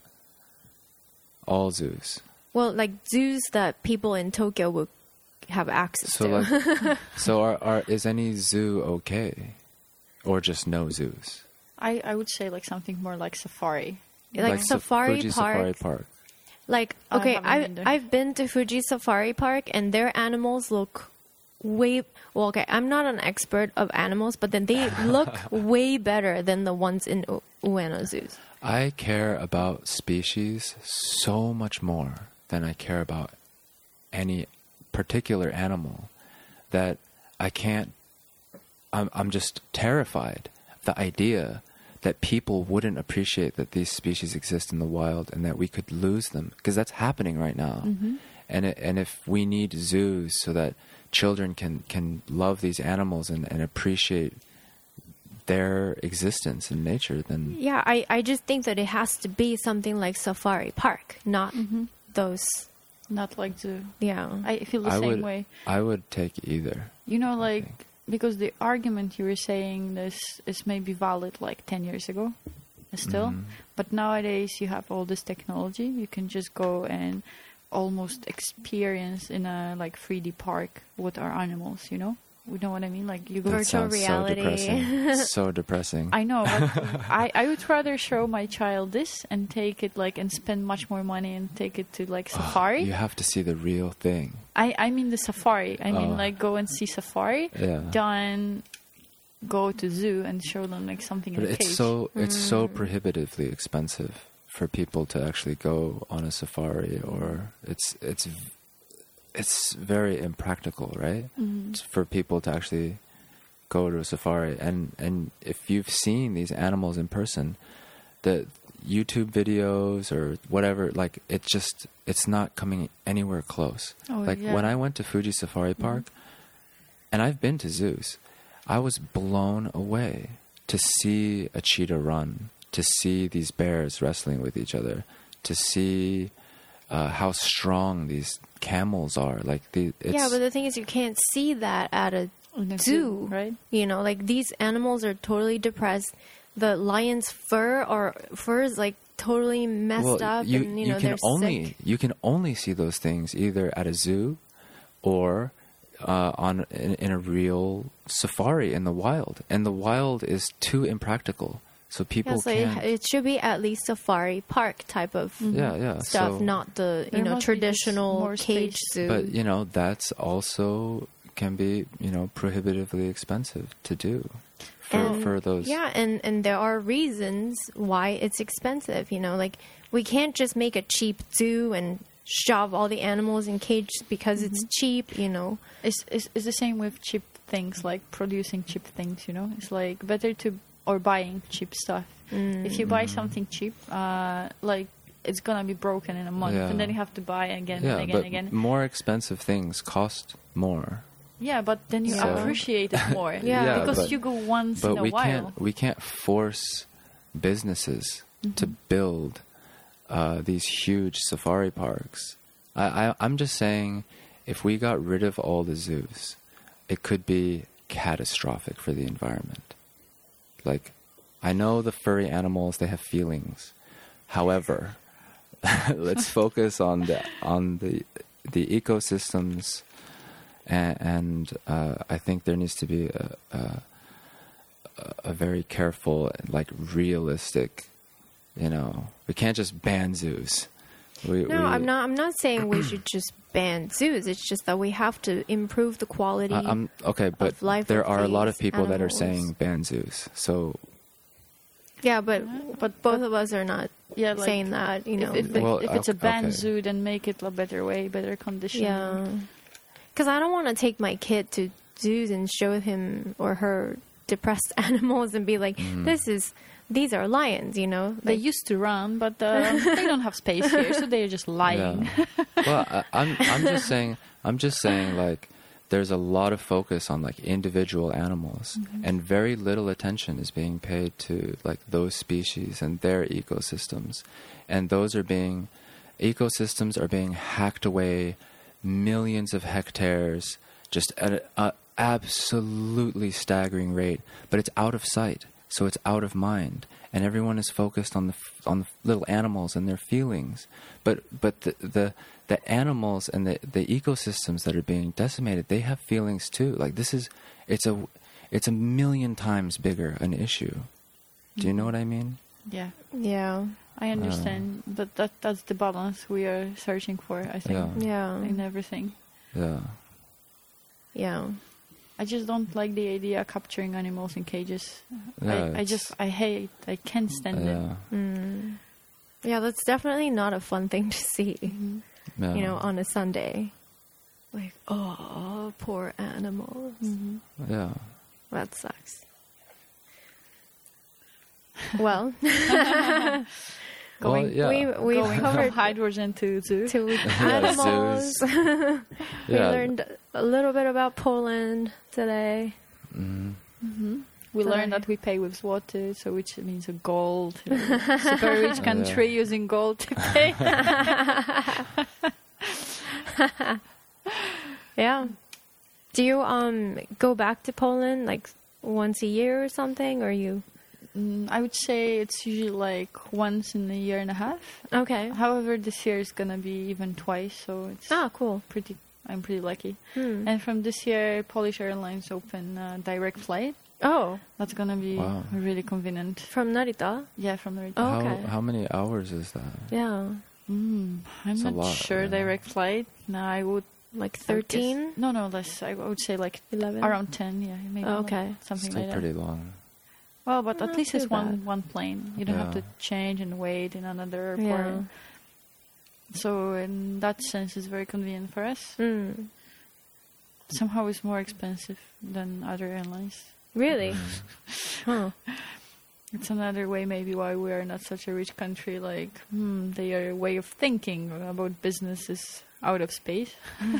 All zoos. well, like zoos that people in Tokyo would have access So to. like, is any zoo okay, or just no zoos? I would say like something more like safari. like Safari Fuji Park. Safari Park. Like I okay, haven't been there. I've been to Fuji Safari Park and their animals look okay, I'm not an expert of animals, but then they look way better than the ones in Ueno zoos. I care about species so much more than I care about any particular animal that I can't. I'm just terrified. The idea that people wouldn't appreciate that these species exist in the wild and that we could lose them, because that's happening right now. And if we need zoos so that children can love these animals and appreciate their existence in nature, then Yeah, I just think that it has to be something like Safari Park, not those. Not like zoo. Yeah. I feel the same way. I would take either. Like because the argument you were saying this is maybe valid like 10 years ago still, but nowadays you have all this technology. You can just go and almost experience in a like 3D park what are animals, You know what I mean? Like you go. That Virtual sounds reality. so depressing. So depressing. I know, but I would rather show my child this and take it like and spend much more money and take it to like safari. You have to see the real thing. I mean the safari. I mean like go and see safari. Yeah. Then go to zoo and show them like something But in a cage. it's so prohibitively expensive for people to actually go on a safari, or it's very impractical, right? It's for people to actually go to a safari, and if you've seen these animals in person, the YouTube videos or whatever, like it's not coming anywhere close. Oh, like yeah. when I went to Fuji Safari Park, and I've been to zoos, I was blown away to see a cheetah run, to see these bears wrestling with each other, to see how strong these camels are. Like it's, yeah, but the thing is, you can't see that at a In a zoo, right? You know, like these animals are totally depressed. The lion's fur is like totally messed up, and you know they're sick. You can only see those things either at a zoo or in a real safari in the wild, and the wild is too impractical. So people can't. It should be at least safari park type of stuff, So, not the traditional cage zoo. but that's also can be prohibitively expensive to do for those. Yeah, and there are reasons why it's expensive. Like we can't just make a cheap zoo and shove all the animals in cages because it's cheap. It's the same with cheap things, like producing cheap things. It's like better to. Or buying cheap stuff. If you buy something cheap, like it's gonna be broken in a month, and then you have to buy again and again and again. More expensive things cost more. Yeah, but then you appreciate it more. Because you go once in a while. We can't force businesses to build these huge safari parks. I'm just saying, if we got rid of all the zoos, it could be catastrophic for the environment. Like, I know the furry animals, they have feelings. However, let's focus on the ecosystems, and I think there needs to be a very careful, like realistic. We can't just ban zoos. I'm not saying we should just ban zoos. It's just that we have to improve the quality. Okay, but of life there of are a lot of these people that are animals. saying ban zoos. So yeah, but both of us are not saying that. If it's a banned okay. zoo, then make it a better way, better condition. Yeah, because I don't want to take my kid to zoos and show him or her depressed animals and be like, these are lions, They used to run, but they don't have space here, so they're just lying. Yeah. Well, I'm just saying, like, there's a lot of focus on like individual animals, and very little attention is being paid to like those species and their ecosystems, and ecosystems are being hacked away, millions of hectares, just at an absolutely staggering rate. But it's out of sight. So it's out of mind, and everyone is focused on the little animals and their feelings. But the animals and the ecosystems that are being decimated, they have feelings too. Like it's a million times bigger an issue. Do you know what I mean? Yeah. Yeah. I understand, but that's the balance we are searching for. I think. Yeah. In everything. Yeah. Yeah. I just don't like the idea of capturing animals in cages. Yeah, I can't stand it. Yeah, that's definitely not a fun thing to see, Yeah. on a Sunday. Like, oh, poor animals. Yeah. That sucks. Well, we Going covered from hydrogen to zoo. to animals. zoos. We learned a little bit about Poland today. We learned that we pay with zloty, so which means a gold. Super rich country using gold to pay. Yeah. Do you go back to Poland like once a year or something, or you? I would say it's usually like once in a year and a half. Okay. However, this year is gonna be even twice, so it's Cool. I'm pretty lucky. And from this year, Polish Airlines open direct flight. Oh, That's gonna be really convenient. from Narita. Yeah, from the. Oh. Okay. How many hours is that? Yeah, I'm It's a not lot, sure. yeah. Direct flight. No, I would. like I would guess- 13, No, less. I would say like 11. around 10. Yeah, maybe. Oh, okay. Something Still like that. pretty long. Well, but at Not least too it's bad. one plane. You don't have Yeah. to change and wait in another airport. Yeah. So in that sense, it's very convenient for us. Somehow it's more expensive than other airlines. Really? Huh. It's another way maybe why we are not such a rich country. Like, their way of thinking about business is out of space.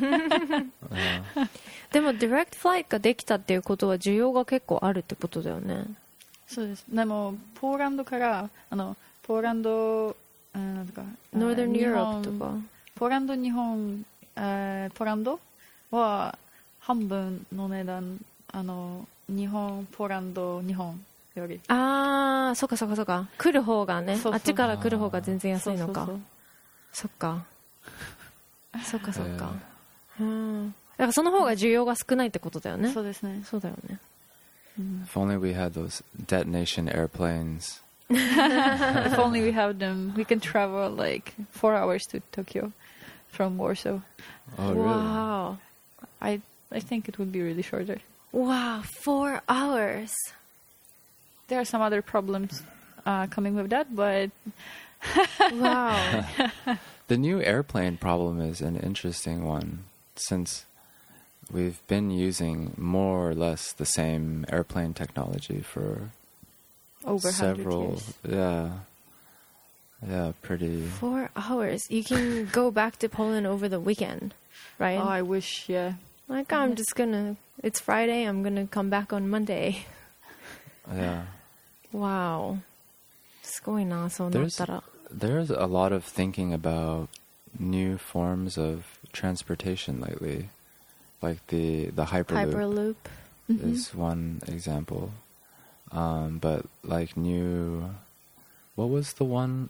でも direct flight ができたっていうことは需要が結構あるってことだよね。 そうです。でもポーランドからポーランドなんとか Northern 日 Europe 本とか。 ポーランド日本ポランドは半分の値段、日本、ポランド、日本より。 ああ、そっかそっかそっか。来る方がね、 そうそうあっちから来る方が全然安いのか。 そうそっか。そっかそっか。だからその方が需要が少ないってことだよね。 そうですね。 そうだよね。 If only we had those detonation airplanes. If only we have them, we can travel like 4 hours to Tokyo from Warsaw. Oh, really? Wow. I think it would be really shorter. Wow, 4 hours. There are some other problems coming with that, but Wow. The new airplane problem is an interesting one, since we've been using more or less the same airplane technology for over 100 several. years. Yeah, pretty. 4 hours. You can go back to Poland over the weekend, right? Oh, I wish, yeah. Like, I'm just gonna, it's Friday, I'm gonna come back on Monday. Yeah. Wow. すごいな、そうなったら。 There's a lot of thinking about new forms of transportation lately. Like the Hyperloop, is one example. But like new, what was the one?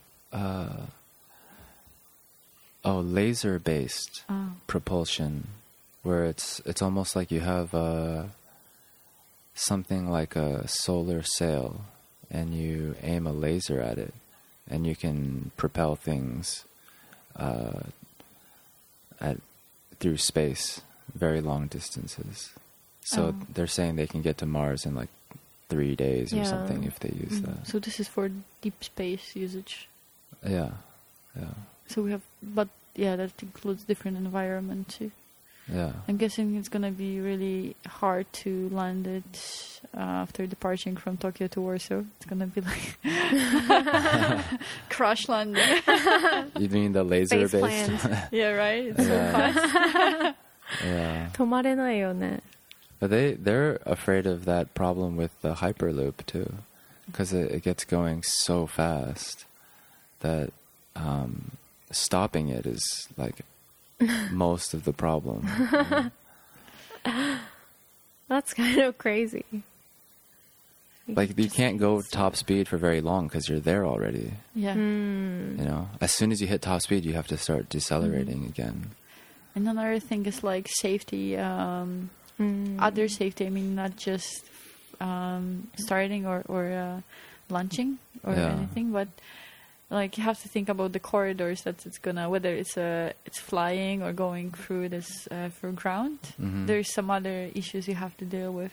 Laser-based propulsion, where it's almost like you have something like a solar sail, and you aim a laser at it, and you can propel things through space, very long distances. So they're saying they can get to Mars in like 3 days or something if they use that. So this is for deep space usage. Yeah. So we have, but yeah, that includes different environment too. Yeah. I'm guessing it's gonna be really hard to land it after departing from Tokyo to Warsaw. It's gonna be like crash landing. You mean the laser Space based? plans. Yeah, right. It's so Yeah. fast. Yeah. 止まれないよね。 But they're afraid of that problem with the Hyperloop too, because it gets going so fast that stopping it is like most of the problem. That's kind of crazy. Like you can't go top speed for very long because you're there already. Yeah. You know, as soon as you hit top speed, you have to start decelerating again. And another thing is like safety. Other safety. I mean, not just starting or launching or anything, but like you have to think about the corridors that it's gonna, whether it's flying or going through this through ground. There's some other issues you have to deal with.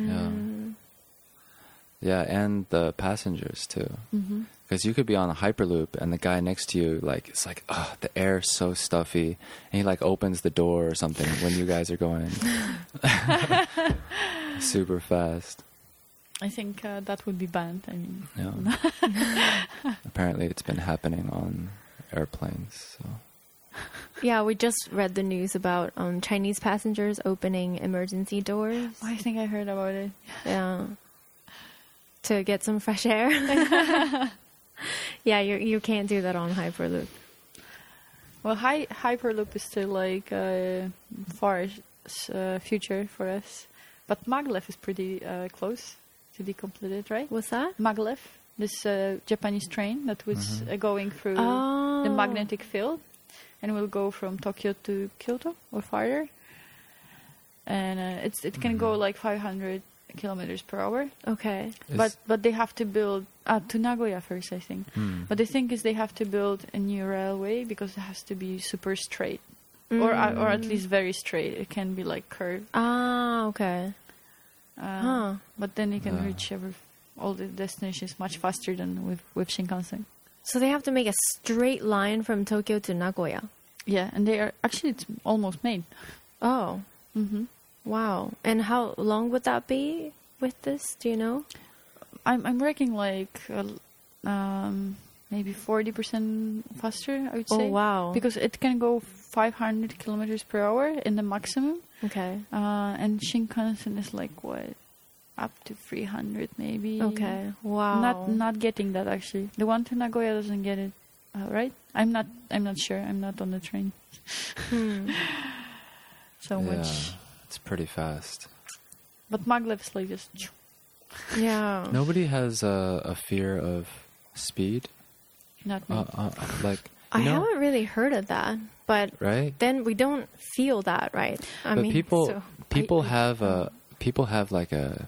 Yeah, and the passengers too. Because you could be on a Hyperloop and the guy next to you, like, it's like, oh, the air's so stuffy. And he, like, opens the door or something when you guys are going super fast. I think that would be banned. I mean, Yeah. Apparently it's been happening on airplanes. So. Yeah, we just read the news about Chinese passengers opening emergency doors. I think I heard about it. Yeah. To get some fresh air. Yeah, you can't do that on Hyperloop. Well, Hyperloop is still like far future for us, but Maglev is pretty close to be completed, right? What's that? Maglev, this Japanese train that was going through the magnetic field, and will go from Tokyo to Kyoto or farther, and it can go like 500 kilometers per hour. Okay. But they have to build to Nagoya first, I think. But the thing is, they have to build a new railway because it has to be super straight, or at least very straight. It can be like curved. Ah, okay. But then you can reach all the destinations much faster than with Shinkansen. So they have to make a straight line from Tokyo to Nagoya. Yeah, and they are actually, it's almost made. Oh. Wow. And how long would that be with this? Do you know? I'm reckoning like maybe 40% faster, I would say. Oh, wow. Because it can go 500 kilometers per hour in the maximum. Okay. And Shinkansen is like what? Up to 300 maybe. Okay. Wow. Not getting that actually. The one to Nagoya doesn't get it. right? I'm not sure. I'm not on the train so much. It's pretty fast. But maglev is like just. Yeah. Nobody has a fear of speed. Not me. Like I you know, haven't really heard of that, but right? then we don't feel that, right? I But mean, people so- people have like a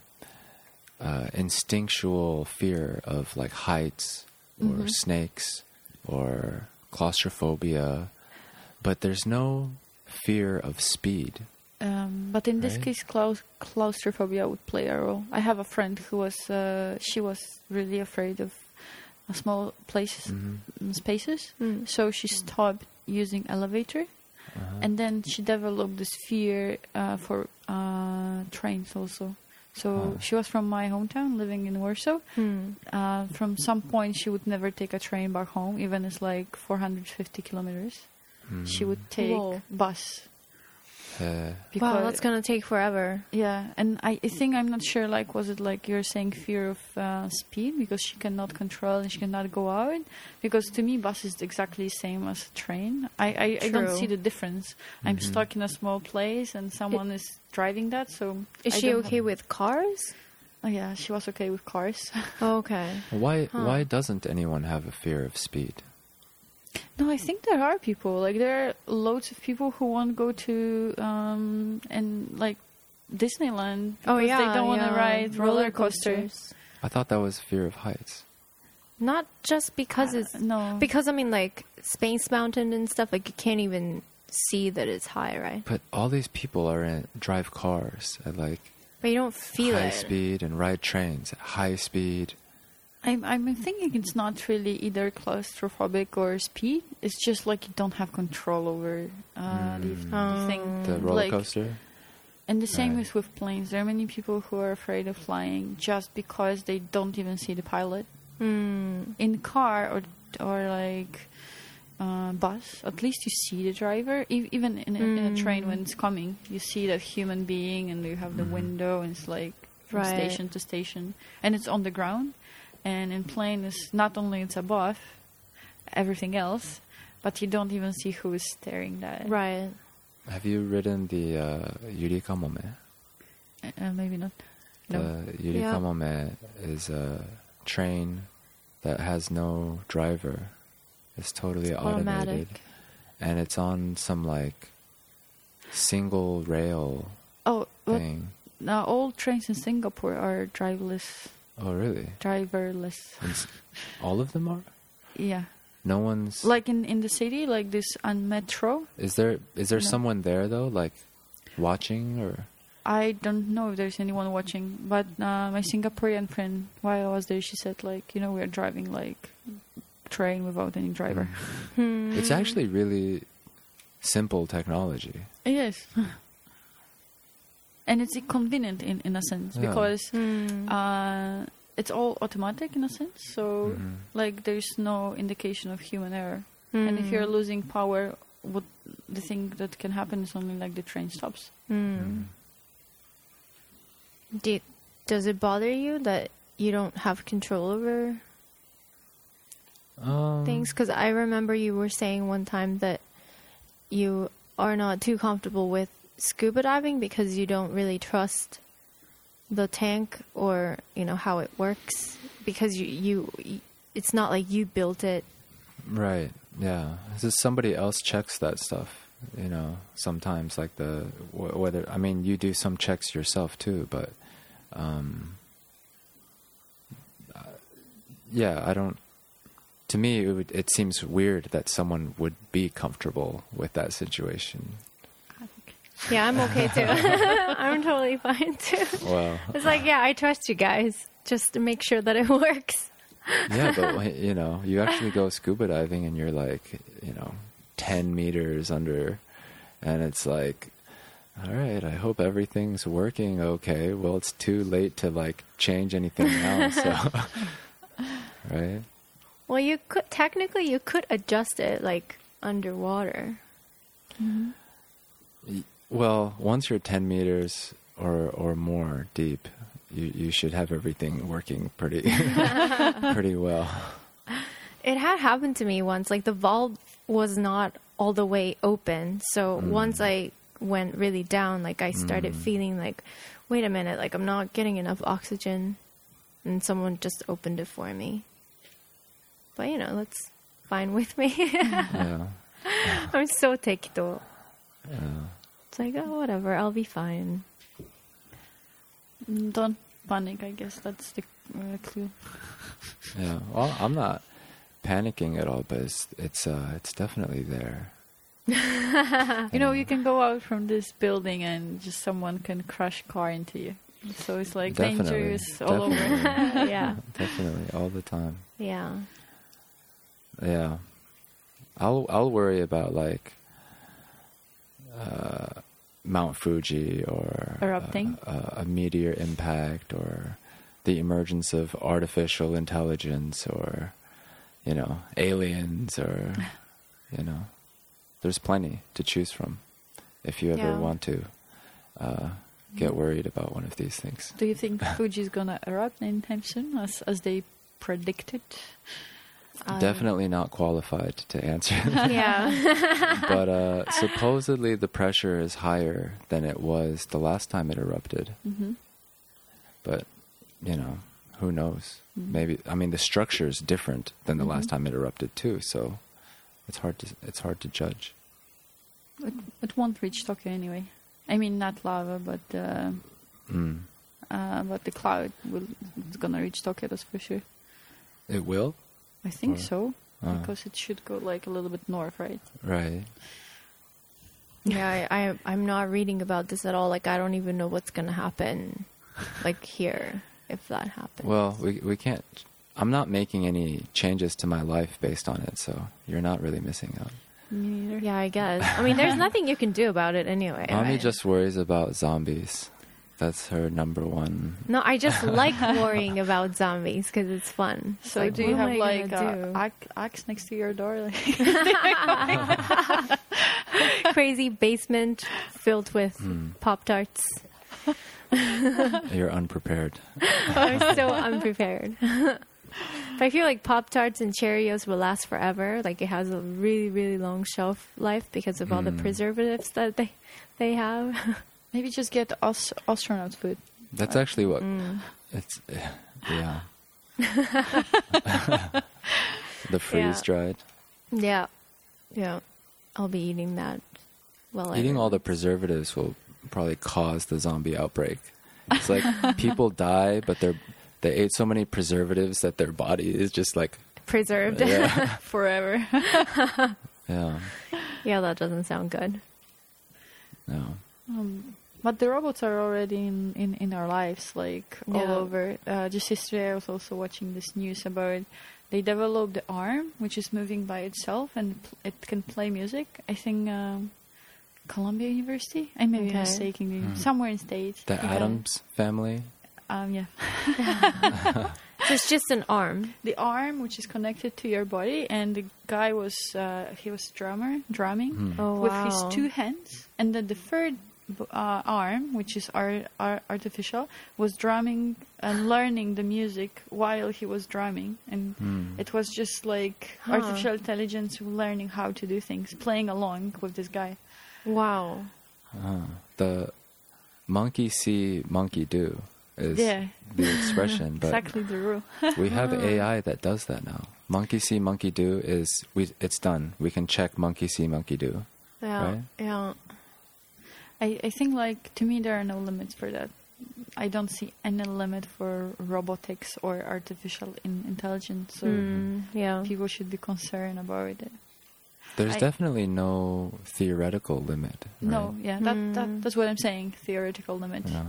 instinctual fear of like heights or snakes or claustrophobia, but there's no fear of speed. But in this Right. case, claustrophobia would play a role. I have a friend who was she was really afraid of small places, spaces. So she stopped using elevator, and then she developed this fear for trains also. So she was from my hometown, living in Warsaw. From some point, she would never take a train back home, even it's like 450 kilometers. She would take Whoa. bus. wow, that's gonna take forever. Yeah, and I think I'm not sure. Like, was it like you're saying fear of speed because she cannot control and she cannot go out? Because to me, bus is exactly the same as a train. I don't True. see the difference. I'm stuck in a small place and someone is driving that. So Is I she don't okay have- with cars? Oh, yeah, she was okay with cars. Okay. Why doesn't anyone have a fear of speed? No, I think there are people. Like there are loads of people who won't go to and like Disneyland because Oh yeah, they don't want to yeah. ride roller coasters. I thought that was fear of heights. Not just because it's No, because I mean like Space Mountain and stuff. Like you can't even see that it's high, right? But all these people drive cars at like But you don't feel high it. speed and ride trains at high speed. I'm thinking it's not really either claustrophobic or speed. It's just like you don't have control over the thing. The roller Like, coaster. And the same Right. is with planes. There are many people who are afraid of flying just because they don't even see the pilot. In car or like bus, at least you see the driver. Even in a train when it's coming, you see the human being and you have the window and it's like from Right. station to station and it's on the ground. And in plane, is not only it's above everything else, but you don't even see who is staring at it. Right. Have you ridden the Yurikamome? Maybe not. No. The Yurikamome is a train that has no driver. It's totally automated. Automatic. And it's on some like single rail Oh, well, thing. now all trains in Singapore are driverless. Oh, really? Driverless. All of them are? Yeah. No one's... Like in the city, like this on metro. Is there No. someone there, though, like, watching, or... I don't know if there's anyone watching, but my Singaporean friend, while I was there, she said, like, we're driving, like, train without any driver. It's actually really simple technology. Yes. And it's convenient in a sense Yeah. because it's all automatic in a sense. So, like, there's no indication of human error. And if you're losing power, what the thing that can happen is only like the train stops. Does it bother you that you don't have control over things? Because I remember you were saying one time that you are not too comfortable with scuba diving because you don't really trust the tank or how it works because you it's not like you built it. Right, yeah. It's somebody else checks that stuff, sometimes, like whether... I mean, you do some checks yourself, too, but... yeah, I don't... To me, it seems weird that someone would be comfortable with that situation. Yeah, I'm okay too. I'm totally fine too. Well, It's like, yeah, I trust you guys just to make sure that it works. yeah, but you actually go scuba diving and you're like, 10 meters under, and it's like, all right, I hope everything's working okay. Well, it's too late to like change anything now, so right? Well, you could adjust it like underwater. Well, once you're 10 meters or more deep, you should have everything working pretty pretty well. It had happened to me once. Like the valve was not all the way open. So once I went really down, like I started feeling like, wait a minute, like I'm not getting enough oxygen. And someone just opened it for me. But you know, that's fine with me. Yeah. I'm so tekito. Yeah. It's like, oh, whatever, I'll be fine. Don't panic, I guess that's the clue. Yeah. Well, I'm not panicking at all, but it's definitely there. You know, you can go out from this building and just someone can crash car into you. So it's like Definitely. dangerous all over. Yeah. Definitely, all the time. Yeah. Yeah. I'll worry about like Mount Fuji or Erupting? a meteor impact or the emergence of artificial intelligence or, you know, aliens or, you know, there's plenty to choose from if you ever Yeah. want to get worried about one of these things. Do you think Fuji is gonna erupt anytime soon, as they predicted? Definitely not qualified to answer. Yeah. But supposedly the pressure is higher than it was the last time it erupted. Mm-hmm. But, you know, who knows? Maybe, I mean, the structure is different than the last time it erupted too, so it's hard to judge. It won't reach Tokyo anyway. I mean, not lava, but the cloud it's gonna reach Tokyo, that's for sure. It will? I think Or- so, because it should go like a little bit north, right? Right. Yeah, I'm not reading about this at all. Like, I don't even know what's going to happen, like, here, if that happens. Well, we can't, I'm not making any changes to my life based on it, so you're not really missing out. Me neither. Yeah, I guess. I mean, there's nothing you can do about it anyway. Mommy right? just worries about zombies. That's her number one. No, I just like worrying about zombies because it's fun. So Like, do you what have am I like gonna axe next to your door? Like, do? Crazy basement filled with Pop-Tarts. You're unprepared. I'm so unprepared. But I feel like Pop-Tarts and Cheerios will last forever. Like, it has a really, really long shelf life because of all the preservatives that they have. maybe just get astronaut food. That's actually what it's. Yeah. The freeze dried. Yeah. Yeah. I'll be eating that. Well, Eating all the preservatives will probably cause the zombie outbreak. It's like people die, but they ate so many preservatives that their body is just like preserved. yeah, Forever. yeah, Yeah, that doesn't sound good. no. But the robots are already in our lives, like all Yeah. over. Just yesterday, I was also watching this news about they developed the arm, which is moving by itself, and it can play music. I think Columbia University. I may be Okay. mistaken. Somewhere in States. The Addams family. Yeah. So it's just an arm. The arm, which is connected to your body, and the guy was he was drumming Oh, with wow. his two hands, and then the third arm, which is artificial, was drumming and learning the music while he was drumming, and it was just like artificial intelligence learning how to do things, playing along with this guy. Wow. The monkey see, monkey do is Yeah. the expression, but Exactly the rule. we have AI that does that now. Monkey see, monkey do it's done. We can check monkey see, monkey do. Yeah. Right? Yeah. I think, like, to me, there are no limits for that. I don't see any limit for robotics or artificial intelligence, so Yeah. people should be concerned about it. There's I- definitely no theoretical limit. Right? No, yeah, that's what I'm saying. Theoretical limit. Yeah.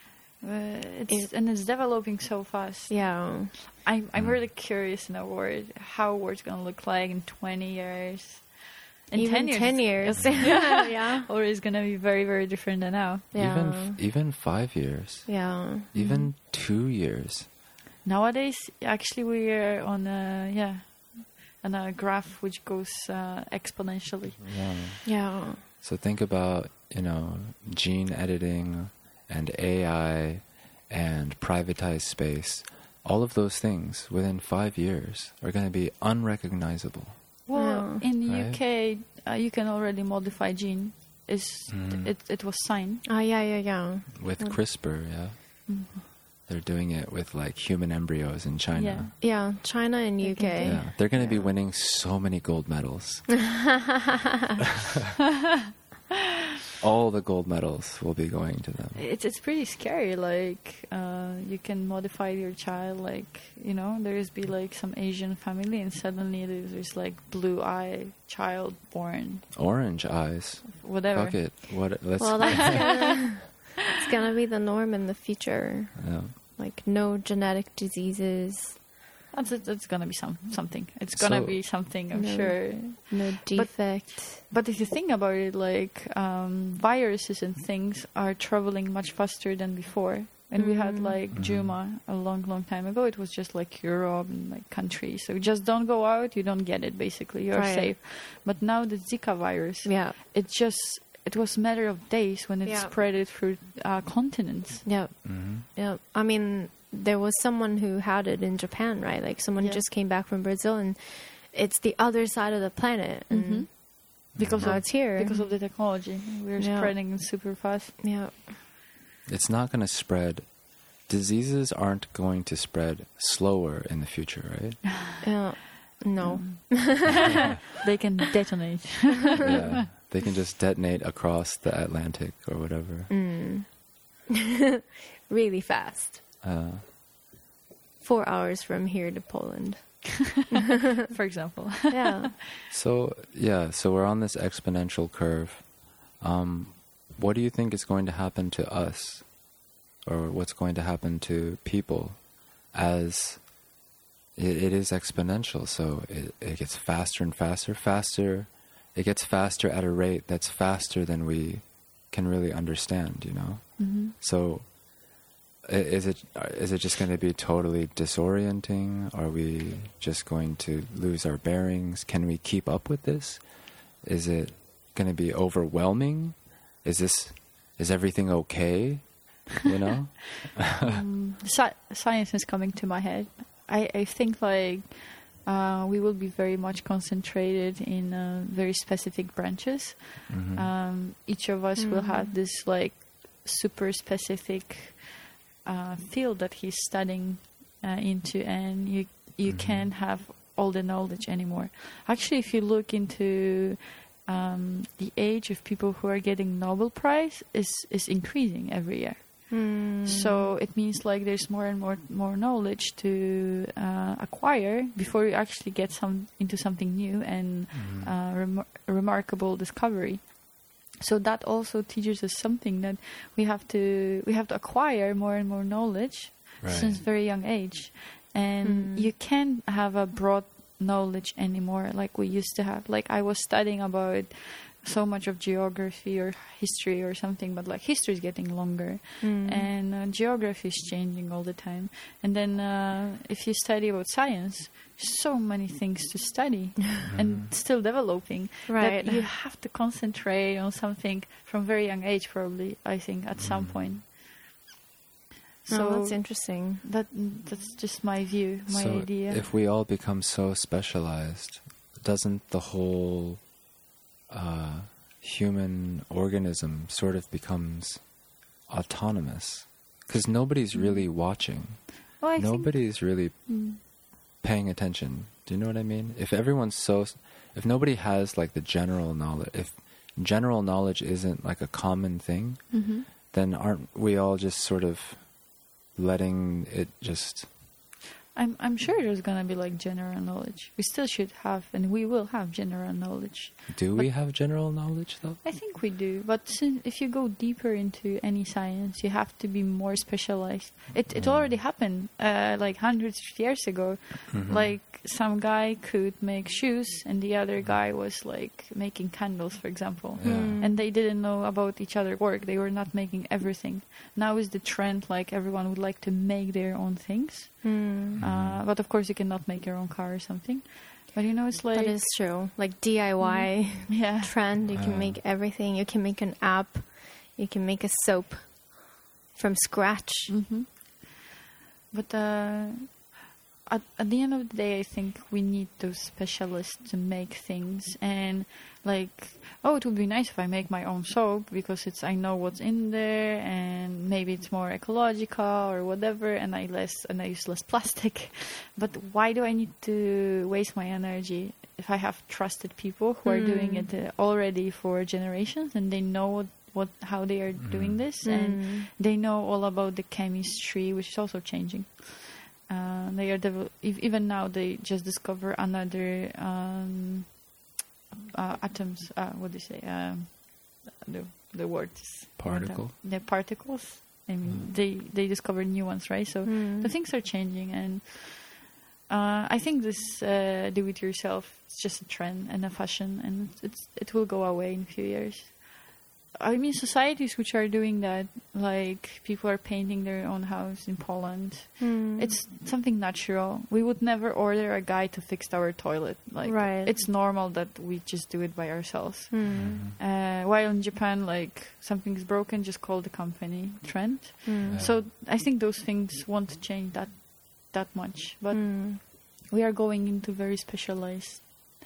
It's developing so fast. Yeah. I'm really curious in how world's gonna look like in 20 years. In Even 10 years. Yeah. Or it's gonna be very, very different than now. Yeah. Even 5 years. Yeah. Even 2 years. Nowadays, actually, we are on a graph which goes exponentially. Yeah. Yeah. So think about, gene editing and AI and privatized space. all of those things within 5 years are going to be unrecognizable. Well, in the Right. UK, you can already modify gene. It was signed. Yeah. With CRISPR, yeah. They're doing it with like human embryos in China. Yeah, China and They UK. can Yeah. They're going to be winning so many gold medals. All the gold medals will be going to them. It's pretty scary. Like you can modify your child. Like there's be like some Asian family, and suddenly there's like blue eye child born. Orange eyes. Whatever. Fuck it. Let's. Well, it's gonna be the norm in the future. Yeah. Like no genetic diseases, That's gonna be something. It's gonna So- be something. I'm No. sure. no defect. But if you think about it, like viruses and things are traveling much faster than before. And we had like Juma a long time ago. It was just like Europe and like countries. So just don't go out. You don't get it. Basically, you're Right. safe. But now the Zika virus, Yeah, it was a matter of days when it Yeah. spread it through continents. yeah, Mhm. yeah. I mean, there was someone who had it in Japan, right? Like someone Yeah. just came back from Brazil, and it's the other side of the planet, and Mhm. Because now of it's here. because of the technology, we're Yeah. spreading it super fast. yeah, It's not going to spread. Diseases aren't going to spread slower in the future, right? yeah. No, They can detonate. Yeah. They can just detonate across the Atlantic or whatever. really fast. 4 hours from here to Poland. For example. Yeah. So we're on this exponential curve. What do you think is going to happen to us, or what's going to happen to people as it is exponential? So it gets faster and faster. It gets faster at a rate that's faster than we can really understand, Mm-hmm. So is it just going to be totally disorienting? Are we just going to lose our bearings? Can we keep up with this? Is it going to be overwhelming? Is everything okay? Science is coming to my head. I think like we will be very much concentrated in very specific branches. Mm-hmm. Each of us will have this like super specific field that he's studying into, and you can't have all the knowledge anymore. Actually, if you look into the age of people who are getting Nobel Prize is increasing every year. So it means like there's more and more knowledge to acquire before you actually get into something new and remarkable discovery. So that also teaches us something, that we have to acquire more and more knowledge since very young age, and you can't have a broad knowledge anymore like we used to have. Like I was studying about so much of geography or history or something, but like history is getting longer and geography is changing all the time. And then if you study about science, so many things to study and still developing, Right. that you have to concentrate on something from very young age, probably, I think, at some point. So that's interesting. That's just my view, my So idea. if we all become so specialized, doesn't the whole human organism sort of becomes autonomous? Because nobody's really watching. Well, I think- Nobody's really paying attention. Do you know what I mean? If nobody has like the general knowledge, if general knowledge isn't like a common thing, then aren't we all just sort of letting it just... I'm sure there's gonna be like general knowledge. We still should have, and we will have general knowledge. Do we have general knowledge though? I think we do, but if you go deeper into any science, you have to be more specialized. It already happened like hundreds of years ago. Like some guy could make shoes, and the other guy was like making candles, for example. Yeah. And they didn't know about each other's work. They were not making everything. Now is the trend, like everyone would like to make their own things. But of course, you cannot make your own car or something. But it's like... That is true. Like DIY Yeah. trend, you can make everything. You can make an app. You can make a soap from scratch. But at the end of the day, I think we need those specialists to make things. And like, oh, it would be nice if I make my own soap because I know what's in there, and maybe it's more ecological or whatever, and I use less plastic. But why do I need to waste my energy if I have trusted people who are doing it already for generations, and they know how they are doing this, and they know all about the chemistry, which is also changing. They are even now they just discover another atoms. What do you say? The word is Particle. The particles. I mean, they discover new ones, right? So the things are changing, and I think this do-it-yourself is just a trend and a fashion, and it will go away in a few years. I mean, societies which are doing that, like people are painting their own house in Poland. It's something natural. We would never order a guy to fix our toilet. Like, it's normal that we just do it by ourselves. While in Japan, like something's broken, just call the company. Trend. So I think those things won't change that much. But we are going into very specialized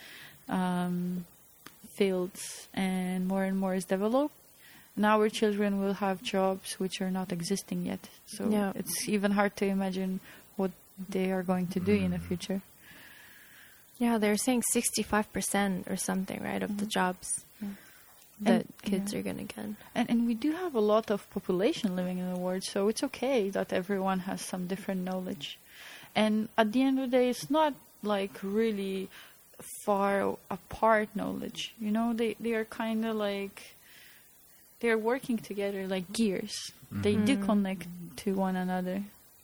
fields, and more is developed. Now our children will have jobs which are not existing yet. So it's even hard to imagine what they are going to do in the future. Yeah, they're saying 65% or something, right, of the jobs that kids are going to get. And we do have a lot of population living in the world, so it's okay that everyone has some different knowledge. And at the end of the day, it's not like really far apart knowledge. You know, they are kind of like, they're working together like gears. They do connect to one another.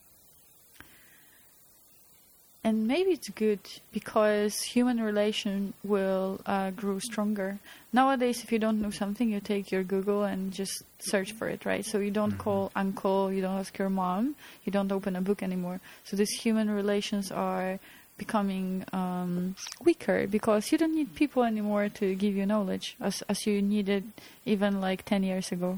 And maybe it's good because human relation will grow stronger. Nowadays, if you don't know something, you take your Google and just search for it, right? So you don't call uncle, you don't ask your mom, you don't open a book anymore. So these human relations are becoming weaker because you don't need people anymore to give you knowledge as you needed even like 10 years ago.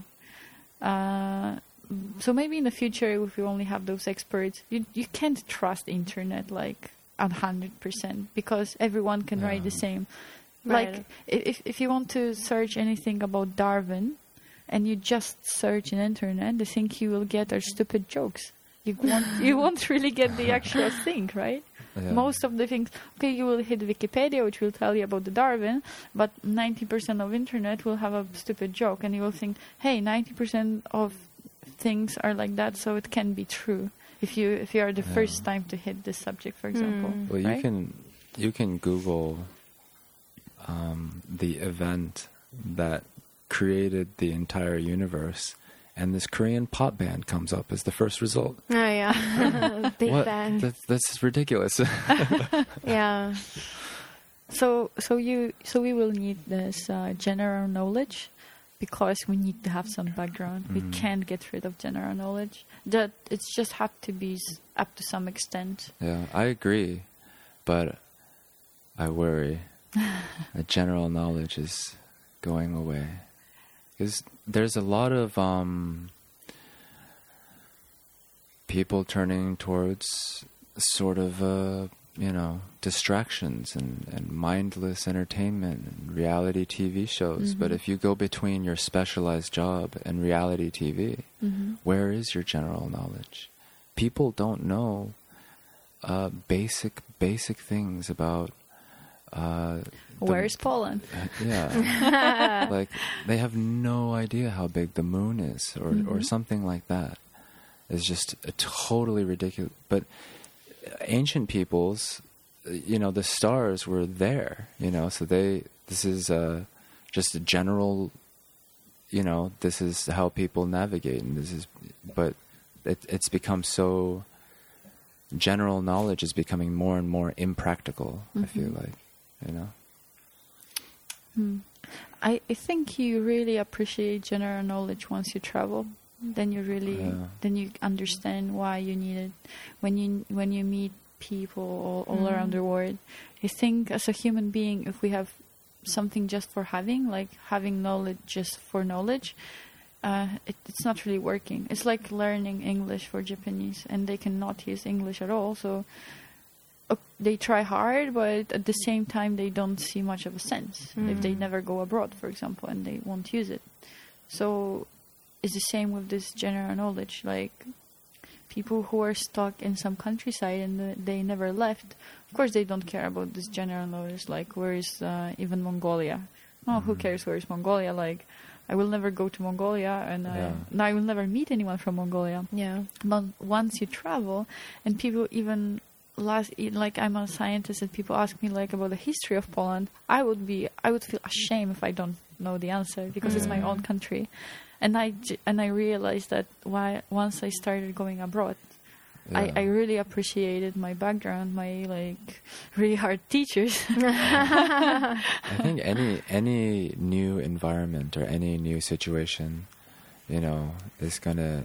So maybe in the future, if you only have those experts, you can't trust internet like 100% because everyone can write the same. Right. Like if you want to search anything about Darwin and you just search in internet, the thing you will get are stupid jokes. You won't really get the actual thing, right? Yeah. Most of the things, okay, you will hit Wikipedia, which will tell you about the Darwin, but 90% of internet will have a stupid joke, and you will think, hey, 90% of things are like that, so it can be true. If you are the first time to hit this subject, for example. Well, right? you can Google the event that created the entire universe, and this Korean pop band comes up as the first result. Oh, yeah. Big Bang. That's ridiculous. Yeah. So we will need this general knowledge because we need to have some background. We can't get rid of general knowledge. That it's just have to be up to some extent. Yeah, I agree, but I worry that general knowledge is going away. Because there's a lot of people turning towards sort of, distractions and mindless entertainment and reality TV shows. But if you go between your specialized job and reality TV, where is your general knowledge? People don't know basic things about... Where's Poland? Yeah. Like, they have no idea how big the moon is or something like that. It's just totally ridiculous. But ancient peoples, the stars were there, so this is just a general, this is how people navigate. And but it's become so, general knowledge is becoming more and more impractical, I feel like. I think you really appreciate general knowledge once you travel. Then you really then you understand why you need it. When you meet people all around the world, I think as a human being, if we have something just for having, like having knowledge just for knowledge, it's not really working. It's like learning English for Japanese, and they cannot use English at all. So they try hard, but at the same time they don't see much of a sense if they never go abroad, for example, and they won't use it. So it's the same with this general knowledge. Like people who are stuck in some countryside and they never left, of course they don't care about this general knowledge. Like where is even Mongolia? Oh, who cares where is Mongolia? Like I will never go to Mongolia, and I will never meet anyone from Mongolia. Yeah. But once you travel, and people even like I'm a scientist, and people ask me like about the history of Poland, I would feel ashamed if I don't know the answer because it's my own country, and I realized that once I started going abroad. Yeah. I really appreciated my background, my like really hard teachers. I think any new environment or any new situation, is gonna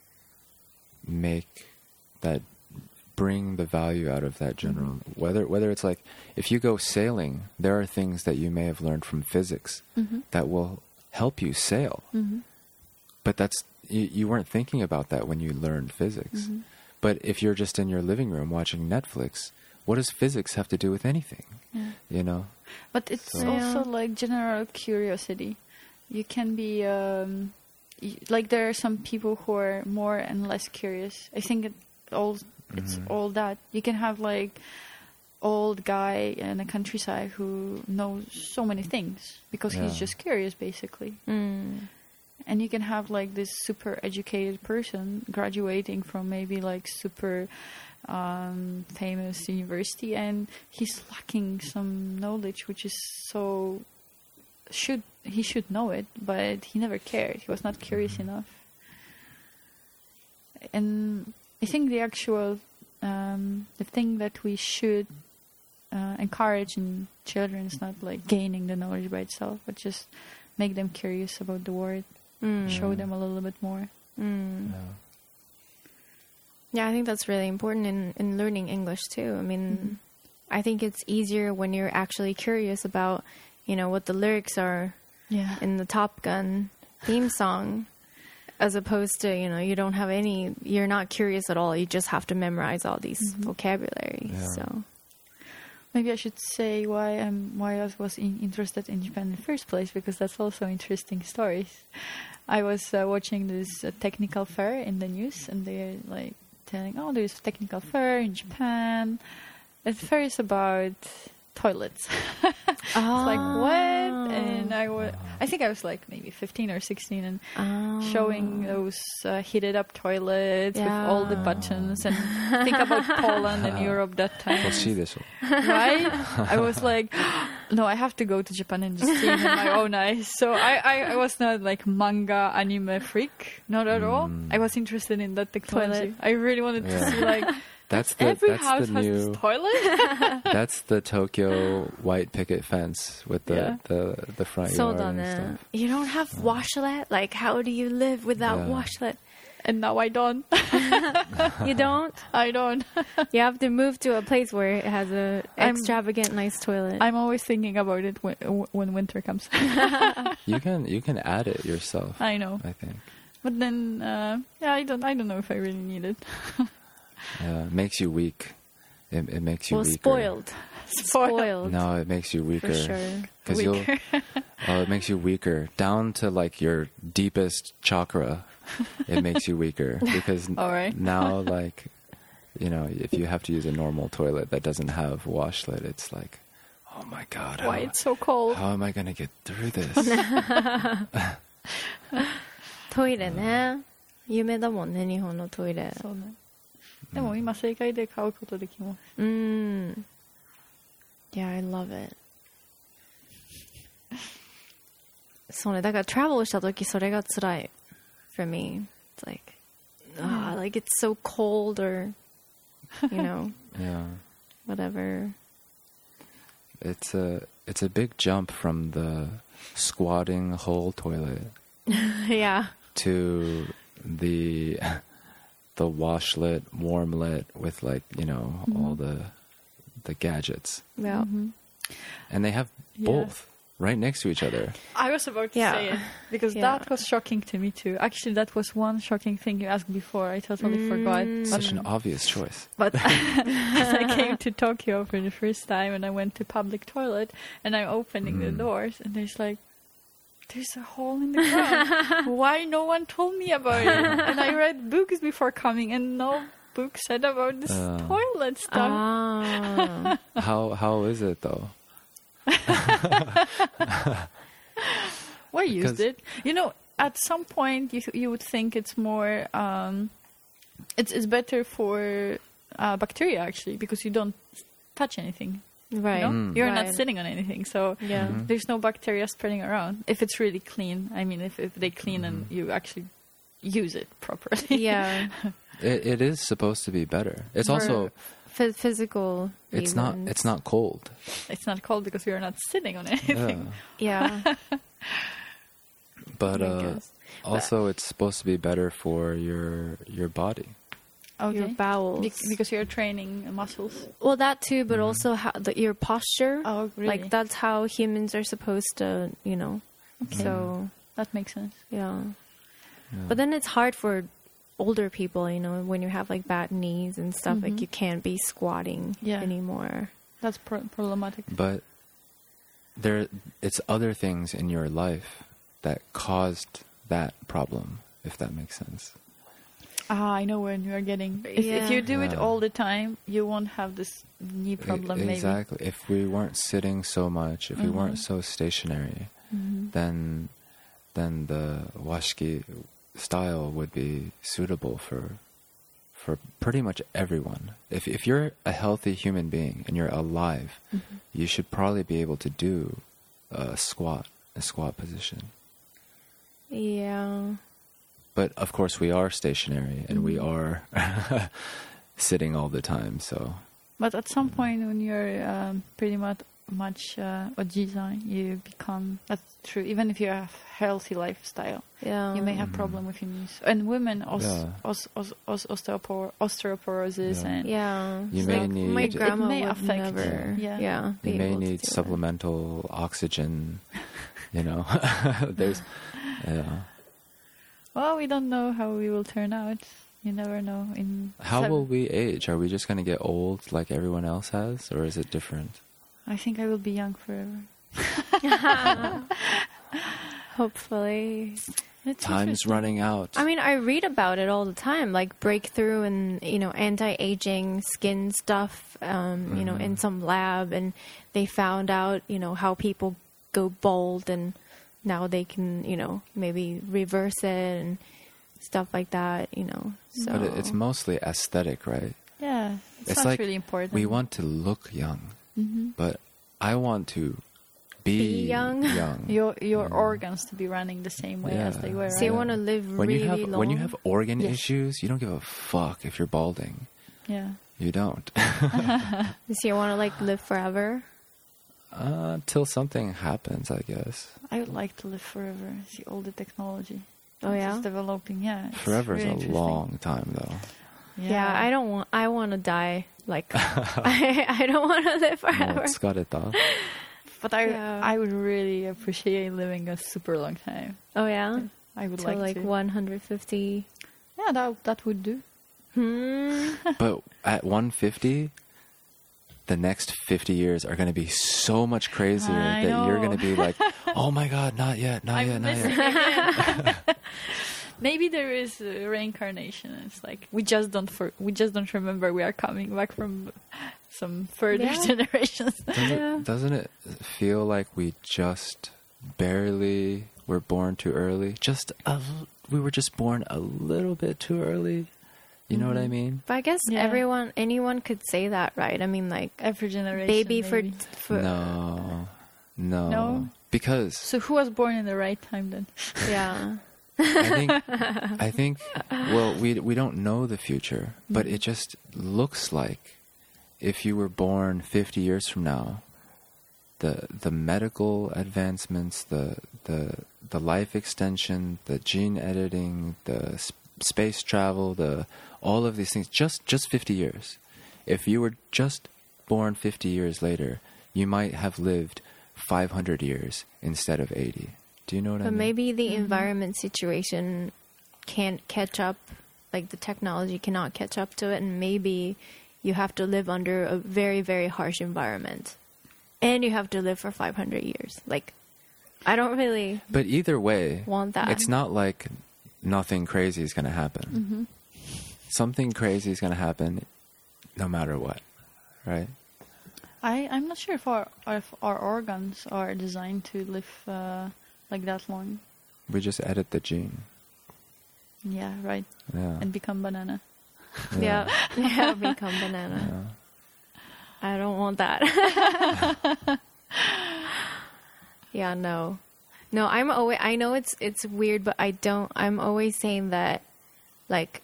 bring the value out of that general. Whether it's like if you go sailing, there are things that you may have learned from physics that will help you sail, but that's you weren't thinking about that when you learned physics. But if you're just in your living room watching Netflix, what does physics have to do with anything? Yeah. But it's also like general curiosity. You can be like there are some people who are more and less curious. I think it's all that. You can have like old guy in the countryside who knows so many things because he's just curious, basically. And you can have like this super educated person graduating from maybe like super famous university, and he's lacking some knowledge, which is he should know it, but he never cared. He was not curious enough. And I think the actual the thing that we should encourage in children is not like gaining the knowledge by itself, but just make them curious about the world. Show them a little bit more. Yeah, I think that's really important in learning English too. I mean, I think it's easier when you're actually curious about, what the lyrics are in the Top Gun theme song, as opposed to, you're not curious at all. You just have to memorize all these vocabulary. Yeah. So maybe I should say why I was interested in Japan in the first place, because that's also interesting stories. I was watching this technical fair in the news, and they're like telling, oh, there's a technical fair in Japan. The fair is about toilets. It's like, what? And I think I was like maybe 15 or 16 and showing those heated up toilets with all the buttons, and think about Poland and Europe that time. Right? I was like, no, I have to go to Japan and just see it in my own eyes. So I was not like manga anime freak, not at all. I was interested in that technology. Toilet. I really wanted to see like every house has this toilet. That's the Tokyo white picket fence with the front yard and stuff. You don't have washlet? Like, how do you live without washlet? And now I don't. You don't? I don't. You have to move to a place where it has a extravagant, nice toilet. I'm always thinking about it when winter comes. You can add it yourself. I know. I think. But then, I don't know if I really need it. It makes you weak. It makes you weaker. Spoiled. No, it makes you weaker. For sure. Because it makes you weaker down to like your deepest chakra. It makes you weaker because now, like, if you have to use a normal toilet that doesn't have washlet, it's like, oh my god, why it's so cold? How am I gonna get through this? トイレね。夢だもんね、日本のトイレ。 そうね。でも今正解で買うことできます。 Yeah, I love it. そうね、だからトラベルした時それが辛い。For me, it's like, like it's so cold, or whatever. It's a big jump from the squatting hole toilet. To the washlet, warmlet with like all the gadgets. Yeah. And they have both. right next to each other. I was about to say it because that was shocking to me too. Actually, that was one shocking thing you asked before. I totally forgot. Such an obvious choice. But as I came to Tokyo for the first time and I went to public toilet and I'm opening the doors and there's a hole in the ground. Why no one told me about it? And I read books before coming and no book said about this toilet stuff. How is it though? Well, I used it. At some point you would think it's more it's better for bacteria actually because you don't touch anything. Right. You're not sitting on anything, so there's no bacteria spreading around if it's really clean. I mean, if they clean and you actually use it properly. Yeah. It is supposed to be better. It's also physical. It's not cold. It's not cold because you're not sitting on anything. Yeah. But also, it's supposed to be better for your body. Okay. Your bowels. Because you're training muscles. Well, that too, but also your posture. Oh, really? Like, that's how humans are supposed to, Okay. So that makes sense. Yeah. But then it's hard for older people, when you have, like, bad knees and stuff. Like, you can't be squatting anymore. That's problematic. But it's other things in your life that caused that problem, if that makes sense. I know where you're getting. If you do it all the time, you won't have this knee problem. Exactly. Maybe. If we weren't sitting so much, if we weren't so stationary, then the washiki style would be suitable for pretty much everyone. If you're a healthy human being and you're alive, you should probably be able to do a squat position. Yeah. But of course, we are stationary and we are sitting all the time. So, but at some point, when you're pretty much ojisan, you become. That's true. Even if you have healthy lifestyle, you may have problem with your knees. And women osteoporosis and you may need. My grandma may would affect. never. You may need supplemental oxygen. There's. Well, we don't know how we will turn out. You never know. How will we age? Are we just going to get old like everyone else has, or is it different? I think I will be young forever. Hopefully. Time's running out. I mean, I read about it all the time, like breakthrough and, anti-aging skin stuff, in some lab. And they found out, how people go bald and now they can, maybe reverse it and stuff like that, So. But it's mostly aesthetic, right? Yeah, it's not like really important. We want to look young, but I want to be young. Your organs to be running the same way as they were. So you want to live really long. When you have organ issues, you don't give a fuck if you're balding. Yeah. You don't. So you want to live forever? Till something happens, I guess. I would like to live forever. See all the technology. Oh yeah, it's developing. Yeah, forever is really a long time, though. Yeah, I want to die. I don't want to live forever. But I would really appreciate living a super long time. Oh yeah, I would like 150. Yeah, that would do. But at 150. The next 50 years are going to be so much crazier that you're going to be like, oh my God, not yet. Maybe there is a reincarnation. It's like we just don't remember we are coming back from some further generations. Doesn't it feel like we just barely were born too early? We were just born a little bit too early. You know what I mean? But I guess anyone could say that, right? I mean, every generation. Baby for no. Because so who was born in the right time then? Yeah. I think. Well, we don't know the future, but it just looks like if you were born 50 years from now, the medical advancements, the life extension, the gene editing, the space travel, all of these things, just 50 years. If you were just born 50 years later, you might have lived 500 years instead of 80. Do you know what I But mean? maybe the environment situation can't catch up, like the technology cannot catch up to it, and maybe you have to live under a very, very harsh environment. And you have to live for 500 years. Like, I don't really But either way, want that. it's not like nothing crazy is going to happen. Mm-hmm. Something crazy is going to happen no matter what, right? I'm not sure if our organs are designed to live like that long. We just edit the gene. Yeah, right. Yeah. And become banana. Yeah, yeah, become banana. Yeah. I don't want that. Yeah, no. No, I'm always, I know it's weird, but I'm always saying that, like,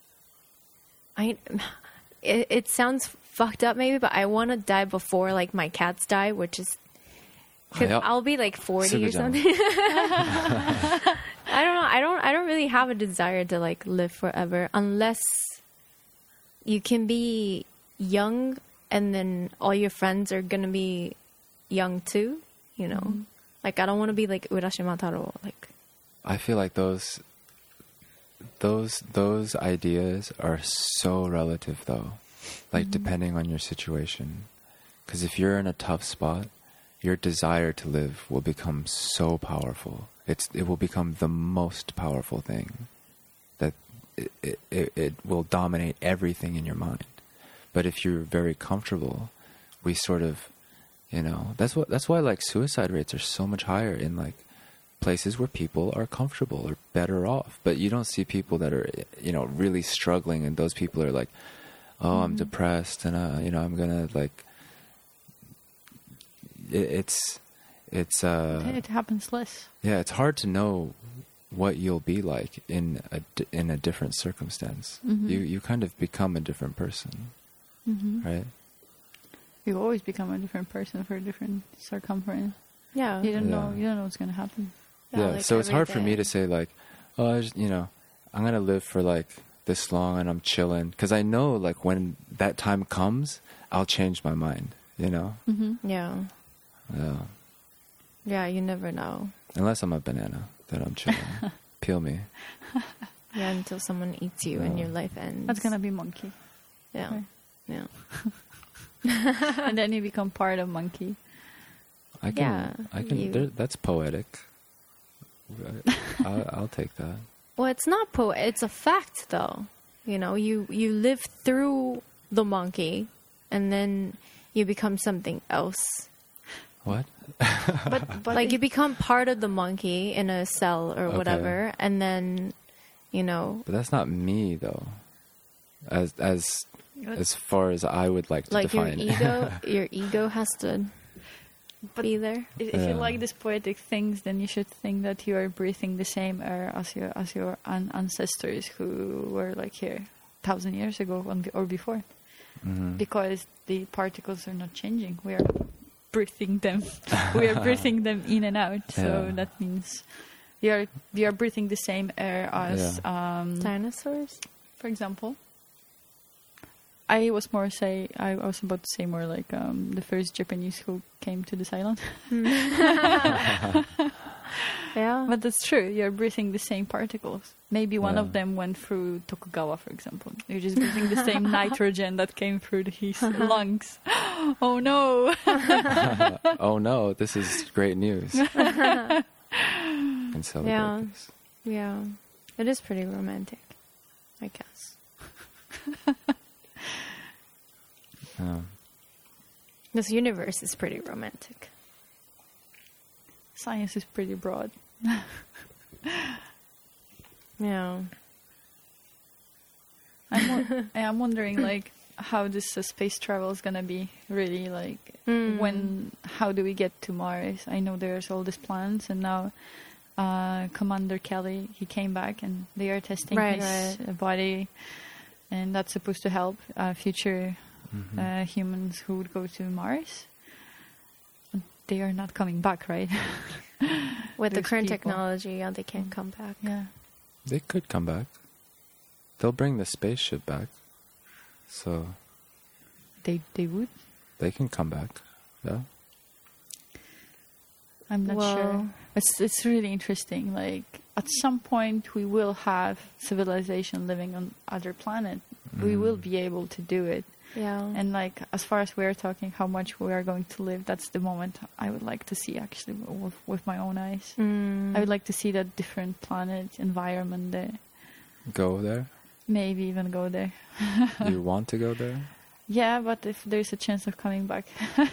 it sounds fucked up maybe, but I want to die before, like, my cats die, which is, because Yeah. I'll be like 40 or Sugajang. something. I don't know. I don't really have a desire to, like, live forever unless you can be young and then all your friends are going to be young too, you know? Mm-hmm. Like, I don't want to be like Urashima Taro. Like, I feel like those ideas are so relative though. Like depending on your situation. Cuz if you're in a tough spot, your desire to live will become so powerful. It will become the most powerful thing. That it will dominate everything in your mind. But if you're very comfortable, we sort of, you know, that's why like suicide rates are so much higher in like places where people are comfortable or better off. But you don't see people that are, you know, really struggling, and those people are like, oh, I'm depressed, and you know, I'm gonna like. It happens less. Yeah, it's hard to know what you'll be like in a different circumstance. Mhm. You kind of become a different person, Mm-hmm. right? You always become a different person for a different circumference. yeah. You don't Yeah. know what's gonna happen. Yeah, Yeah, like so it's every hard for me day. to say like, oh, you know, I'm gonna live for like this long and I'm chilling, because I know like when that time comes, I'll change my mind. You know, Mm-hmm. Yeah. yeah. Yeah, you never know. Unless I'm a banana, then I'm chilling. Peel me. Yeah, until someone eats you and Yeah. your life ends. That's gonna be monkey, Yeah. Right. Yeah. and then you become part of monkey. I can. Yeah, I can. you- That's poetic. I'll take that. Well, it's not it's a fact though. You know, you live through the monkey and then you become something else. What? But Like you become part of the monkey in a cell or Okay. whatever, and then, you know, But that's not me though. As far as I would like to like define your ego has to be there. If Yeah. you like these poetic things, then you should think that you are breathing the same air as your ancestors who were like here 1,000 years ago or before, Mhm. because the particles are not changing. We are breathing them. We are breathing them in and out. So Yeah. that means we are breathing the same air as, Dinosaurs? for example. I was about to say more like the first Japanese who came to this island. Yeah. But that's true. You're breathing the same particles. Maybe one of Yeah. them went through Tokugawa, for example. You're just breathing the same nitrogen that came through his lungs. Oh no! Oh no, this is great news. And celebrate Yeah. this. Yeah. It is pretty romantic, I guess. This universe is pretty romantic. Science is pretty broad. Yeah. I'm wondering like how this space travel is gonna be really like. How do we get to Mars? I know there's all these plans, and now Commander Kelly, he came back and they are testing his body, and that's supposed to help future humans who would go to Mars. They are not coming back, right? With the Those current people. technology, yeah, they can't come back. Yeah. They could come back. They'll bring the spaceship back. So They would. they can come back. Yeah. I'm not sure. It's really interesting. Like, at some point, we will have civilization living on other planet. We will be able to do it. Yeah. And like, as far as we're talking, how much we are going to live, that's the moment I would like to see actually with my own eyes. I would like to see that different planet environment there. Go there? Maybe even go there. You want to go there? Yeah, but if there's a chance of coming back.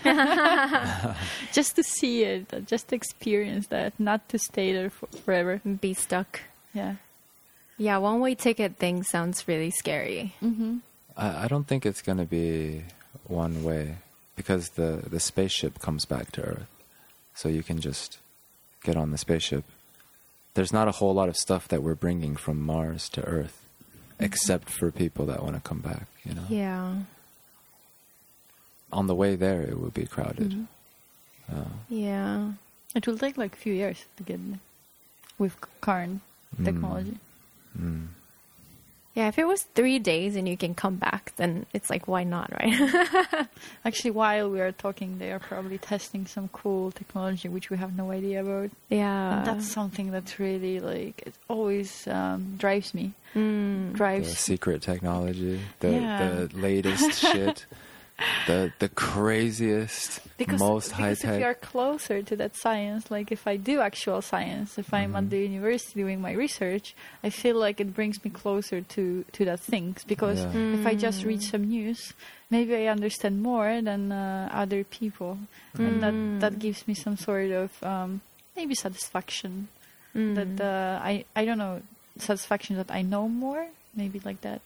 Just to see it, just to experience that, not to stay there forever. Be stuck. Yeah. Yeah, one-way ticket thing sounds really scary. I don't think it's going to be one way because the spaceship comes back to Earth. So you can just get on the spaceship. There's not a whole lot of stuff that we're bringing from Mars to Earth, except for people that want to come back, you know? Yeah. On the way there, it would be crowded. Yeah. It will take like a few years to get there with current technology. Yeah, if it was 3 days and you can come back, then it's like, why not, right? Actually, while we are talking, they are probably testing some cool technology which we have no idea about. Yeah. And that's something that's really, like, it always drives me. The Drives. secret technology, the latest shit, the craziest, most high Because if you tech. are closer to that science, like if I do actual science, if I'm at the university doing my research, I feel like it brings me closer to that things. Because if I just read some news, maybe I understand more than other people, and that gives me some sort of maybe satisfaction. That I don't know, satisfaction that I know more, maybe like that.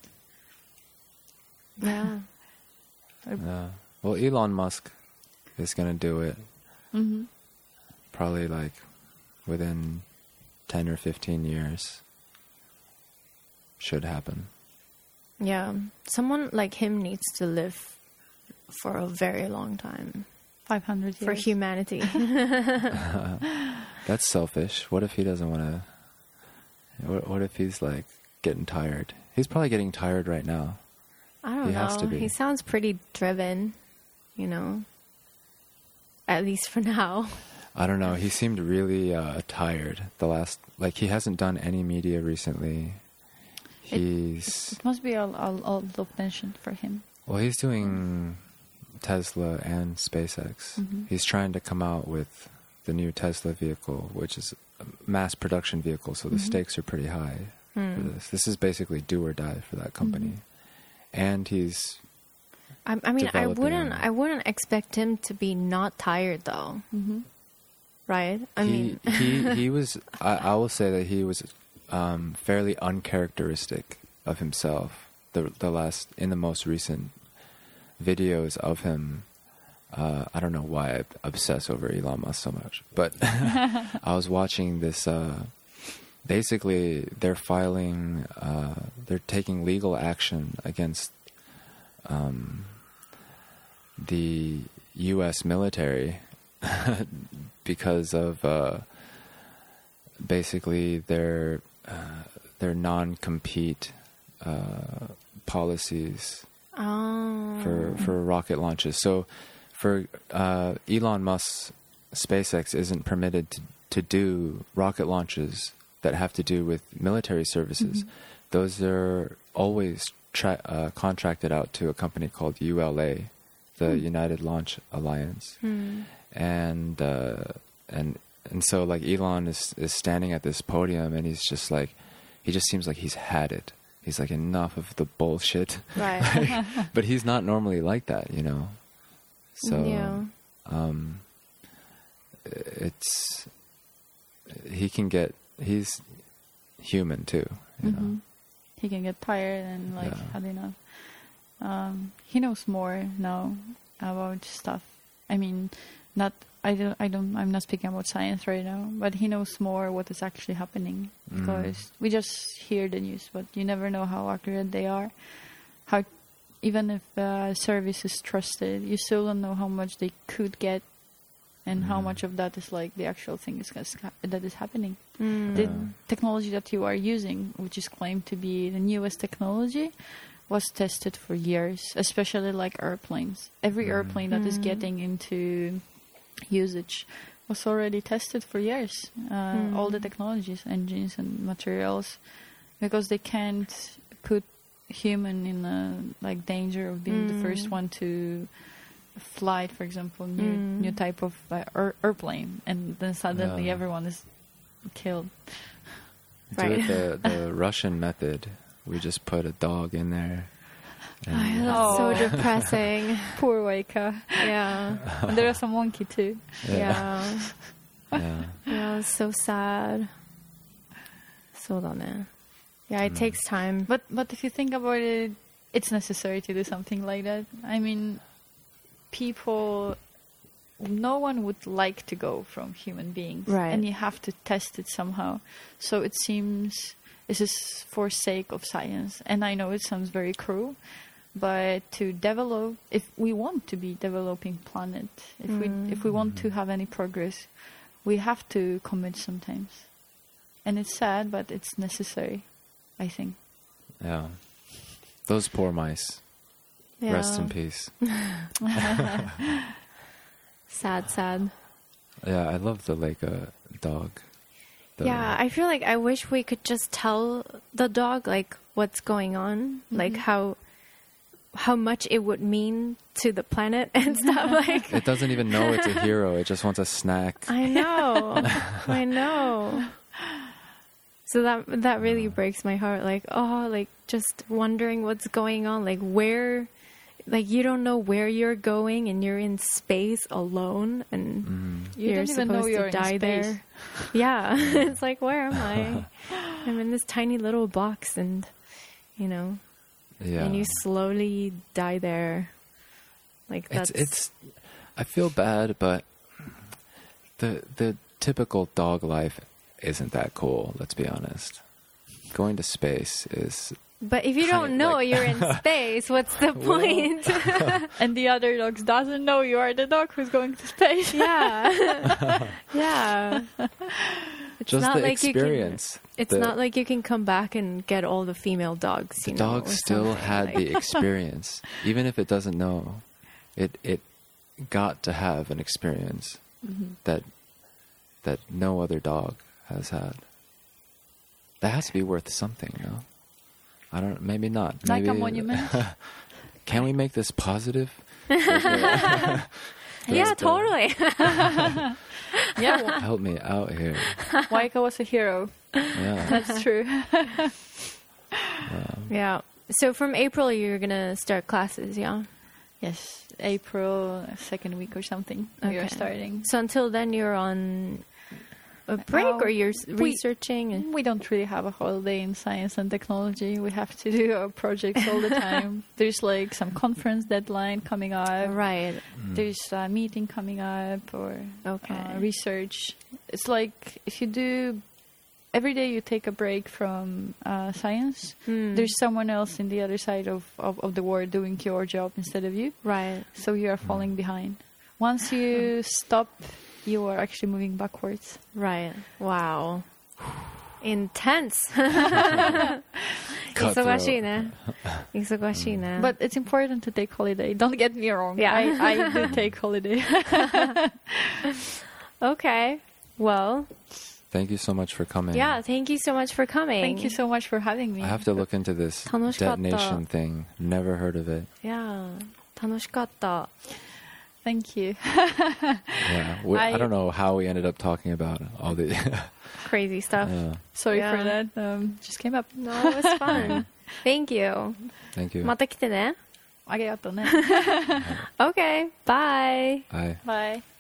Yeah. Well, Elon Musk is going to do it. Probably like within 10 or 15 years. Should happen. Yeah. Someone like him needs to live for a very long time 500 years. for humanity. That's selfish. What if he doesn't want to... What if he's like getting tired? He's probably getting tired right now. I don't He know. has to be. He sounds pretty driven, you know. At least for now. I don't know. He seemed really tired. He hasn't done any media recently. He's It must be a lot of tension for him. he's doing Tesla and SpaceX. He's trying to come out with the new Tesla vehicle, which is a mass production vehicle, so the stakes are pretty high for this. This is basically do or die for that company. And he's I mean, I developing- wouldn't expect him to be not tired though. Right? I mean, he was. I will say that he was fairly uncharacteristic of himself. In the most recent videos of him. I don't know why I obsess over Elon Musk so much, but I was watching this. Basically, they're filing. They're taking legal action against the U.S. military because of basically their non-compete policies for rocket launches. So for Elon Musk's SpaceX isn't permitted to do rocket launches that have to do with military services. Those are always contracted out to a company called ULA, the United Launch Alliance. And so like Elon is standing at this podium and he's just like, he just seems like he's had it. He's like, enough of the bullshit. right. But he's not normally like that, you know? So, Yeah. He's human too, you know? He can get tired and like Yeah. had enough. He knows more now about stuff. I mean, I'm not speaking about science right now, but he knows more what is actually happening because we just hear the news, but you never know how accurate they are. Even if a service is trusted, you still don't know how much they could get and how much of that is like the actual thing that is happening. The technology that you are using, which is claimed to be the newest technology, was tested for years, especially like airplanes. Every airplane that is getting into usage was already tested for years. All the technologies, engines and materials, because they can't put human in like danger of being the first one to fly, for example, new type of airplane, and then suddenly everyone is killed. Do it the Russian method. We just put a dog in there. And That's so depressing. Poor Waika. Yeah. And there was a monkey too. Yeah. yeah. Yeah, it's so sad. そうだね. Yeah, it takes time. But if you think about it, it's necessary to do something like that. I mean, no one would like to go from human beings. Right. And you have to test it somehow. So it seems this is for sake of science. And I know it sounds very cruel, but to develop, if we want to be developing planet, if we want to have any progress, we have to commit sometimes. And it's sad, but it's necessary, I think. Yeah. Those poor mice. Yeah. Rest in peace. Sad. Yeah, I love the Leica dog. Yeah, I feel like I wish we could just tell the dog like what's going on, like how much it would mean to the planet and stuff. Like It doesn't even know it's a hero. It just wants a snack. I know. So that really breaks my heart. Like, like just wondering what's going on. Like where, like you don't know where you're going, and you're in space alone, and You you're don't even know supposed you're to die in space. there. Yeah, it's like, where am I? I'm in this tiny little box, and Yeah. and you slowly die there. Like that's It's I feel bad, but the typical dog life isn't that cool, let's be honest. Going to space is But if you don't know you're in space, what's the point? And the other dogs doesn't know you are the dog who's going to space. Yeah. It's just not the like experience. It's not like you can come back and get all the female dogs. The dog still had the experience, even if it doesn't know. It got to have an experience that no other dog has had. That has to be worth something, no? I don't. Maybe not. Like maybe, a monument. Can we make this positive? Yeah, totally. Yeah, Help me out here. Waika was a hero. Yeah. That's true. Yeah. So from April, you're gonna start classes, yeah? Yes, April 2nd week or something. We are Okay. starting. So until then, you're on a break, or you're researching? And... We don't really have a holiday in science and technology. We have to do our projects all the time. There's like some conference deadline coming up. Right. There's a meeting coming up, or Okay. research. It's like if you do every day, you take a break from science. There's someone else in the other side of the world doing your job instead of you. Right. So you are falling behind. Once you stop, you are actually moving backwards. Right. Wow. Intense. Cutthroat. 忙しいね。忙しいね。 But it's important to take holiday. Don't get me wrong. Yeah. I do take holiday. Okay. Well, Thank you so much for coming. yeah, thank you so much for coming. Thank you so much for having me. I have to look into this 楽しかった。 detonation thing. Never heard of it. Yeah. 楽しかった。 Thank you. Yeah. I don't know how we ended up talking about all the. Crazy stuff. Yeah. Sorry Yeah. for that. Just came up. No, it was fun. Thank you. Thank you. また来てね。 ありがとうね。 Okay. Bye. Bye. Bye.